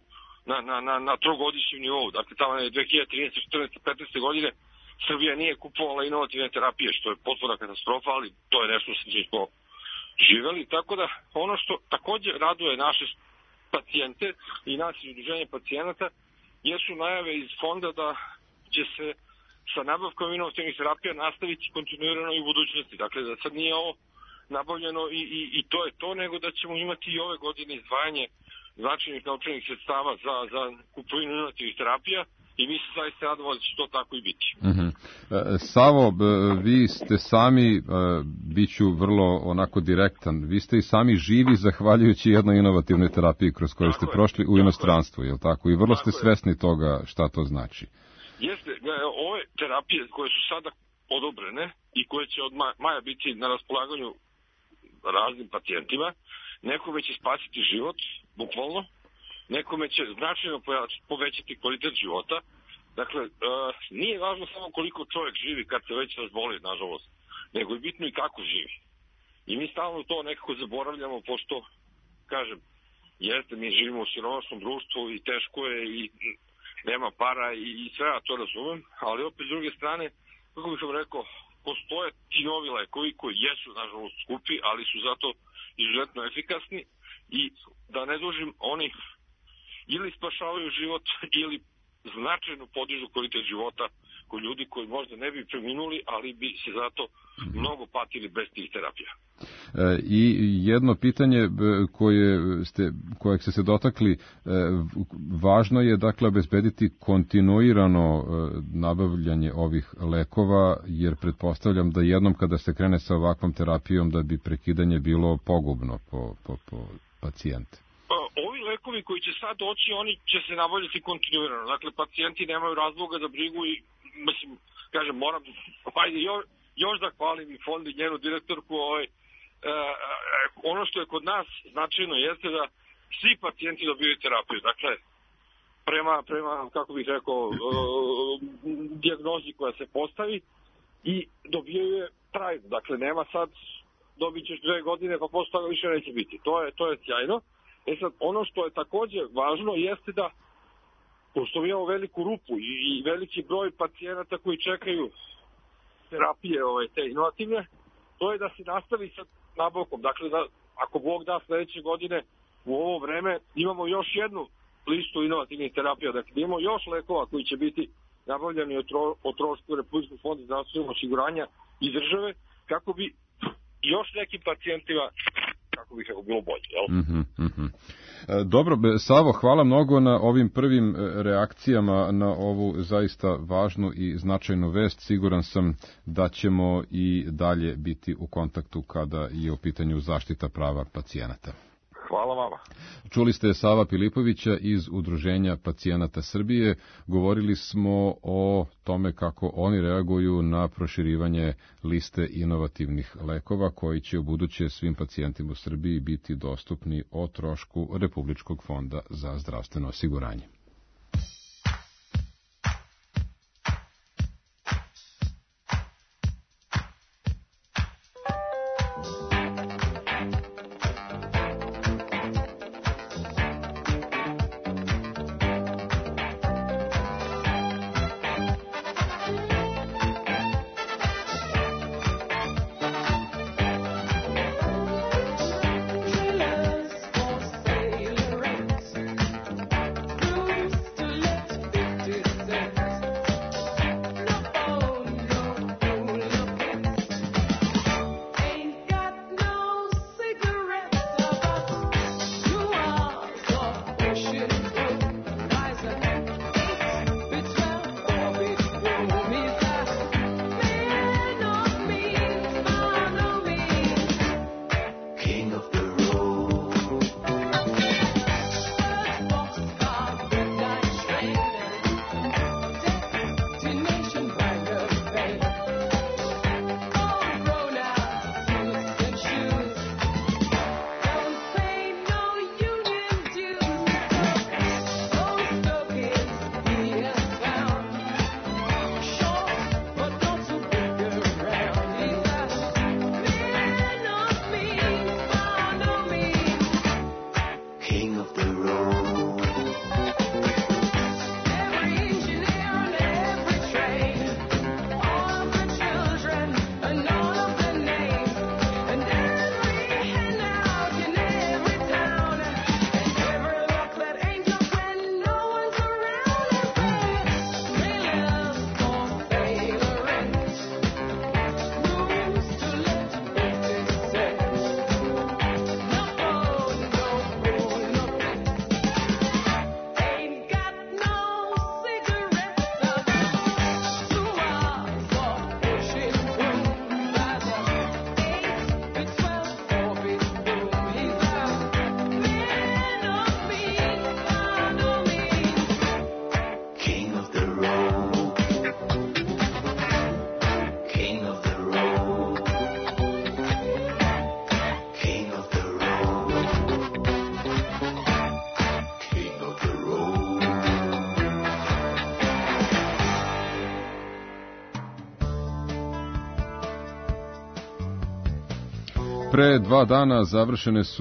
na trogodišnjem nivou. Dakle, tamo je 2013, 14, 15. godine Srbija nije kupovala inovativne terapije, što je potpuna katastrofa, ali to je nešto što smo živeli. Tako da ono što takođe raduje naše pacijente i nas iz Udruženja pacijenata jesu najave iz fonda da će se sa nabavkom inovativnih terapija nastaviti kontinuirano i u budućnosti. Dakle, da sad nije ovo nabavljeno i to je to, nego da ćemo imati i ove godine izdvajanje značajnih novčanih sredstava za kupovinu inovativnih terapija i mi se zaista radimo da će to tako i biti. Savo, vi ste sami, bit ću vrlo onako direktan, vi ste i sami živi zahvaljujući jednoj inovativnoj terapiji kroz koju ste prošli u inostranstvu, je li tako? I vrlo ste svesni toga šta to znači. Jeste, ove terapije koje su sada odobrene i koje će od maja biti na raspolaganju raznim pacijentima, nekome će spasiti život, bukvalno, nekome će značajno povećati kvalitet života. Dakle, nije važno samo koliko čovjek živi kad se već razboli, nažalost, nego je bitno i kako živi. I mi stalno to nekako zaboravljamo, pošto, kažem, jeste, mi živimo u siromašnom društvu i teško je i nema para i sve, ja to razumem, ali opet s druge strane, kako bih vam rekao, postoje ti novi lekovi koji jesu, nažalost, skupi, ali su zato izuzetno efikasni i da ne dužim, oni ili spašavaju život ili značajno podižu kvalitet života kod ljudi koji možda ne bi preminuli, ali bi se zato mnogo patili bez tih terapija. I jedno pitanje kojeg ste se dotakli, važno je dakle obezbediti kontinuirano nabavljanje ovih lekova, jer pretpostavljam da jednom kada se krene sa ovakvom terapijom da bi prekidanje bilo pogubno po pacijente. Ovi lekovi koji će sad doći, oni će se nabavljati kontinuirano. Dakle, pacijenti nemaju razloga za brigu i, mislim, kažem, moram, još da hvalim i fond i njenu direktorku, ono što je kod nas značajno jeste da svi pacijenti dobiju terapiju. Dakle, prema kako bih rekao, dijagnozi koja se postavi i dobijaju je trajno. Dakle, nema sad dobit ćeš 2 godine pa posle toga više neće biti. To je sjajno. Sad, ono što je takođe važno jeste da, pošto mi imamo veliku rupu i veliki broj pacijenata koji čekaju terapije te inovativne, to je da se nastavi sa nabavkom. Dakle, da ako Bog da sledeće godine u ovo vreme imamo još jednu listu inovativnih terapija, dakle imamo još lekova koji će biti nabavljeni o trošku Republičkog fonda zdravstvenog osiguranja i države, kako bi još nekim pacijentima, kako bih rekao, bilo bolje, jel? Dobro, Savo, hvala mnogo na ovim prvim reakcijama na ovu zaista važnu i značajnu vest. Siguran sam da ćemo i dalje biti u kontaktu kada je u pitanju zaštita prava pacijenata. Hvala vama. Čuli ste Sava Pilipovića iz Udruženja pacijenata Srbije. Govorili smo o tome kako oni reaguju na proširivanje liste inovativnih lekova koji će u buduće svim pacijentima u Srbiji biti dostupni o trošku Republičkog fonda za zdravstveno osiguranje. Pre 2 dana završene su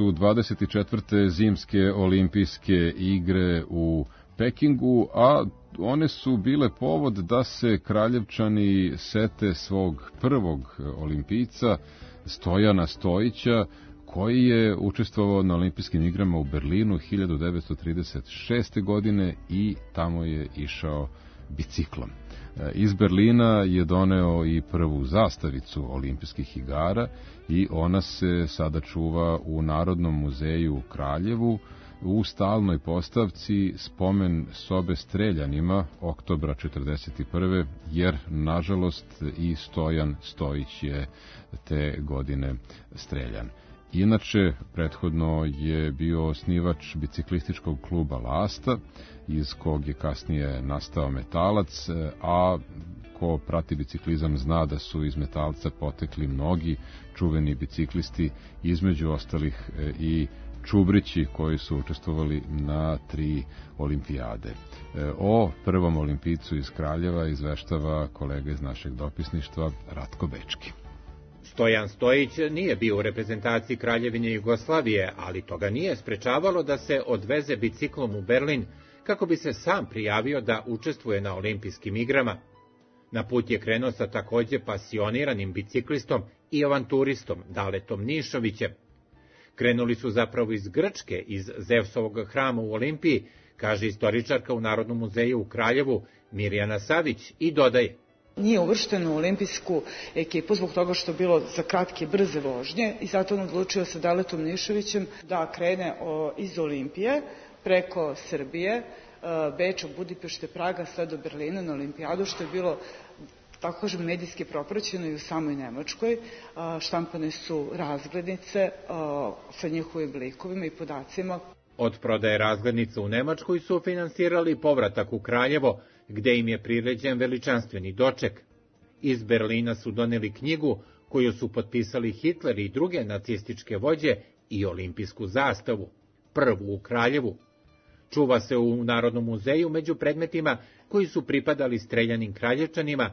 24. zimske olimpijske igre u Pekingu, a one su bile povod da se Kraljevčani sete svog prvog olimpijca, Stojana Stojića, koji je učestvovao na olimpijskim igrama u Berlinu 1936. godine i tamo je išao biciklom. Iz Berlina je doneo i prvu zastavicu olimpijskih igara i ona se sada čuva u Narodnom muzeju u Kraljevu u stalnoj postavci spomen sobe streljanima oktobra 1941. jer, nažalost, i Stojan Stojić je te godine streljan. Inače, prethodno je bio osnivač biciklističkog kluba Lasta, iz kog je kasnije nastao Metalac, a ko prati biciklizam zna da su iz Metalca potekli mnogi čuveni biciklisti, između ostalih i Čubrići koji su učestvovali na 3 olimpijade. O prvom olimpijcu iz Kraljeva izveštava kolega iz našeg dopisništva Ratko Bečki. Stojan Stojić nije bio u reprezentaciji Kraljevine Jugoslavije, ali to ga nije sprečavalo da se odveze biciklom u Berlin kako bi se sam prijavio da učestvuje na olimpijskim igrama. Na put je krenuo sa takođe pasioniranim biciklistom i avanturistom Daletom Nišovićem. Krenuli su zapravo iz Grčke, iz Zevsovog hrama u Olimpiji, kaže istoričarka u Narodnom muzeju u Kraljevu Mirjana Savić i dodaje: Nije uvršten u olimpijsku ekipu zbog toga što je bilo za kratke brze vožnje i zato on odlučio sa Daletom Nišovićem da krene iz Olimpije preko Srbije, Beča, Budimpešte, Praga, sve do Berlina na olimpijadu, što je bilo, tako kažem, medijski propraćeno i u samoj Nemačkoj. Štampane su razglednice sa njihovim likovima i podacima. Od prodaje razglednica u Nemačkoj su finansirali povratak u Kraljevo, gde im je priređen veličanstveni doček. Iz Berlina su doneli knjigu koju su potpisali Hitler i druge nacističke vođe i olimpijsku zastavu, prvu u Kraljevu. Čuva se u Narodnom muzeju među predmetima koji su pripadali streljanim Kraljevčanima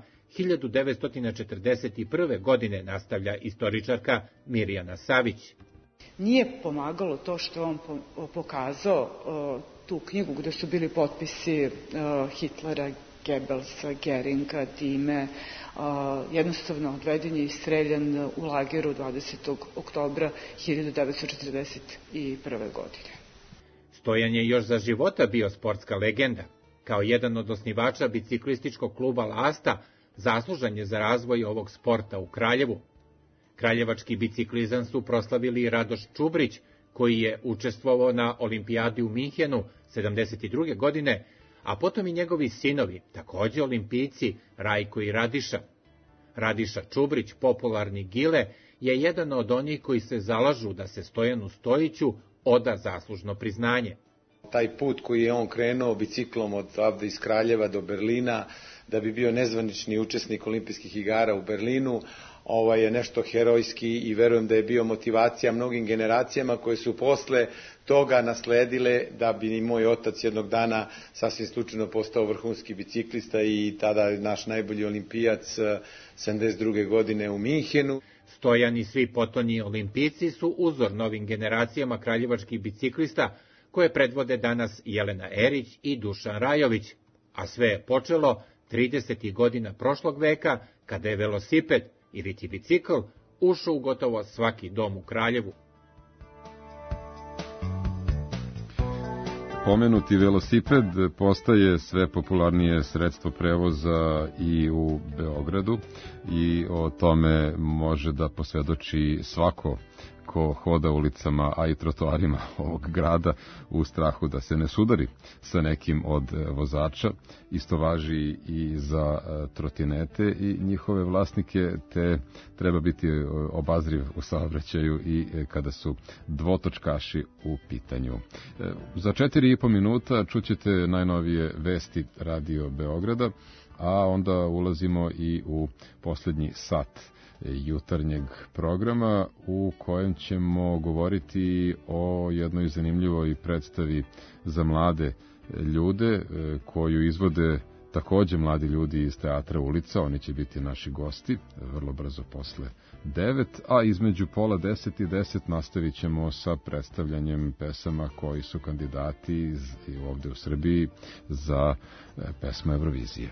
1941. godine, nastavlja istoričarka Mirjana Savić. Nije pomagalo to što je on pokazao tu knjigu gde su bili potpisi Hitlera, Goebbelsa, Geringa, Dime. Jednostavno odveden je i streljan u lageru 20. oktobra 1941. godine. Stojan je još za života bio sportska legenda. Kao jedan od osnivača biciklističkog kluba Lasta, zaslužan je za razvoj ovog sporta u Kraljevu. Kraljevački biciklizam su proslavili Radoš Čubrić, koji je učestvovao na olimpijadi u Minhenu 1972. godine, a potom i njegovi sinovi, takođe olimpijci Rajko i Radiša. Radiša Čubrić, popularni Gile, je jedan od onih koji se zalažu da se Stojanu Stojiću oda zaslužno priznanje. Taj put koji je on krenuo biciklom od ovde iz Kraljeva do Berlina, da bi bio nezvanični učesnik olimpijskih igara u Berlinu, je nešto herojski i verujem da je bio motivacija mnogim generacijama koje su posle toga nasledile da bi i moj otac jednog dana sasvim slučajno postao vrhunski biciklista i tada naš najbolji olimpijac 72. godine u Minhenu. Stojan i svi potonji olimpijci su uzor novim generacijama kraljevačkih biciklista koje predvode danas Jelena Erić i Dušan Rajović, a sve je počelo 30. godina prošlog veka kada je velosiped ili ti bicikl ušao u gotovo svaki dom u Kraljevu. Pomenuti velosiped postaje sve popularnije sredstvo prevoza i u Beogradu i o tome može da posvedoči svako ko hoda ulicama, a i trotoarima ovog grada u strahu da se ne sudari sa nekim od vozača. Isto važi i za trotinete i njihove vlasnike, te treba biti obazriv u saobraćaju i kada su dvotočkaši u pitanju. Za 4,5 minuta čućete najnovije vesti Radio Beograda, a onda ulazimo i u poslednji sat jutarnjeg programa u kojem ćemo govoriti o jednoj zanimljivoj predstavi za mlade ljude koju izvode takođe mladi ljudi iz Teatra Ulica. Oni će biti naši gosti vrlo brzo posle 9, a između pola 10 i 10 nastavit ćemo sa predstavljanjem pesama koji su kandidati ovde u Srbiji za pesmu Eurovizije.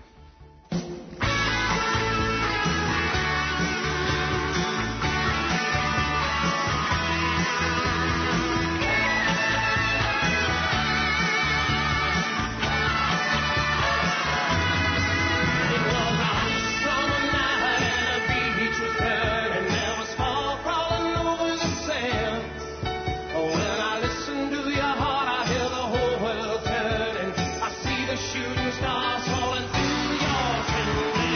Shooting stars falling through your window.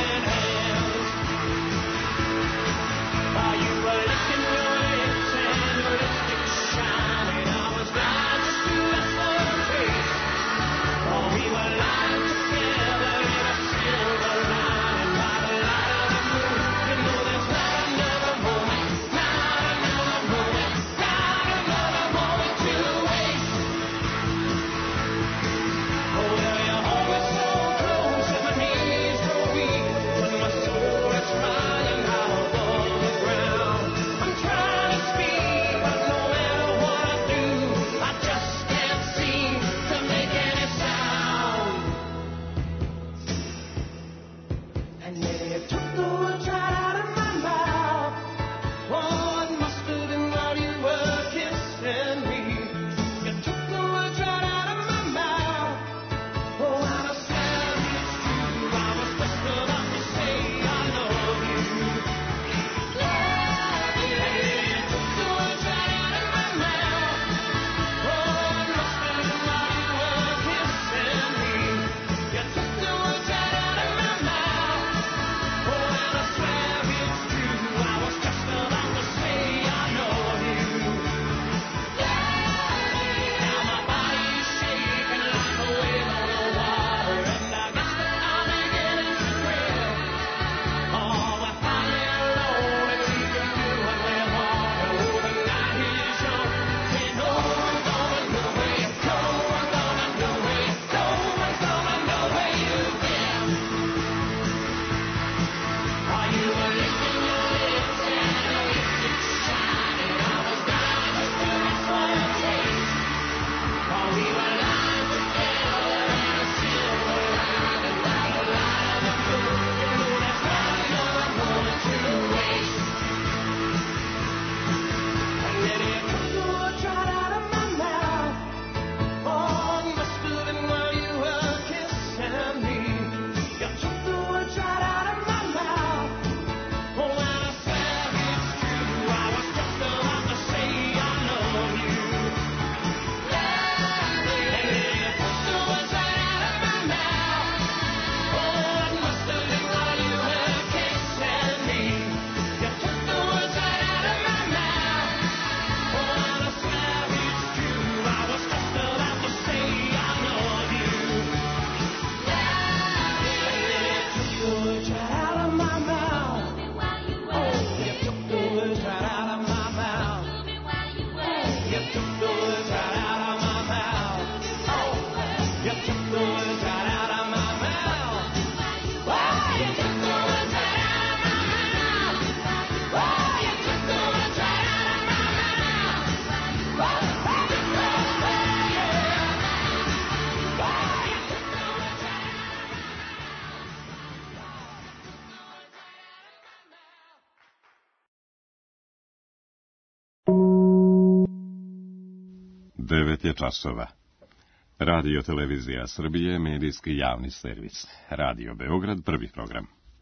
9 je časova. Radio Televizija Srbije, medijski javni servis. Radio Beograd, prvi program.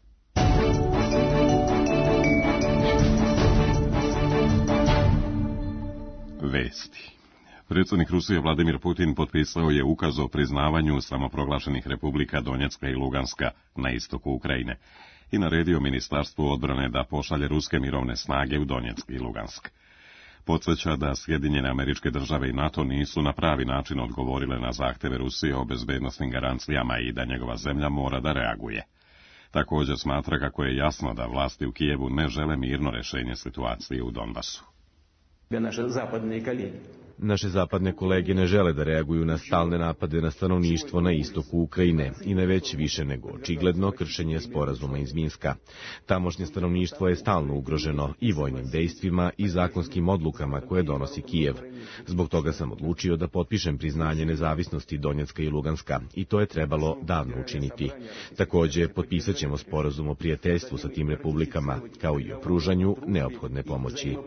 Vesti. Predsjednik Rusije Vladimir Putin potpisao je ukaz o priznavanju samoproglašenih republika Donjecka i Luganska na istoku Ukrajine i naredio Ministarstvu odbrane da pošalje ruske mirovne snage u Donjeck i Lugansk. Podsjeća da Sjedinjene Američke Države i NATO nisu na pravi način odgovorile na zahteve Rusije o bezbednosnim garancijama i da njegova zemlja mora da reaguje. Također smatra kako je jasno da vlasti u Kijevu ne žele mirno rješenje situacije u Donbasu. Naše zapadne kolege ne žele da reaguju na stalne napade na stanovništvo na istoku Ukrajine i na već više nego očigledno kršenje sporazuma iz Minska. Tamošnje stanovništvo je stalno ugroženo i vojnim dejstvima i zakonskim odlukama koje donosi Kijev. Zbog toga sam odlučio da potpišem priznanje nezavisnosti Donjecka i Luganska i to je trebalo davno učiniti. Također potpisat ćemo sporazum o prijateljstvu sa tim republikama, kao i o pružanju neophodne pomoći.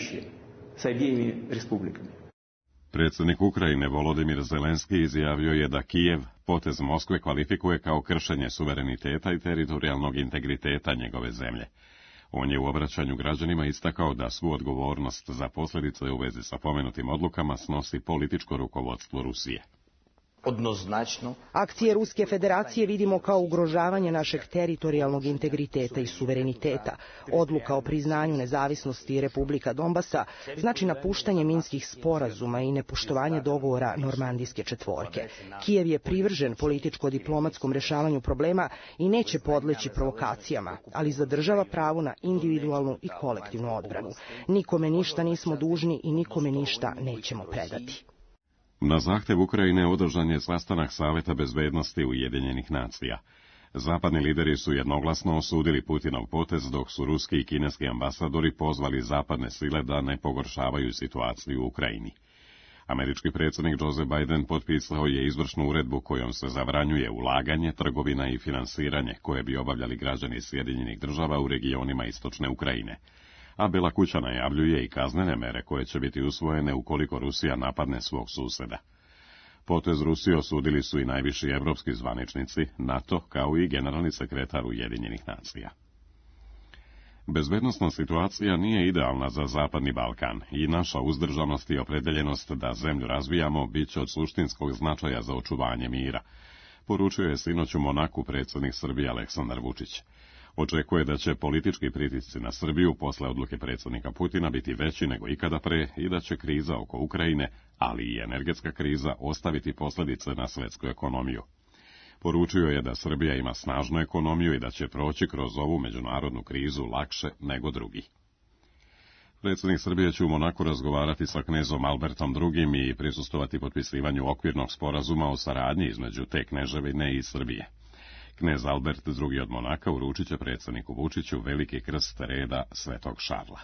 Predsjednik Ukrajine Volodimir Zelenski izjavio je da Kijev potez Moskve kvalifikuje kao kršenje suvereniteta i teritorijalnog integriteta njegove zemlje. On je u obraćanju građanima istakao da svu odgovornost za posljedice u vezi sa pomenutim odlukama snosi političko rukovodstvo Rusije. Odnoznačno. Akcije Ruske federacije vidimo kao ugrožavanje našeg teritorijalnog integriteta i suvereniteta. Odluka o priznanju nezavisnosti Republika Donbasa znači napuštanje minskih sporazuma i nepoštovanje dogovora Normandijske četvorke. Kijev je privržen političko-diplomatskom rješavanju problema i neće podleći provokacijama, ali zadržava pravo na individualnu i kolektivnu odbranu. Nikome ništa nismo dužni i nikome ništa nećemo predati. Na zahtjev Ukrajine održan je sastanak Saveta bezbednosti Ujedinjenih nacija. Zapadni lideri su jednoglasno osudili Putinov potez, dok su ruski i kineski ambasadori pozvali zapadne sile da ne pogoršavaju situaciju u Ukrajini. Američki predsjednik Joe Biden potpisao je izvršnu uredbu kojom se zabranjuje ulaganje, trgovina i finansiranje koje bi obavljali građani Sjedinjenih Država u regionima istočne Ukrajine. A Bela kuća najavljuje i kaznene mere koje će biti usvojene ukoliko Rusija napadne svog susjeda. Potez Rusije osudili su i najviši evropski zvaničnici, NATO, kao i generalni sekretar Ujedinjenih nacija. Bezbednosna situacija nije idealna za Zapadni Balkan i naša uzdržanost i opredeljenost da zemlju razvijamo bit će od suštinskog značaja za očuvanje mira, poručio je sinoć u Monaku predsjednik Srbije Aleksandar Vučić. Očekuje da će politički pritisci na Srbiju posle odluke predsjednika Putina biti veći nego ikada pre i da će kriza oko Ukrajine, ali i energetska kriza, ostaviti posljedice na svjetsku ekonomiju. Poručio je da Srbija ima snažnu ekonomiju i da će proći kroz ovu međunarodnu krizu lakše nego drugi. Predsjednik Srbije će u Monaku razgovarati sa knezom Albertom II. I prisustovati potpisivanju okvirnog sporazuma o saradnji između te kneževine i Srbije. Knez Albert II. Od Monaka uručit će predsjedniku Vučiću veliki krst reda Svetog Šarla.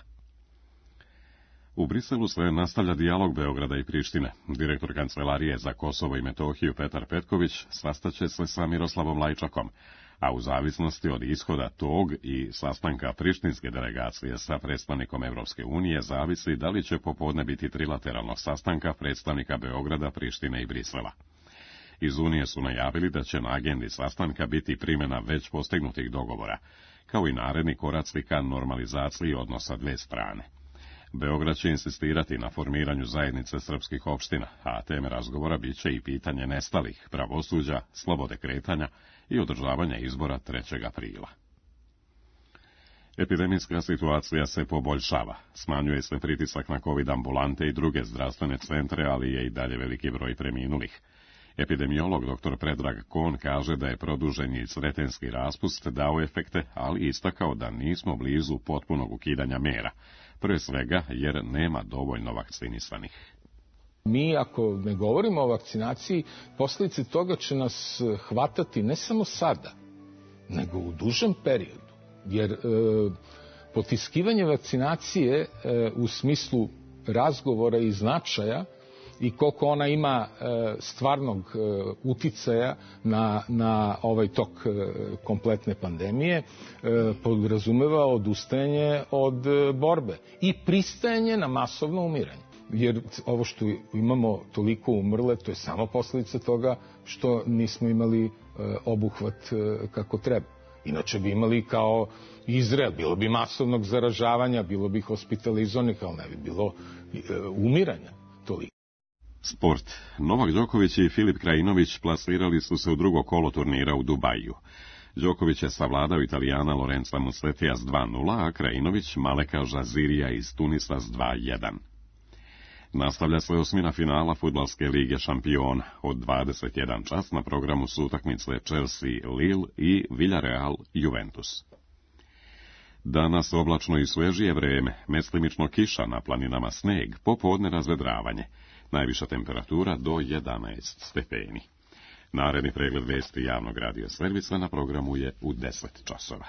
U Briselu se nastavlja dijalog Beograda i Prištine. Direktor Kancelarije za Kosovo i Metohiju Petar Petković sastaće se sa Miroslavom Lajčakom, a u zavisnosti od ishoda tog i sastanka prištinske delegacije sa predstavnikom Evropske unije zavisi da li će popodne biti trilateralnog sastanka predstavnika Beograda, Prištine i Brisela. Iz Unije su najavili da će na agendi sastanka biti primjena već postignutih dogovora, kao i naredni koraci ka normalizaciji odnosa dve strane. Beograd će insistirati na formiranju zajednice srpskih opština, a teme razgovora bit će i pitanje nestalih, pravosuđa, slobode kretanja i održavanja izbora 3. aprila. Epidemijska situacija se poboljšava. Smanjuje se pritisak na COVID ambulante i druge zdravstvene centre, ali je i dalje veliki broj preminulih. Epidemiolog dr. Predrag Kon kaže da je produženi sretenski raspust dao efekte, ali istakao da nismo blizu potpunog ukidanja mera, pre svega jer nema dovoljno vakcinisanih. Mi, ako ne govorimo o vakcinaciji, posljedice toga će nas hvatati ne samo sada, nego u dužem periodu. Jer potiskivanje vakcinacije u smislu razgovora i značaja i koliko ona ima stvarnog uticaja na ovaj tok kompletne pandemije, podrazumeva odustajanje od borbe i pristajanje na masovno umiranje. jer ovo što imamo toliko umrle, to je samo posljedica toga što nismo imali obuhvat kako treba. Inače bi imali kao Izrael, bilo bi masovnog zaražavanja, bilo bi hospitalizovanih, ali ne bi bilo umiranja toliko. Sport. Novak Đoković i Filip Krajinović plasirali su se u drugo kolo turnira u Dubaju. Đoković je savladao Italijana Lorenza Mussetija s 2:0, a Krajinović Maleka Žazirija iz Tunisa s 2:1. Nastavlja se osmina finala Fudbalske lige šampiona. Od 21 čas na programu su utakmice Chelsea-Lille i Villarreal-Juventus. Danas oblačno i svežije vreme, mestimično kiša, na planinama sneg, popodne razvedravanje. Najviša temperatura do 11 stepeni. Naredni pregled vesti javnog radio servisa na programu je u 10 časova.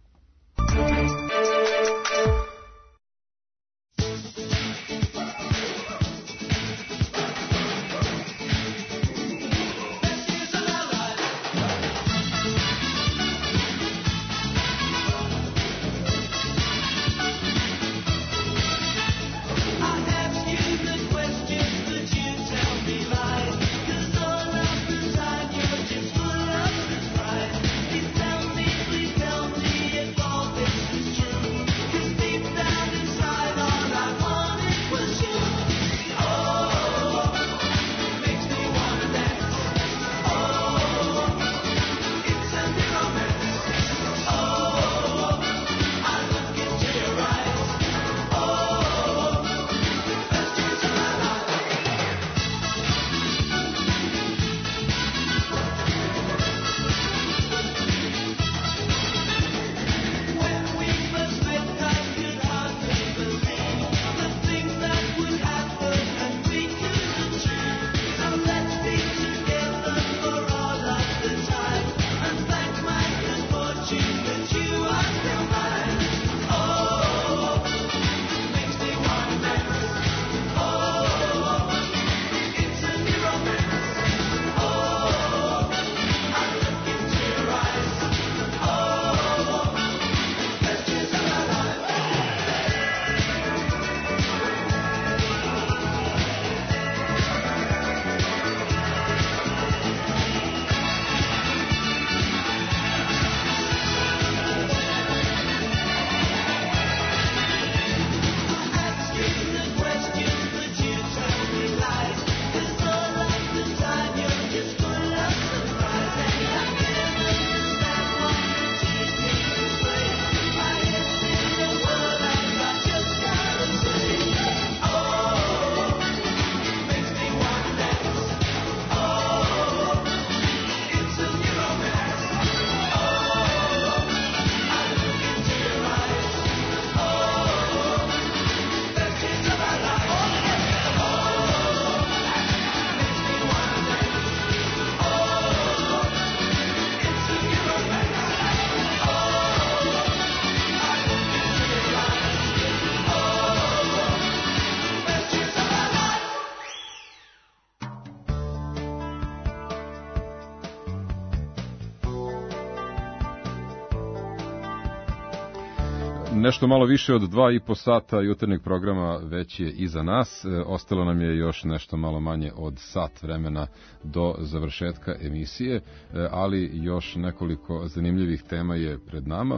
Nešto malo više od 2,5 sata jutarnjeg programa već je iza nas. Ostalo nam je još nešto malo manje od sat vremena do završetka emisije, ali još nekoliko zanimljivih tema je pred nama,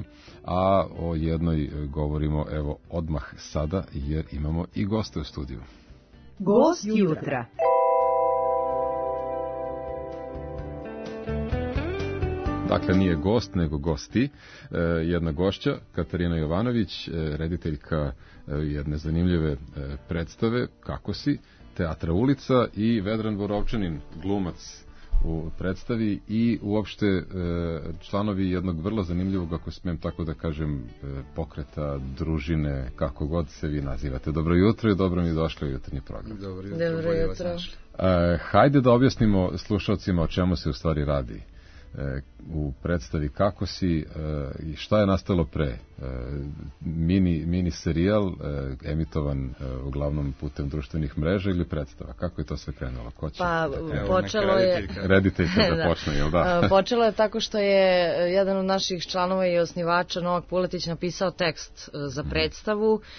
a o jednoj govorimo evo odmah sada, jer imamo i goste u studiju. Gost jutra. Dakle, nije gost, nego gosti. Jedna gošća, Katarina Jovanović, rediteljka jedne zanimljive predstave, Kako si, Teatra Ulica, i Vedran Borovčanin, glumac u predstavi i uopšte članovi jednog vrlo zanimljivog, ako smijem tako da kažem, pokreta, družine, kako god se vi nazivate. Dobro jutro i dobro mi došli u jutarnji program. Dobro jutro. Hajde da objasnimo slušalcima o čemu se u stvari radi u predstavi Kako si i šta je nastalo pre. Mini serijal emitovan uglavnom putem društvenih mreža ili predstava? Kako je to sve krenulo? Ko će počelo je rediteljka da počne, jel da? Počelo je tako što je jedan od naših članova i osnivača, Novak Puletić, napisao tekst za predstavu.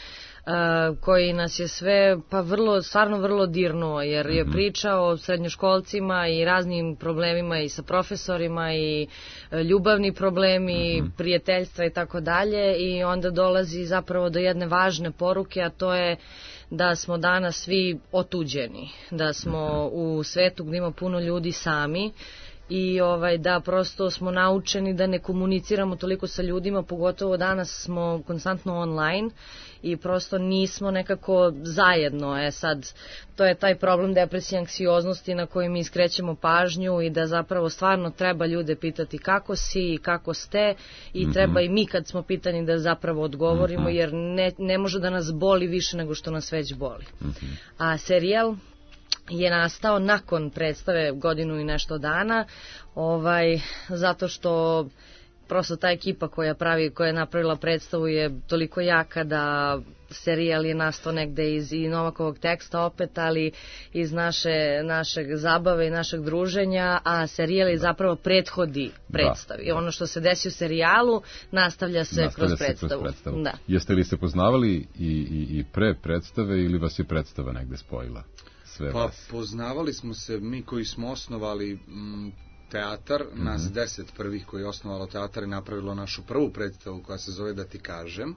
koji nas je sve stvarno vrlo dirnuo, jer je pričao o srednjoškolcima i raznim problemima i sa profesorima i ljubavni problemi, prijateljstva i tako dalje, i onda dolazi zapravo do jedne važne poruke, a to je da smo danas svi otuđeni, da smo u svetu gdje ima puno ljudi sami i da prosto smo naučeni da ne komuniciramo toliko sa ljudima, pogotovo danas smo konstantno online i prosto nismo nekako zajedno. Sad, to je taj problem depresije, anksioznosti na koji mi iskrećemo pažnju i da zapravo stvarno treba ljude pitati kako si i kako ste i treba i mi kad smo pitani da zapravo odgovorimo, jer ne može da nas boli više nego što nas već boli. A serijal je nastao nakon predstave godinu i nešto dana, zato što prosto ta ekipa koja je napravila predstavu je toliko jaka da serijal je nastao negde iz Novakovog teksta opet, ali iz našeg zabave i našeg druženja, a serijal je zapravo prethodi predstavi. I ono što se desi u serijalu nastavlja se kroz predstavu. Da. Jeste li se poznavali i pre predstave ili vas je predstava negde spojila? Poznavali smo se mi koji smo osnovali teatar, nas 10 prvih koji je osnovalo teatar i napravilo našu prvu predstavu koja se zove Da ti kažem.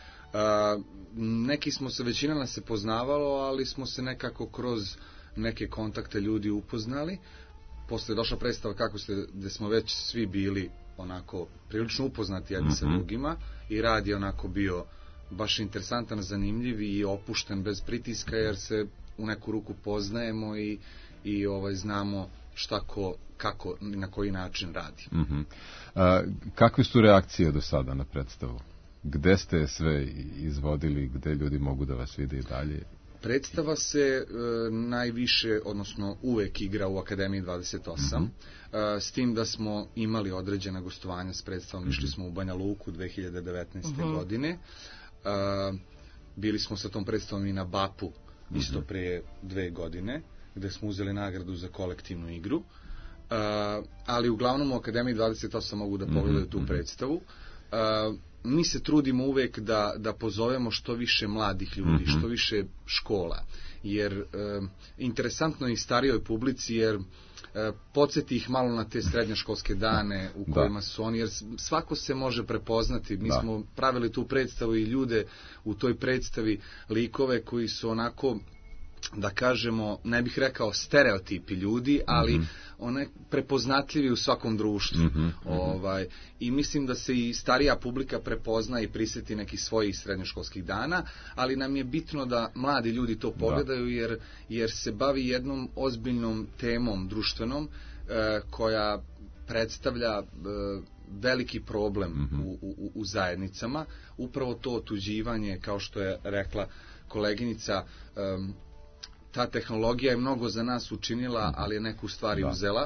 Većina nas se poznavalo, ali smo se nekako kroz neke kontakte ljudi upoznali. Posle je došla predstava gde smo već svi bili onako prilično upoznati jedni sa drugima i rad je onako bio baš interesantan, zanimljiv i opušten bez pritiska, jer se u neku ruku poznajemo i znamo šta ko, kako i na koji način radi. Kakve su reakcije do sada na predstavu? Gde ste sve izvodili, gde ljudi mogu da vas vide i dalje? Predstava se najviše, odnosno uvek igra u Akademiji 28, s tim da smo imali određena gostovanja s predstavom. Išli smo u Banja Luku 2019. godine. Bili smo sa tom predstavom i na BAP-u isto pre 2 godine, gde smo uzeli nagradu za kolektivnu igru. Ali uglavnom u Akademiji 28 mogu da pogledaju tu predstavu. Mi se trudimo uvek da pozovemo što više mladih ljudi, što više škola, jer interesantno je i starijoj publici, jer podsjeti ih malo na te srednjoškolske dane u kojima su oni, jer svako se može prepoznati. Mi smo pravili tu predstavu i ljude u toj predstavi, likove koji su onako, da kažemo, ne bih rekao stereotipi ljudi, ali one prepoznatljivi u svakom društvu. I mislim da se i starija publika prepozna i prisjeti nekih svojih srednjoškolskih dana, ali nam je bitno da mladi ljudi to pogledaju, jer se bavi jednom ozbiljnom temom društvenom koja predstavlja veliki problem u zajednicama. Upravo to otuđivanje, kao što je rekla koleginica, ta tehnologija je mnogo za nas učinila, ali je neku stvari uzela.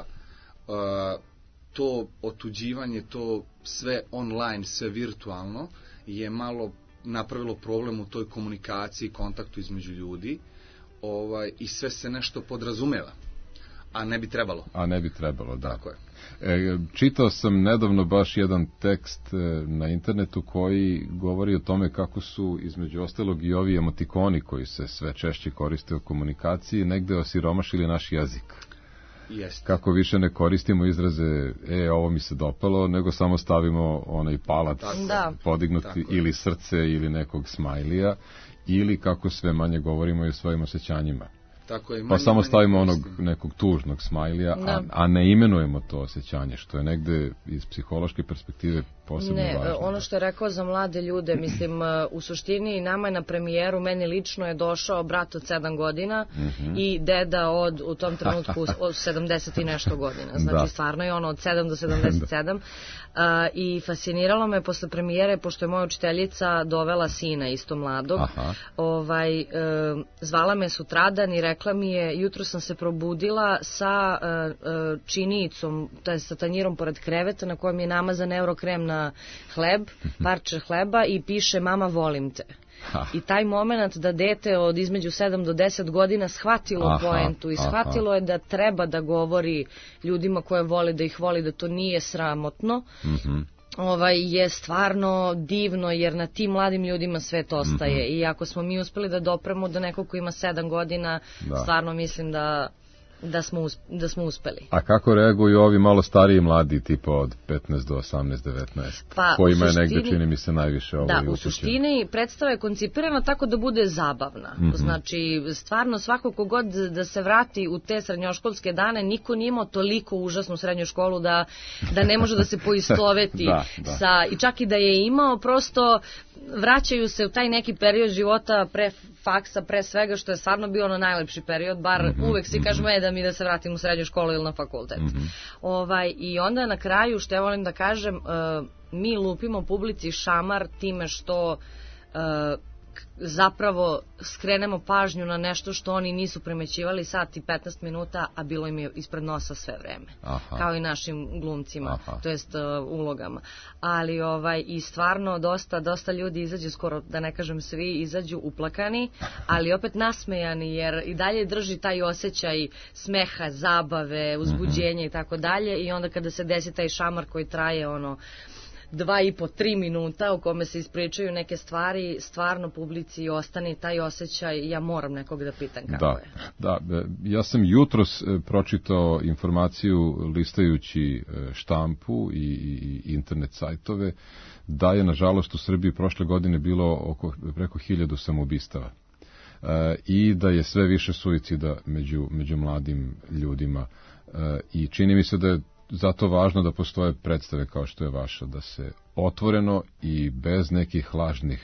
To otuđivanje, to sve online, sve virtualno, je malo napravilo problem u toj komunikaciji, kontaktu između ljudi, i sve se nešto podrazumeva, a ne bi trebalo. A ne bi trebalo, da. Tako je. Čitao sam nedavno baš jedan tekst na internetu koji govori o tome kako su između ostalog i ovi emotikoni koji se sve češće koriste u komunikaciji negde osiromašili naš jezik. Kako više ne koristimo izraze ovo mi se dopalo, nego samo stavimo onaj palac podignuti ili srce ili nekog smajlija, ili kako sve manje govorimo i o svojim osjećanjima. Pa samo stavimo onog nekog tužnog smajlija, a ne imenujemo to osjećanje, što je negde iz psihološke perspektive posebno važno. Ono što je rekao za mlade ljude, mislim, u suštini nama je na premijeru, meni lično je došao brat od 7 godina i deda u tom trenutku od 70 i nešto godina. Znači stvarno je ono od 7 do 77. I fasciniralo me posle premijere, pošto je moja učiteljica dovela sina isto mladog, zvala me sutradan i rekla mi je, jutro sam se probudila sa činijicom, to je sa tanjirom pored kreveta na kojem je namazan eurokrem na hleb, parče hleba i piše mama volim te. I taj moment da dete od između 7 do 10 godina shvatilo poentu i shvatilo je da treba da govori ljudima koje vole, da ih voli, da to nije sramotno. je stvarno divno, jer na tim mladim ljudima svet ostaje. I ako smo mi uspeli da dopremo do nekog ko ima 7 godina, stvarno mislim da smo uspeli. A kako reaguju ovi malo stariji mladi, tipa od 15 do 18, 19, pa, kojima je negde, čini mi se, najviše ovo upućeno? Da, u suštini predstava je koncipirana tako da bude zabavna. Znači, stvarno svako kogod da se vrati u te srednjoškolske dane, niko nije imao toliko užasnu srednju školu da ne može da se poistoveti sa, i čak i da je imao, prosto vraćaju se u taj neki period života pre faksa, pre svega, što je stvarno bio ono najlepši period, bar uvek svi kažemo da se vratim u srednju školu ili na fakultet. I onda na kraju, što ja volim da kažem, mi lupimo publici šamar time što zapravo skrenemo pažnju na nešto što oni nisu primećivali sat i 15 minuta, a bilo im je ispred nosa sve vreme. Kao i našim glumcima, to jest ulogama. Ali i stvarno dosta ljudi izađu, skoro da ne kažem svi, izađu uplakani, ali opet nasmejani, jer i dalje drži taj osjećaj smeha, zabave, uzbuđenja i tako dalje, i onda kada se desi taj šamar koji traje 2,5-3 minuta u kome se ispričaju neke stvari, stvarno publici ostane taj osjećaj, ja moram nekog da pitam kako je. Da, ja sam jutros pročitao informaciju listajući štampu i internet sajtove da je nažalost u Srbiji prošle godine bilo preko 1000 samoubistava i da je sve više suicida među mladim ljudima, i čini mi se da je zato važno da postoje predstave kao što je vaša, da se otvoreno i bez nekih lažnih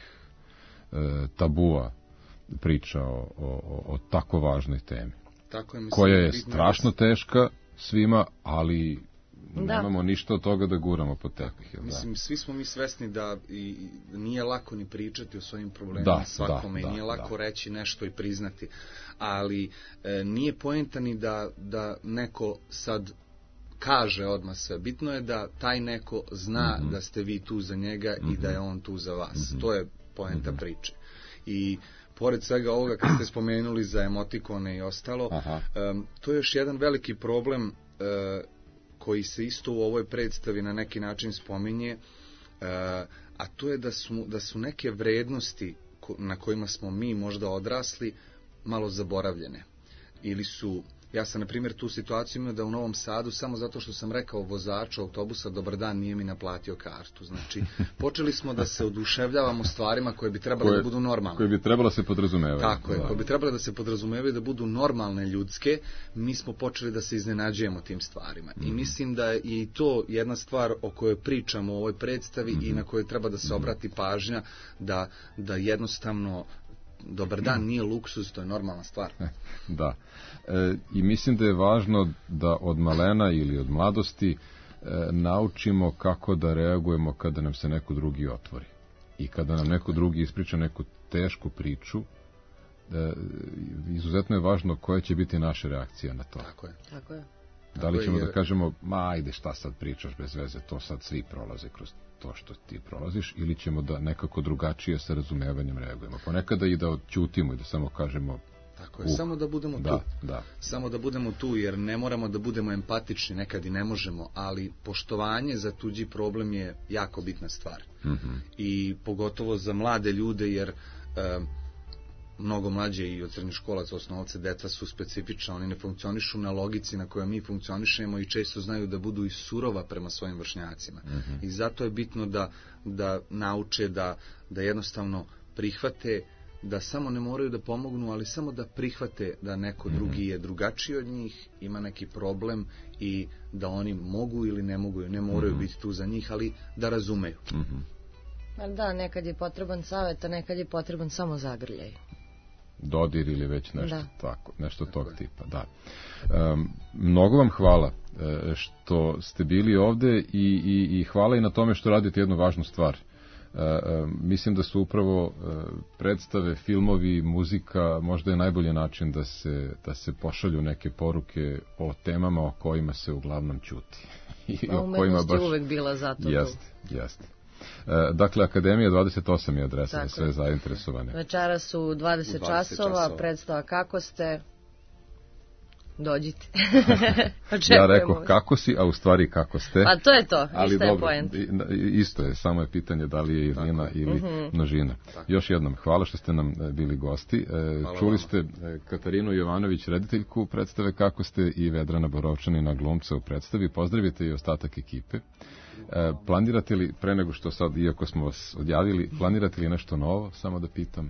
tabua priča o tako važnoj temi. Tako je, mislim, koja je strašno teška svima, ali nemamo ništa od toga da guramo po tepih. Mislim, svi smo mi svesni da nije lako ni pričati o svojim problemima svakome i nije lako reći nešto i priznati, ali nije poenta ni da neko sad kaže odmah sve. Bitno je da taj neko zna da ste vi tu za njega i da je on tu za vas. To je poenta priče. I pored svega ovoga kad ste spomenuli za emotikone i ostalo, to je još jedan veliki problem koji se isto u ovoj predstavi na neki način spominje, a to je da su neke vrednosti na kojima smo mi možda odrasli malo zaboravljene. Ili su, ja sam na primjer tu situaciju imao da u Novom Sadu samo zato što sam rekao vozaču autobusa dobar dan nije mi naplatio kartu. Znači, počeli smo da se oduševljavamo stvarima koje bi trebalo da budu normalne. Koje bi trebalo se podrazumevati. Tako je, koje bi trebalo da se podrazumevaju da budu normalne ljudske, mi smo počeli da se iznenađujemo tim stvarima. I mislim da je i to jedna stvar o kojoj pričamo u ovoj predstavi i na kojoj treba da se obrati pažnja, da jednostavno dobar dan nije luksuz, to je normalna stvar. Da. I mislim da je važno da od malena ili od mladosti naučimo kako da reagujemo kada nam se neko drugi otvori. I kada nam neko drugi ispriča neku tešku priču, izuzetno je važno koja će biti naša reakcija na to. Tako je. Da li ćemo da kažemo, ajde šta sad pričaš bez veze, to sad svi prolaze kroz to što ti prolaziš, ili ćemo da nekako drugačije sa razumevanjem reagujemo. Ponekada i da odćutimo i da samo kažemo tako je, samo da budemo tu. Samo da budemo tu, jer ne moramo da budemo empatični, nekad i ne možemo, ali poštovanje za tuđi problem je jako bitna stvar. I pogotovo za mlade ljude, jer mnogo mlađe i od srednjoškolaca, osnovce, deca su specifična, oni ne funkcionišu na logici na kojoj mi funkcionišemo i često znaju da budu i surova prema svojim vršnjacima. I zato je bitno da nauče da jednostavno prihvate, da samo ne moraju da pomognu, ali samo da prihvate da neko drugi je drugačiji od njih, ima neki problem i da oni mogu ili ne mogu, ne moraju biti tu za njih, ali da razumeju. Da, nekad je potreban savjet, a nekad je potreban samo zagrljaj. Dodir ili već nešto tako, nešto tog tipa, da. Mnogo vam hvala što ste bili ovde i hvala i na tome što radite jednu važnu stvar. Mislim da su upravo predstave, filmovi, muzika možda je najbolji način da se pošalju neke poruke o temama o kojima se uglavnom ćuti. Umetnost je uvek bila zato tu. Jeste. Dakle, Akademija 28 je adresa za sve zainteresovane. Večera su 20 časova, predstava Kako ste? dođite. Ja rekao kako si, a u stvari kako ste. Pa to je to, ali isto je poent. Isto je, samo je pitanje da li je jednina ili množina. Još jednom, hvala što ste nam bili gosti. Čuli ste Katarinu Jovanović, rediteljku predstave Kako ste, i Vedrana Borovčanina, glumca u predstavi. Pozdravite i ostatak ekipe. Planirate li, pre nego što sad, iako smo vas odjavili, planirate li nešto novo, samo da pitam?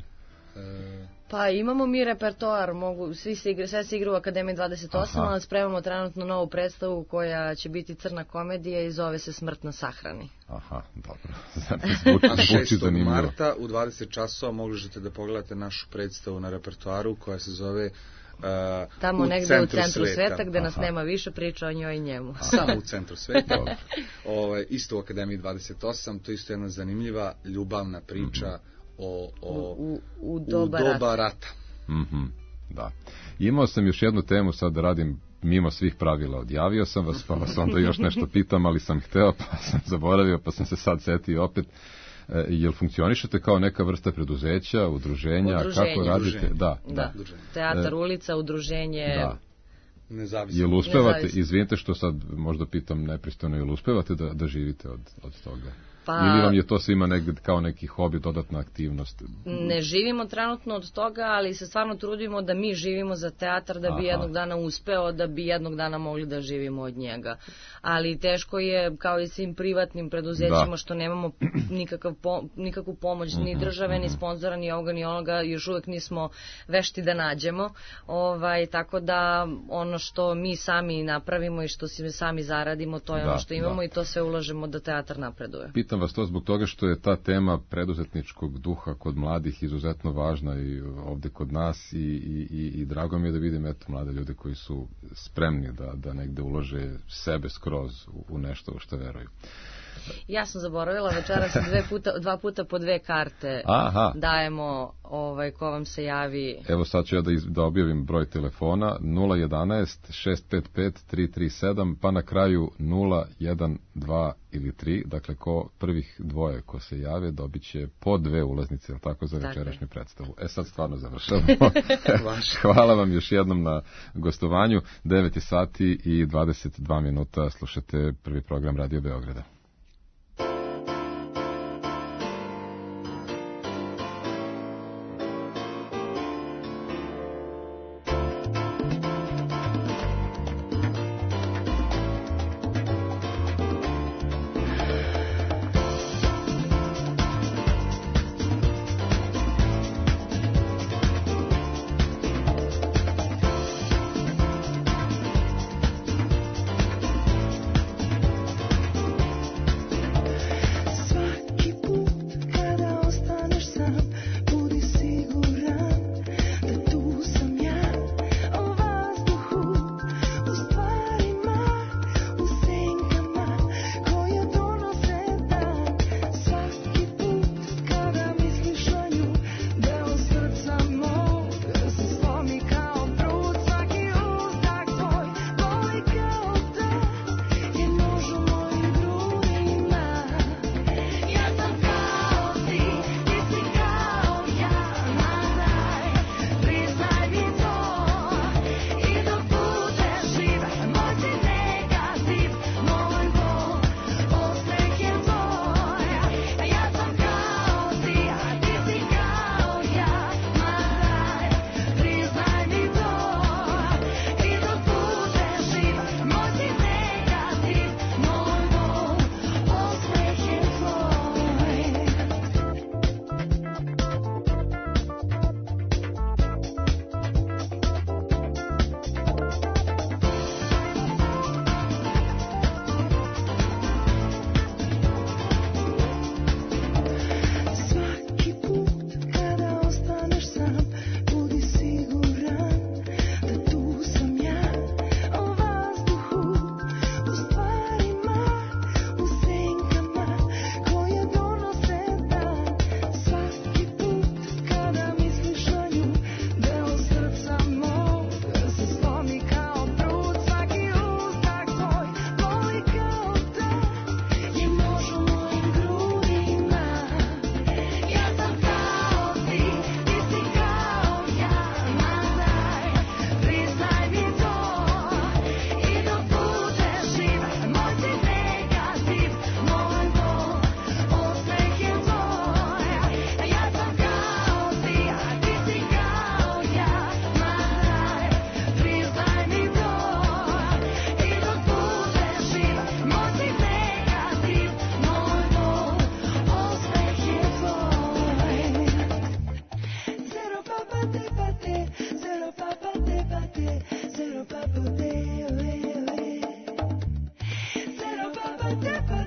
Pa imamo mi repertoar, sve se igra u Akademiji 28, ali spremamo trenutno novu predstavu koja će biti crna komedija i zove se Smrt na sahrani. Aha, dobro. Zvuči 6. marta u 20 časova možete da pogledate našu predstavu na repertoaru koja se zove tamo negde u centru sveta gde nas nema više, priča o njoj i njemu. Samo u centru sveta. Isto u Akademiji 28, to isto jedna zanimljiva ljubavna priča u doba rata. Da. Imao sam još jednu temu, sad da radim mimo svih pravila. Odjavio sam vas, pa vas onda još nešto pitam, ali sam hteo, pa sam zaboravio, pa sam se sad setio opet. Jel funkcionišete kao neka vrsta preduzeća, udruženja? Kako radite? Da. Teatar ulica, udruženje. Nezavisno. Jel uspevate, izvinite što sad možda pitam nepristojno, jel uspevate da živite od toga? Ili vam je to svima negde kao neki hobi, dodatna aktivnost? Ne živimo trenutno od toga, ali se stvarno trudimo da mi živimo za teatar, da bi jednog dana uspeo, da bi jednog dana mogli da živimo od njega. Ali teško je, kao i svim privatnim preduzećima, što nemamo nikakvu pomoć ni države, ni sponzora, ni ovoga, ni onoga, još uvek nismo vešti da nađemo. Tako da ono što mi sami napravimo i što sami zaradimo, to je ono što imamo i to sve ulažemo da teatar napreduje. Pitam vas to zbog toga što je ta tema preduzetničkog duha kod mladih izuzetno važna i ovde kod nas i drago mi je da vidim mlade ljude koji su spremni da negde ulože sebe skroz u nešto u što veruju. Ja sam zaboravila, večeras 2 puta po 2 karte dajemo ko vam se javi. Evo sad ću ja da objavim broj telefona 011 655 337 pa na kraju 012 ili 3, dakle prvih dvoje ko se jave dobit će po 2 ulaznice, ili tako, za večerašnju predstavu. Sad stvarno završavamo. Hvala vam još jednom na gostovanju. 9 sati i 22 minuta, slušate prvi program Radio Beograda.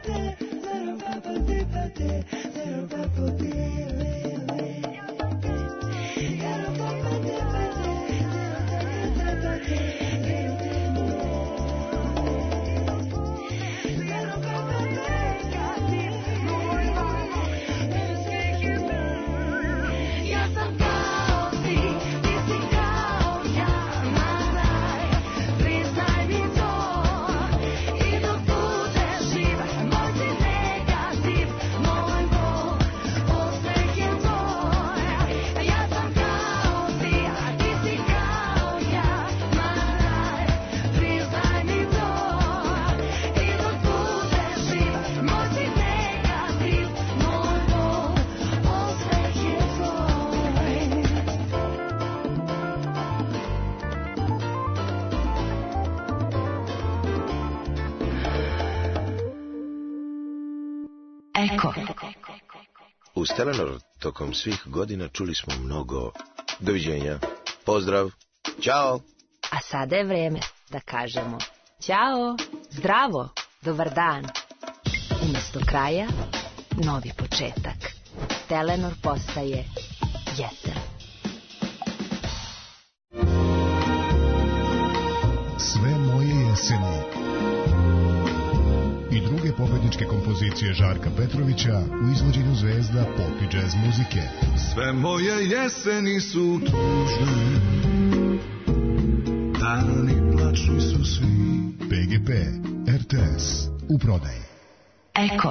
Eko. Uz Telenor tokom svih godina čuli smo mnogo doviđenja, pozdrav, ćao. A sada je vreme da kažemo ćao, zdravo, dobar dan. Umesto kraja, novi početak. Telenor postaje jesen. Sve moje jeseni i druge pobedničke kompozicije Žarka Petrovića u izvođenju zvezda pop i džez muzike. Sve moje jeseni su tužne, dani plačni su svi. PGP, RTS, u prodaji. Eko.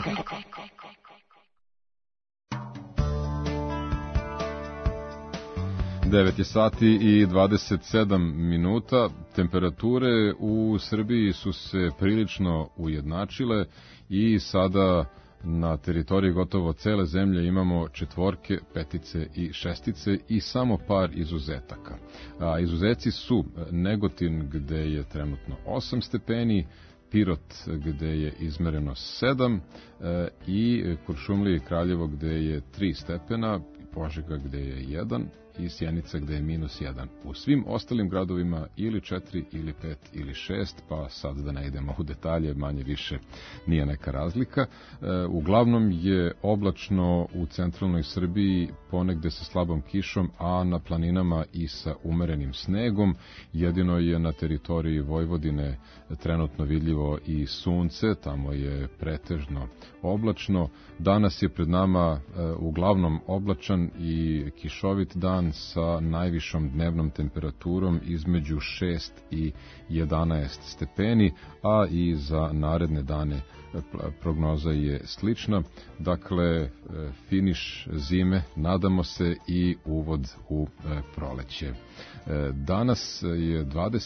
Devet je sati i 27 minuta. Temperature u Srbiji su se prilično ujednačile i sada na teritoriji gotovo cele zemlje imamo četvorke, petice i šestice i samo par izuzetaka. Izuzeci su Negotin gde je trenutno 8 stepeni, Pirot gde je izmereno 7 i Kuršumlija i Kraljevo gde je 3 stepena, Požega gde je 1 i Sjenica gde je -1. U svim ostalim gradovima ili 4, ili 5, ili 6, pa sad da ne idemo u detalje, manje više nije neka razlika. Uglavnom je oblačno u centralnoj Srbiji, ponegde sa slabom kišom, a na planinama i sa umerenim snegom. Jedino je na teritoriji Vojvodine trenutno vidljivo i sunce, tamo je pretežno oblačno. Danas je pred nama uglavnom oblačan i kišovit dan sa najvišom dnevnom temperaturom između 6 i 11 stepeni, a i za naredne dane prognoza je slična. Dakle, finiš zime, nadamo se, i uvod u proleće. Danas je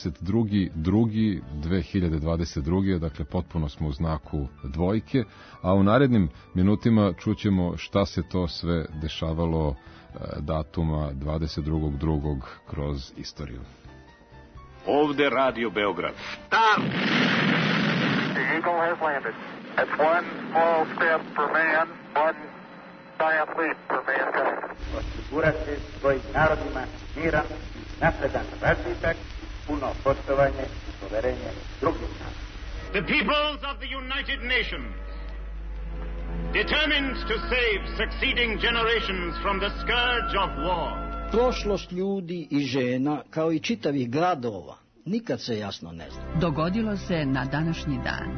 22.2.2022. Dakle, potpuno smo u znaku dvojke, a u narednim minutima čućemo šta se to sve dešavalo datuma 22.2. kroz istoriju. Ovde Radio Beograd. Start! The Eagle has landed. That's one small step for man, one giant leap for mankind. Osigurati svojim narodima miran, napredan razvitak, puno poštovanje i poverenje drugih naroda. The peoples of the United Nations, determined to save succeeding generations from the scourge of war. Prošlost ljudi i žena, kao i čitavih gradova, nikad se jasno ne zna. Dogodilo se na današnji dan.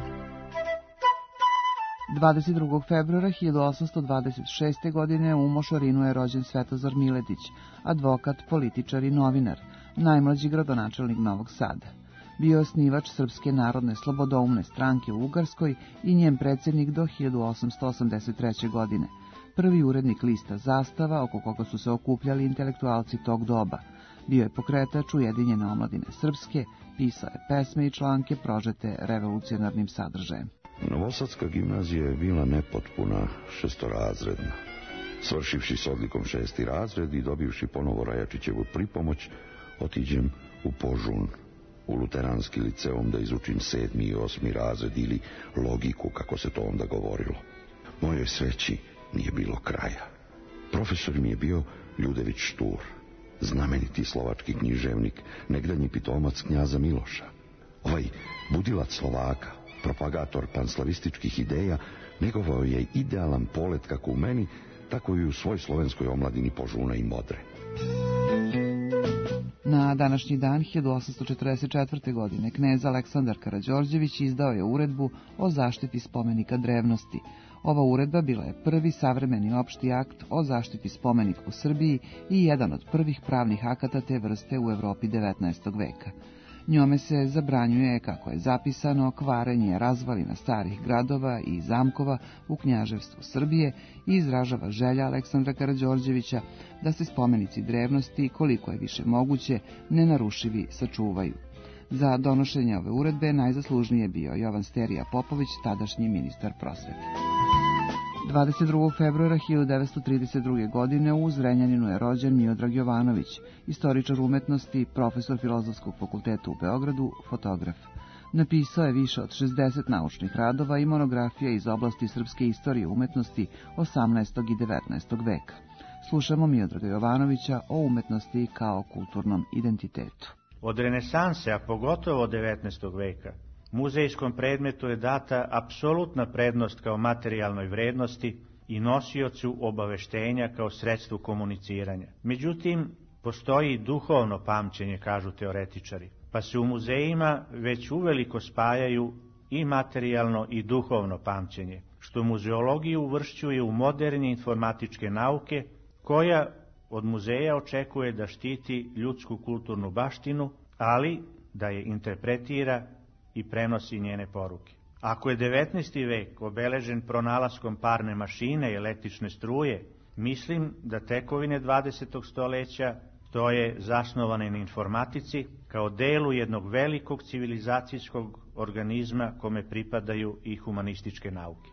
22. februara 1826. godine u Mošorinu je rođen Svetozar Miletić, advokat, političar i novinar, najmlađi gradonačelnik Novog Sada. Bio osnivač Srpske narodne slobodoumne stranke u Ugarskoj i njen predsjednik do 1883. godine. Prvi urednik lista Zastava, oko koga su se okupljali intelektualci tog doba. Bio je pokretač Ujedinjene omladine Srpske, pisao je pesme i članke prožete revolucionarnim sadržajem. Novosadska gimnazija je bila nepotpuna, šestorazredna. Svršivši s odlikom 6. razred i dobivši ponovo Rajačićevu pripomoć, otiđem u Požun, u luteranski liceum da izučim 7. i 8. razred ili logiku, kako se to onda govorilo. Mojoj sreći nije bilo kraja. Profesor mi je bio Ljudević Štur, znameniti slovački književnik, negdanji pitomac knjaza Miloša. Ovaj budilac Slovaka, Propagator panslavističkih ideja, negovao je idealan polet kako u meni, tako i u svoj slovenskoj omladini Požuna i Modre. Na današnji dan 1844. godine knez Aleksandar Karađorđević izdao je uredbu o zaštiti spomenika drevnosti. Ova uredba bila je prvi savremeni opšti akt o zaštiti spomenika u Srbiji i jedan od prvih pravnih akata te vrste u Evropi 19. veka. Njome se zabranjuje, kako je zapisano, kvarenje razvalina starih gradova i zamkova u knjaževstvu Srbije i izražava želja Aleksandra Karađorđevića da se spomenici drevnosti, koliko je više moguće, nenarušivi sačuvaju. Za donošenje ove uredbe najzaslužniji je bio Jovan Sterija Popović, tadašnji ministar prosvete. 22. februara 1932. godine u Zrenjaninu je rođen Miodrag Jovanović, istoričar umetnosti, profesor Filozofskog fakulteta u Beogradu, fotograf. Napisao je više od 60 naučnih radova i monografija iz oblasti srpske istorije umetnosti 18. i 19. veka. Slušamo Miodraga Jovanovića o umetnosti kao kulturnom identitetu. Od renesanse, a pogotovo od 19. veka, muzejskom predmetu je data apsolutna prednost kao materijalnoj vrednosti i nosiocu obaveštenja kao sredstvu komuniciranja. Međutim, postoji i duhovno pamćenje, kažu teoretičari, pa se u muzejima već uveliko spajaju i materijalno i duhovno pamćenje, što muzeologiju uvršćuje u moderne informatičke nauke, koja od muzeja očekuje da štiti ljudsku kulturnu baštinu, ali da je interpretira i prenosi njene poruke. Ako je 19. vek obeležen pronalaskom parne mašine i električne struje, mislim da tekovine 20. stoleća stoje zasnovane na informatici kao delu jednog velikog civilizacijskog organizma kome pripadaju i humanističke nauke.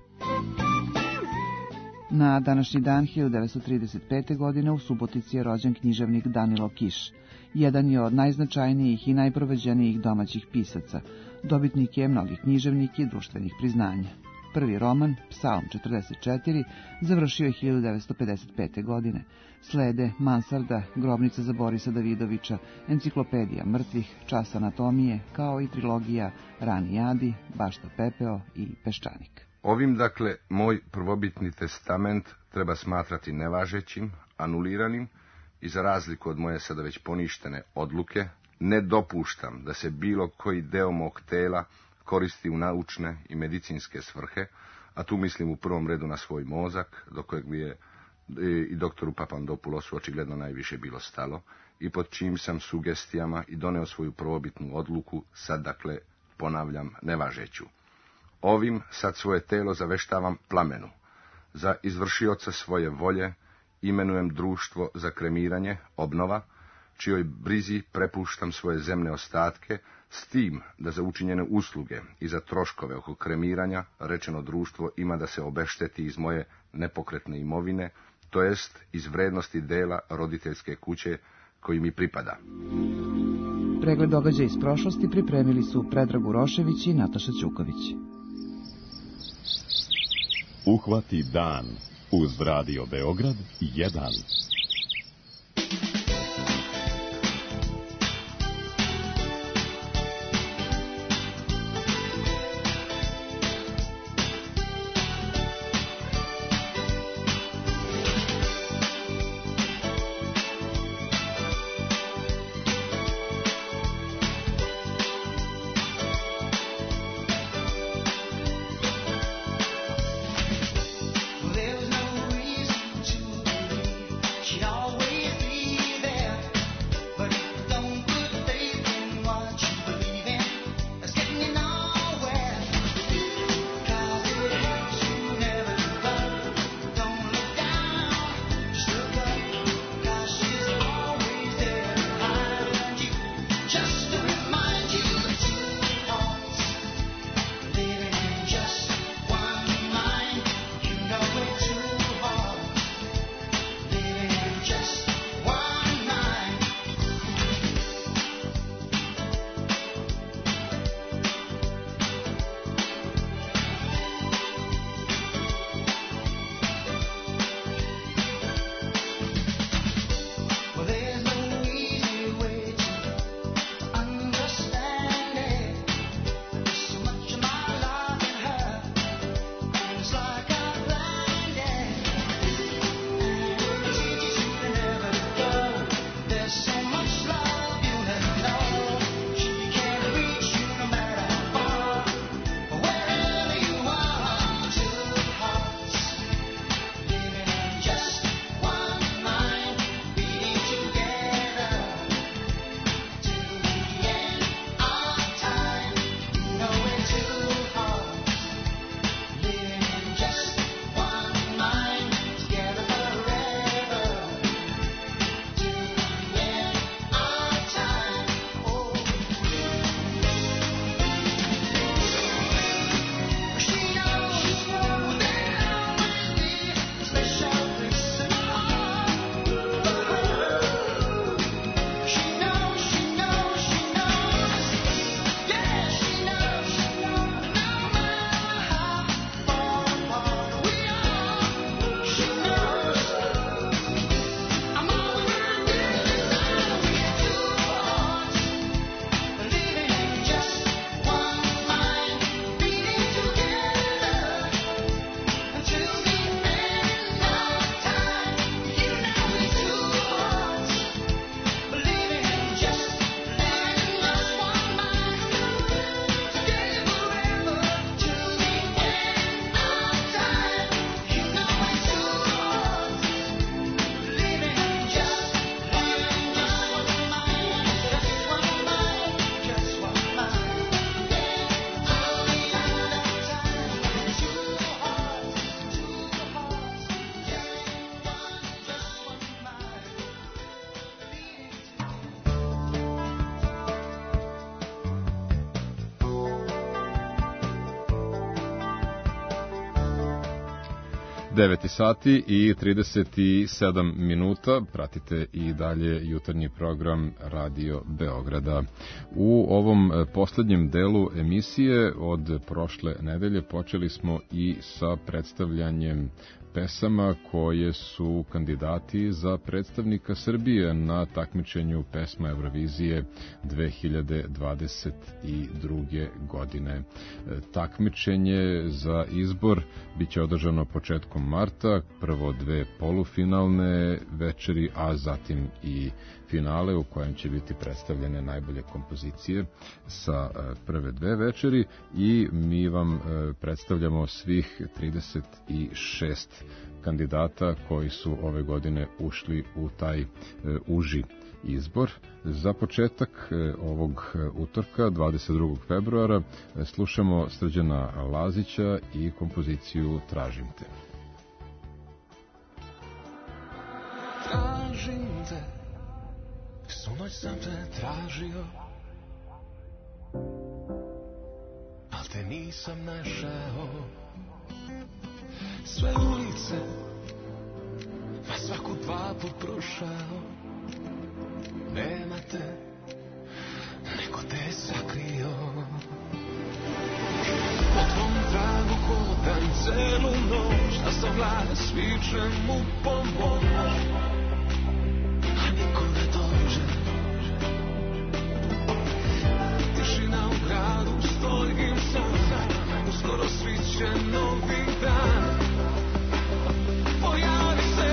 Na današnji dan 1935. godine u Subotici je rođen književnik Danilo Kiš. Jedan je od najznačajnijih i najproveđenijih domaćih pisaca. Dobitnik je mnogih književnih i društvenih priznanja. Prvi roman, Psalm 44, završio je 1955. godine. Slede Mansarda, Grobnica za Borisa Davidovića, Enciklopedija mrtvih, Čas anatomije, kao i trilogija Rani Jadi, Bašta pepeo i Peščanik. Ovim, dakle, moj prvobitni testament treba smatrati nevažećim, anuliranim i za razliku od moje sada već poništene odluke, ne dopuštam da se bilo koji deo mog tela koristi u naučne i medicinske svrhe, a tu mislim u prvom redu na svoj mozak, do kojeg mi je i doktoru Papandopulosu očigledno najviše bilo stalo, i pod čijim sam sugestijama i doneo svoju prvobitnu odluku, sad dakle ponavljam nevažeću. Ovim sad svoje telo zaveštavam plamenu. Za izvršioca svoje volje imenujem društvo za kremiranje, obnova, čijoj brizi prepuštam svoje zemne ostatke, s tim da za učinjene usluge i za troškove oko kremiranja rečeno društvo ima da se obešteti iz moje nepokretne imovine, to jest iz vrednosti dela roditeljske kuće koji mi pripada. Pregled događaja iz prošlosti pripremili su Predrag Urošević i Nataša Ćuković. Uhvati dan uz Radio Beograd 1. 9 sati i 37 minuta. Pratite i dalje jutarnji program Radio Beograda. U ovom poslednjem delu emisije od prošle nedelje počeli smo i sa predstavljanjem pesama koje su kandidati za predstavnika Srbije na takmičenju pesma Eurovizije 2022. godine. Takmičenje za izbor biće održano početkom marta, prvo 2 polufinalne večeri, a zatim i finale u kojem će biti predstavljene najbolje kompozicije sa prve 2 večeri i mi vam predstavljamo svih 36 kandidata koji su ove godine ušli u taj uži izbor. Za početak ovog utorka, 22. februara, slušamo Srđana Lazića i kompoziciju Tražim te. Tražim te, svu noć sam te tražio, al te nisam našao. Sve ulice, pa svaku 2 put prošao. Nema te, neko te je sakrio. Po tvom tragu hodam celu noć, a sam glas vičem u pomoć, a niko ne dođe. Tišina u gradu, stojim sam, uskoro sviće novi dan. Pojavi se,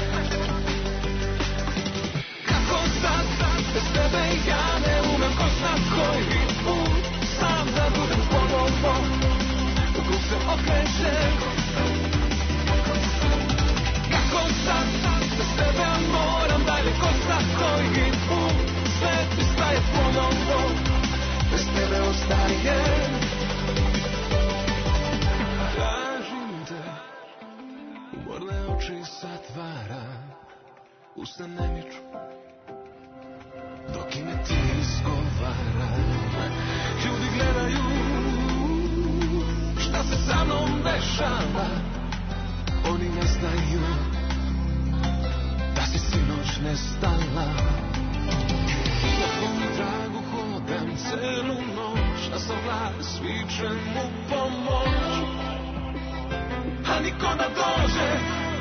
kako sad, bez tebe ja ne umem ko zna koji put, sam da budem s tobom, dok se okreće. Kako sad, bez tebe moram dalje ko zna koji put, sve ti staje ponovno, bez tebe ostajem. Oči zatvara, usta ne miču, dok ime ti izgovara. Ljudi gledaju šta se sa mnom dešava, oni ne znaju da si sinoć nestala. Na tvom tragu hodam celu noć, a sam glas vičem u pomoć, a niko da dođe.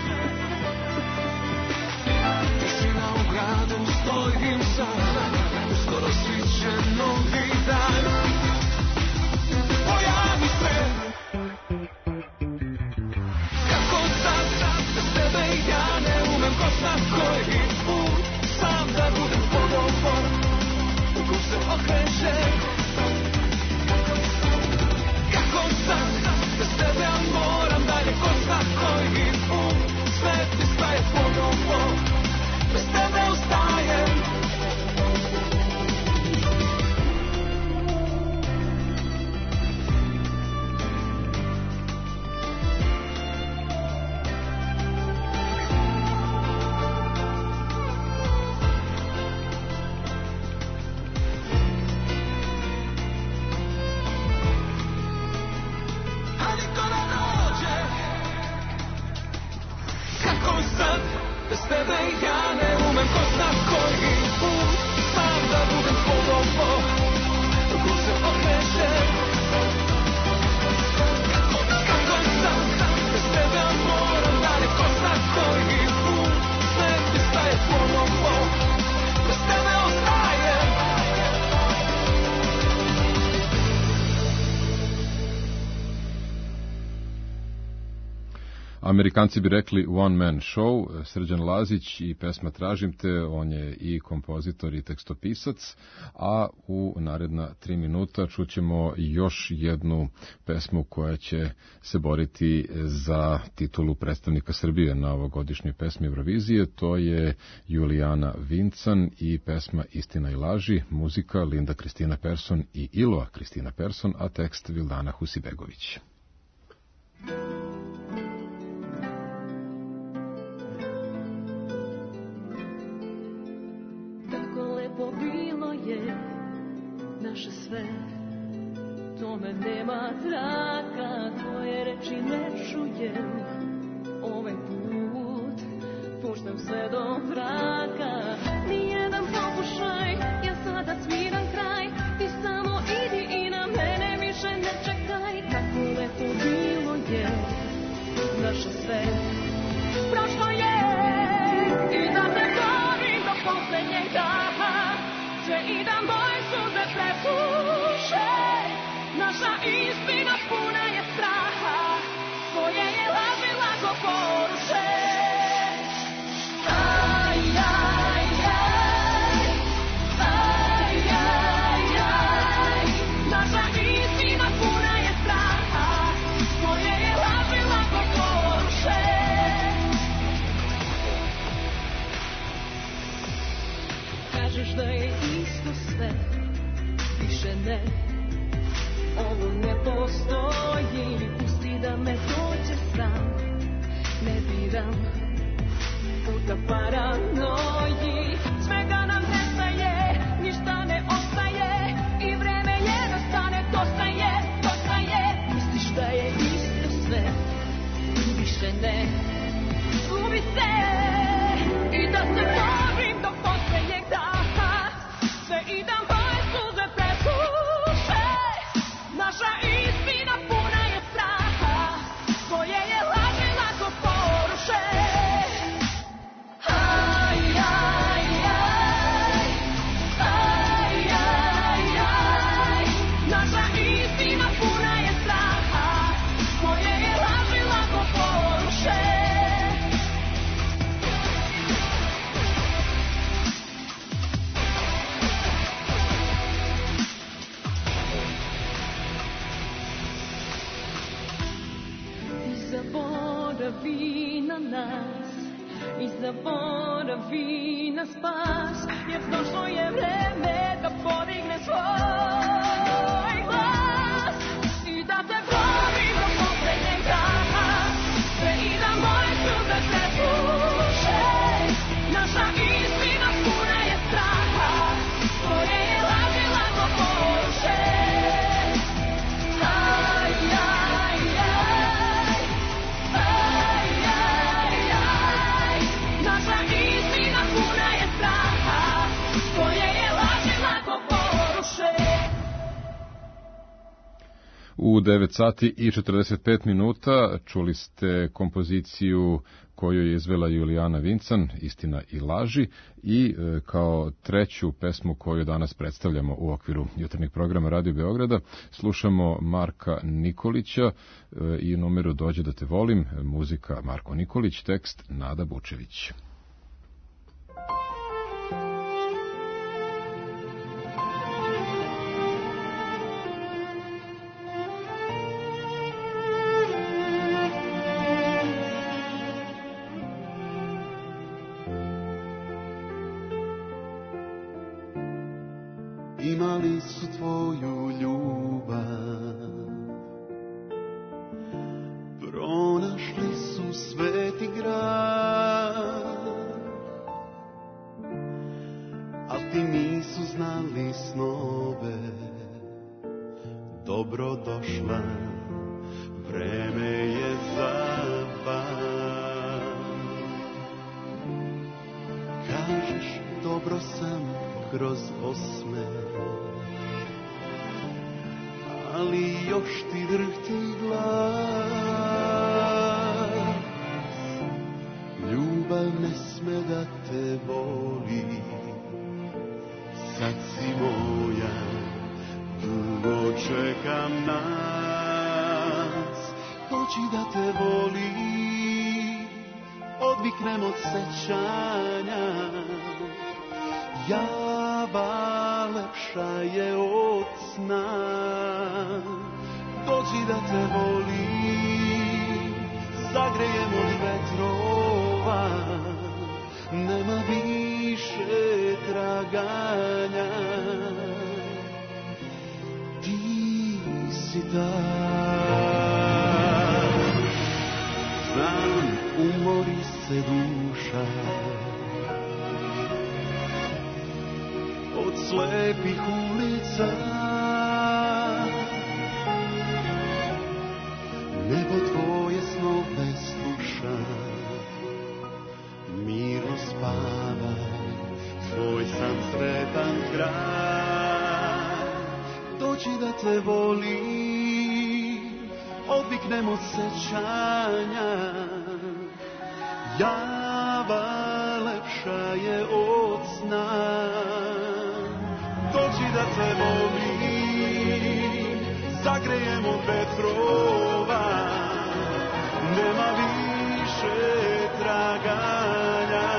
Tišina u gradu, stojim sam, uskoro sviće novi dan. Pojavi se, kako sad, bez tebe ja ne umem ko zna koji put, sam da budem s tobom, dok se okreće. Kako sad, bez tebe moram dalje ko zna koji put, sve ti staje ponovo, bez tebe ostajem. A niko ne dođe. Kako sad, bez tebe ja ne umem ko zna koji put, sam da budem s tobom, dok se okreće. Kako sad, bez tebe moram dalje ko zna koji put, sve ti staje ponovo, bez tebe ostajem. Amerikanci bi rekli one man show, Srđan Lazić i pesma Tražim te, on je i kompozitor i tekstopisac, a u naredna 3 minuta čućemo još jednu pesmu koja će se boriti za titulu predstavnika Srbije na ovogodišnjoj pesmi Eurovizije, to je Julijana Vincan i pesma Istina i laži, muzika Linda Kristina Persson i Iloa Kristina Persson, a tekst Vildana Husibegović. Naše sve, tome nema traka, tvoje reči ne čujem, ovaj put puštam sve do braka. Nijedan pokušaj, ja sada smiram kraj. Ti samo idi i na mene više ne čekaj. Kako lepo bilo je naše sve. Prošlo je i da te volim do poslednjeg daha. Će i da moje suze presuše. Naša istina puna je straha. Koje je laži lako poruše. Aj, aj, aj. Aj, aj, aj. Naša istina puna je straha. Koje je laži lako poruše. Kažeš da je isto sve, više ne. Ovo ne postoji, pusti da me dođe sam. Ne biram puta paranoji. Svega nam nestaje, ništa ne ostaje. I vreme jednostane, dosta je, dosta je. Misliš da je isto sve, više ne. Zgubi se i da se borim do poslednjeg daha. Sve i da moje suze presuše. Naša istina puna je straha. Koje je laži lako poruše. Aj, aj, aj. Aj, aj, aj. Naša istina puna je straha. Koje je laži lako poruše. Zaboravi na nas i zaboravi na spas, jer došlo je vreme da podigne svoj glas i da te volim do poslednjeg daha. Sve i da moje suze presuše. Naša istina puna je straha. Koje je laži lako poruše. Aj, aj, aj. Aj, aj, aj. Naša istina puna je straha. Koje je laži lako poruše. U 9 sati i 45 minuta čuli ste kompoziciju koju je izvela Julijana Vincan, Istina i laži, i kao treću pesmu koju danas predstavljamo u okviru jutarnjeg programa Radio Beograda slušamo Marka Nikolića i numeru Dođe da te volim, muzika Marko Nikolić, tekst Nada Bučević. Imali su tvoju ljubav, pronašli su sveti grad, al ti nisu znali snove. Dobro došla, vreme je za vas. Kažeš dobro sam kroz osmeh, ali još ti drhti glas. Ljubav ne sme da te boli, sad si moja, dugo čekam nas. Dođi da te volim, odviknem od sećanja. Java lepša je od sna. Dođi da te volim, zagrejem od vetrova. Nema više traganja. Ti si dan. Znam, umori se duša od slepih ulica. Nebo tvoje snove sluša. te volim, odviknemo sećanja. Java lepša je od sna. Dođi da te volim, zagrejemo vetrova, nema više traganja.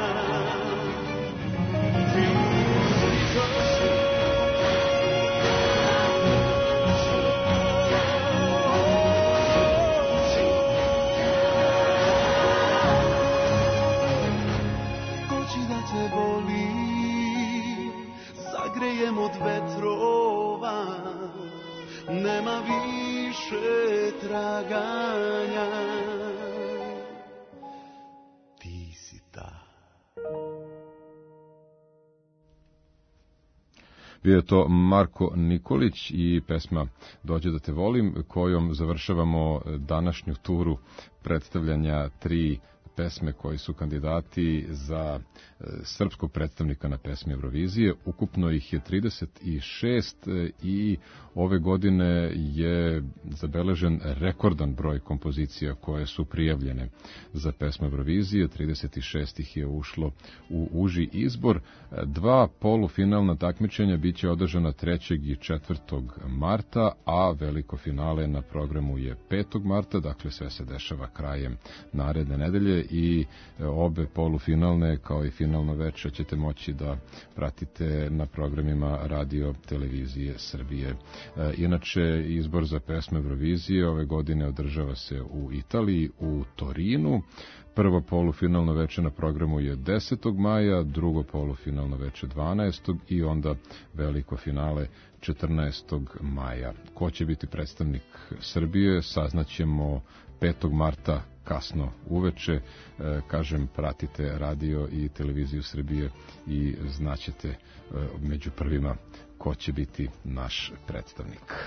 Zagrejem od vetrova, nema više traganja. Ti si ta. Bio je to Marko Nikolić i pesma Dođe da te volim, kojom završavamo današnju turu predstavljanja 3 pesme koji su kandidati za srpskog predstavnika na pesmi Eurovizije. Ukupno ih je 36 i ove godine je zabeležen rekordan broj kompozicija koje su prijavljene za pesmu Eurovizije. 36 ih je ušlo u uži izbor. 2 polufinalna takmičenja biće održana 3. i 4. marta, a veliko finale na programu je 5. marta, dakle sve se dešava krajem naredne nedelje i obe polufinalne kao i finalno veče ćete moći da pratite na programima Radio Televizije Srbije. Inače, izbor za pesme Eurovizije ove godine održava se u Italiji, u Torinu. Prvo polufinalno veče na programu je 10. maja, drugo polufinalno veče 12. i onda veliko finale 14. maja. Ko će biti predstavnik Srbije, saznaćemo 5. marta kasno uveče. Kažem, pratite radio i televiziju Srbije i znaćete među prvima ko će biti naš predstavnik.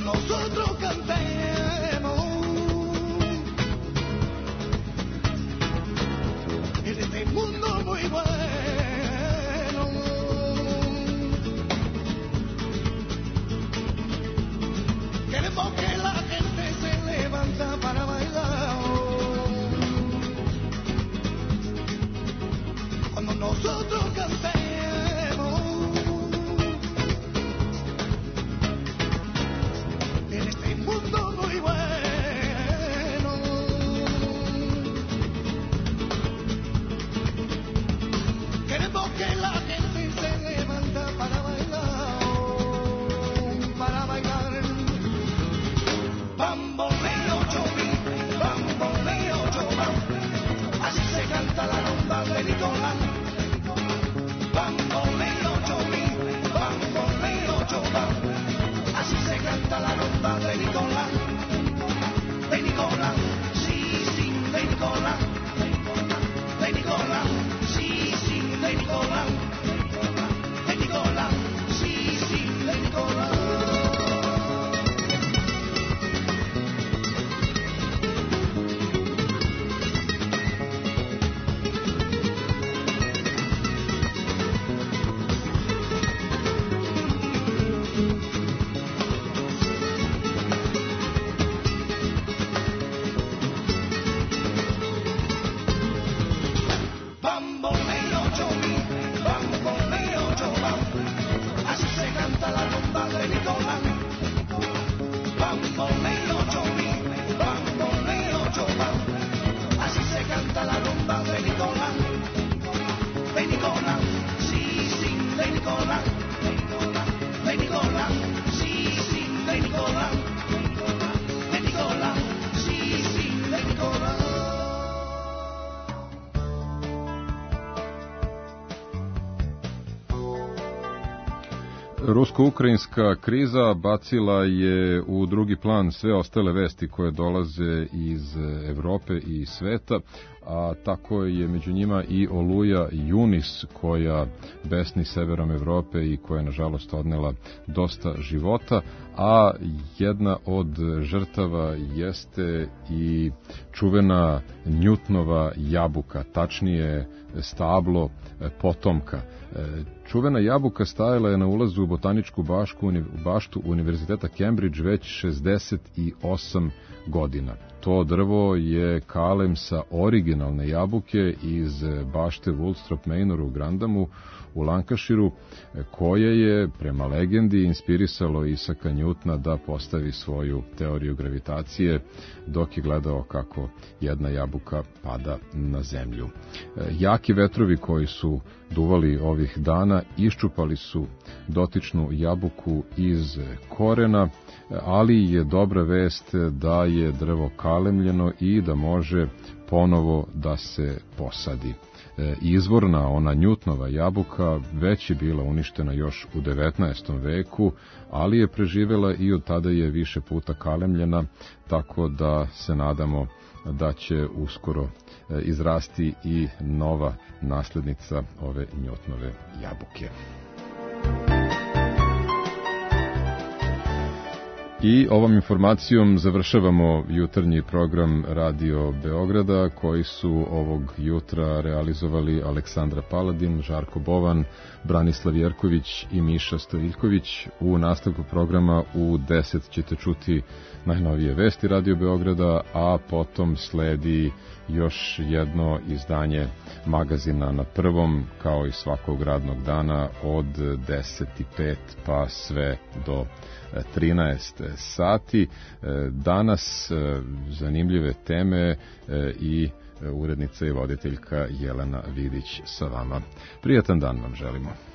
Nosotros cantemos Rusko-ukrajinska kriza bacila je u drugi plan sve ostale vesti koje dolaze iz Evrope i sveta, a tako je među njima i oluja Junis koja besni severom Evrope i koja je nažalost odnela dosta života, a jedna od žrtava jeste i čuvena Newtonova jabuka, tačnije stablo potomka. Čuvena jabuka stajala je na ulazu u botaničku baštu Univerziteta Cambridge već 68 godina. To drvo je kalem sa originalne jabuke iz bašte Woolstrop Manor u Grandamu u Lancashireu, koje je, prema legendi, inspirisalo Isaka Newtona da postavi svoju teoriju gravitacije dok je gledao kako jedna jabuka pada na zemlju. Jaki vetrovi koji su duvali ovih dana iščupali su dotičnu jabuku iz korena, ali je dobra vest da je drvo kalemljeno i da može ponovo da se posadi. Izvorna, ona Newtonova jabuka, već je bila uništena još u 19. veku, ali je preživela i od tada je više puta kalemljena, tako da se nadamo da će uskoro izrasti i nova naslednica ove Newtonove jabuke. I ovom informacijom završavamo jutarnji program Radio Beograda, koji su ovog jutra realizovali Aleksandra Paladin, Žarko Bovan, Branislav Jerković i Miša Stojiljković. U nastavku programa u 10 ćete čuti najnovije vesti Radio Beograda, a potom sledi još jedno izdanje magazina Na prvom, kao i svakog radnog dana od 10:05 pa sve do 13 sati. Danas zanimljive teme i urednica i voditeljka Jelena Vidić sa vama. Prijatan dan vam želimo.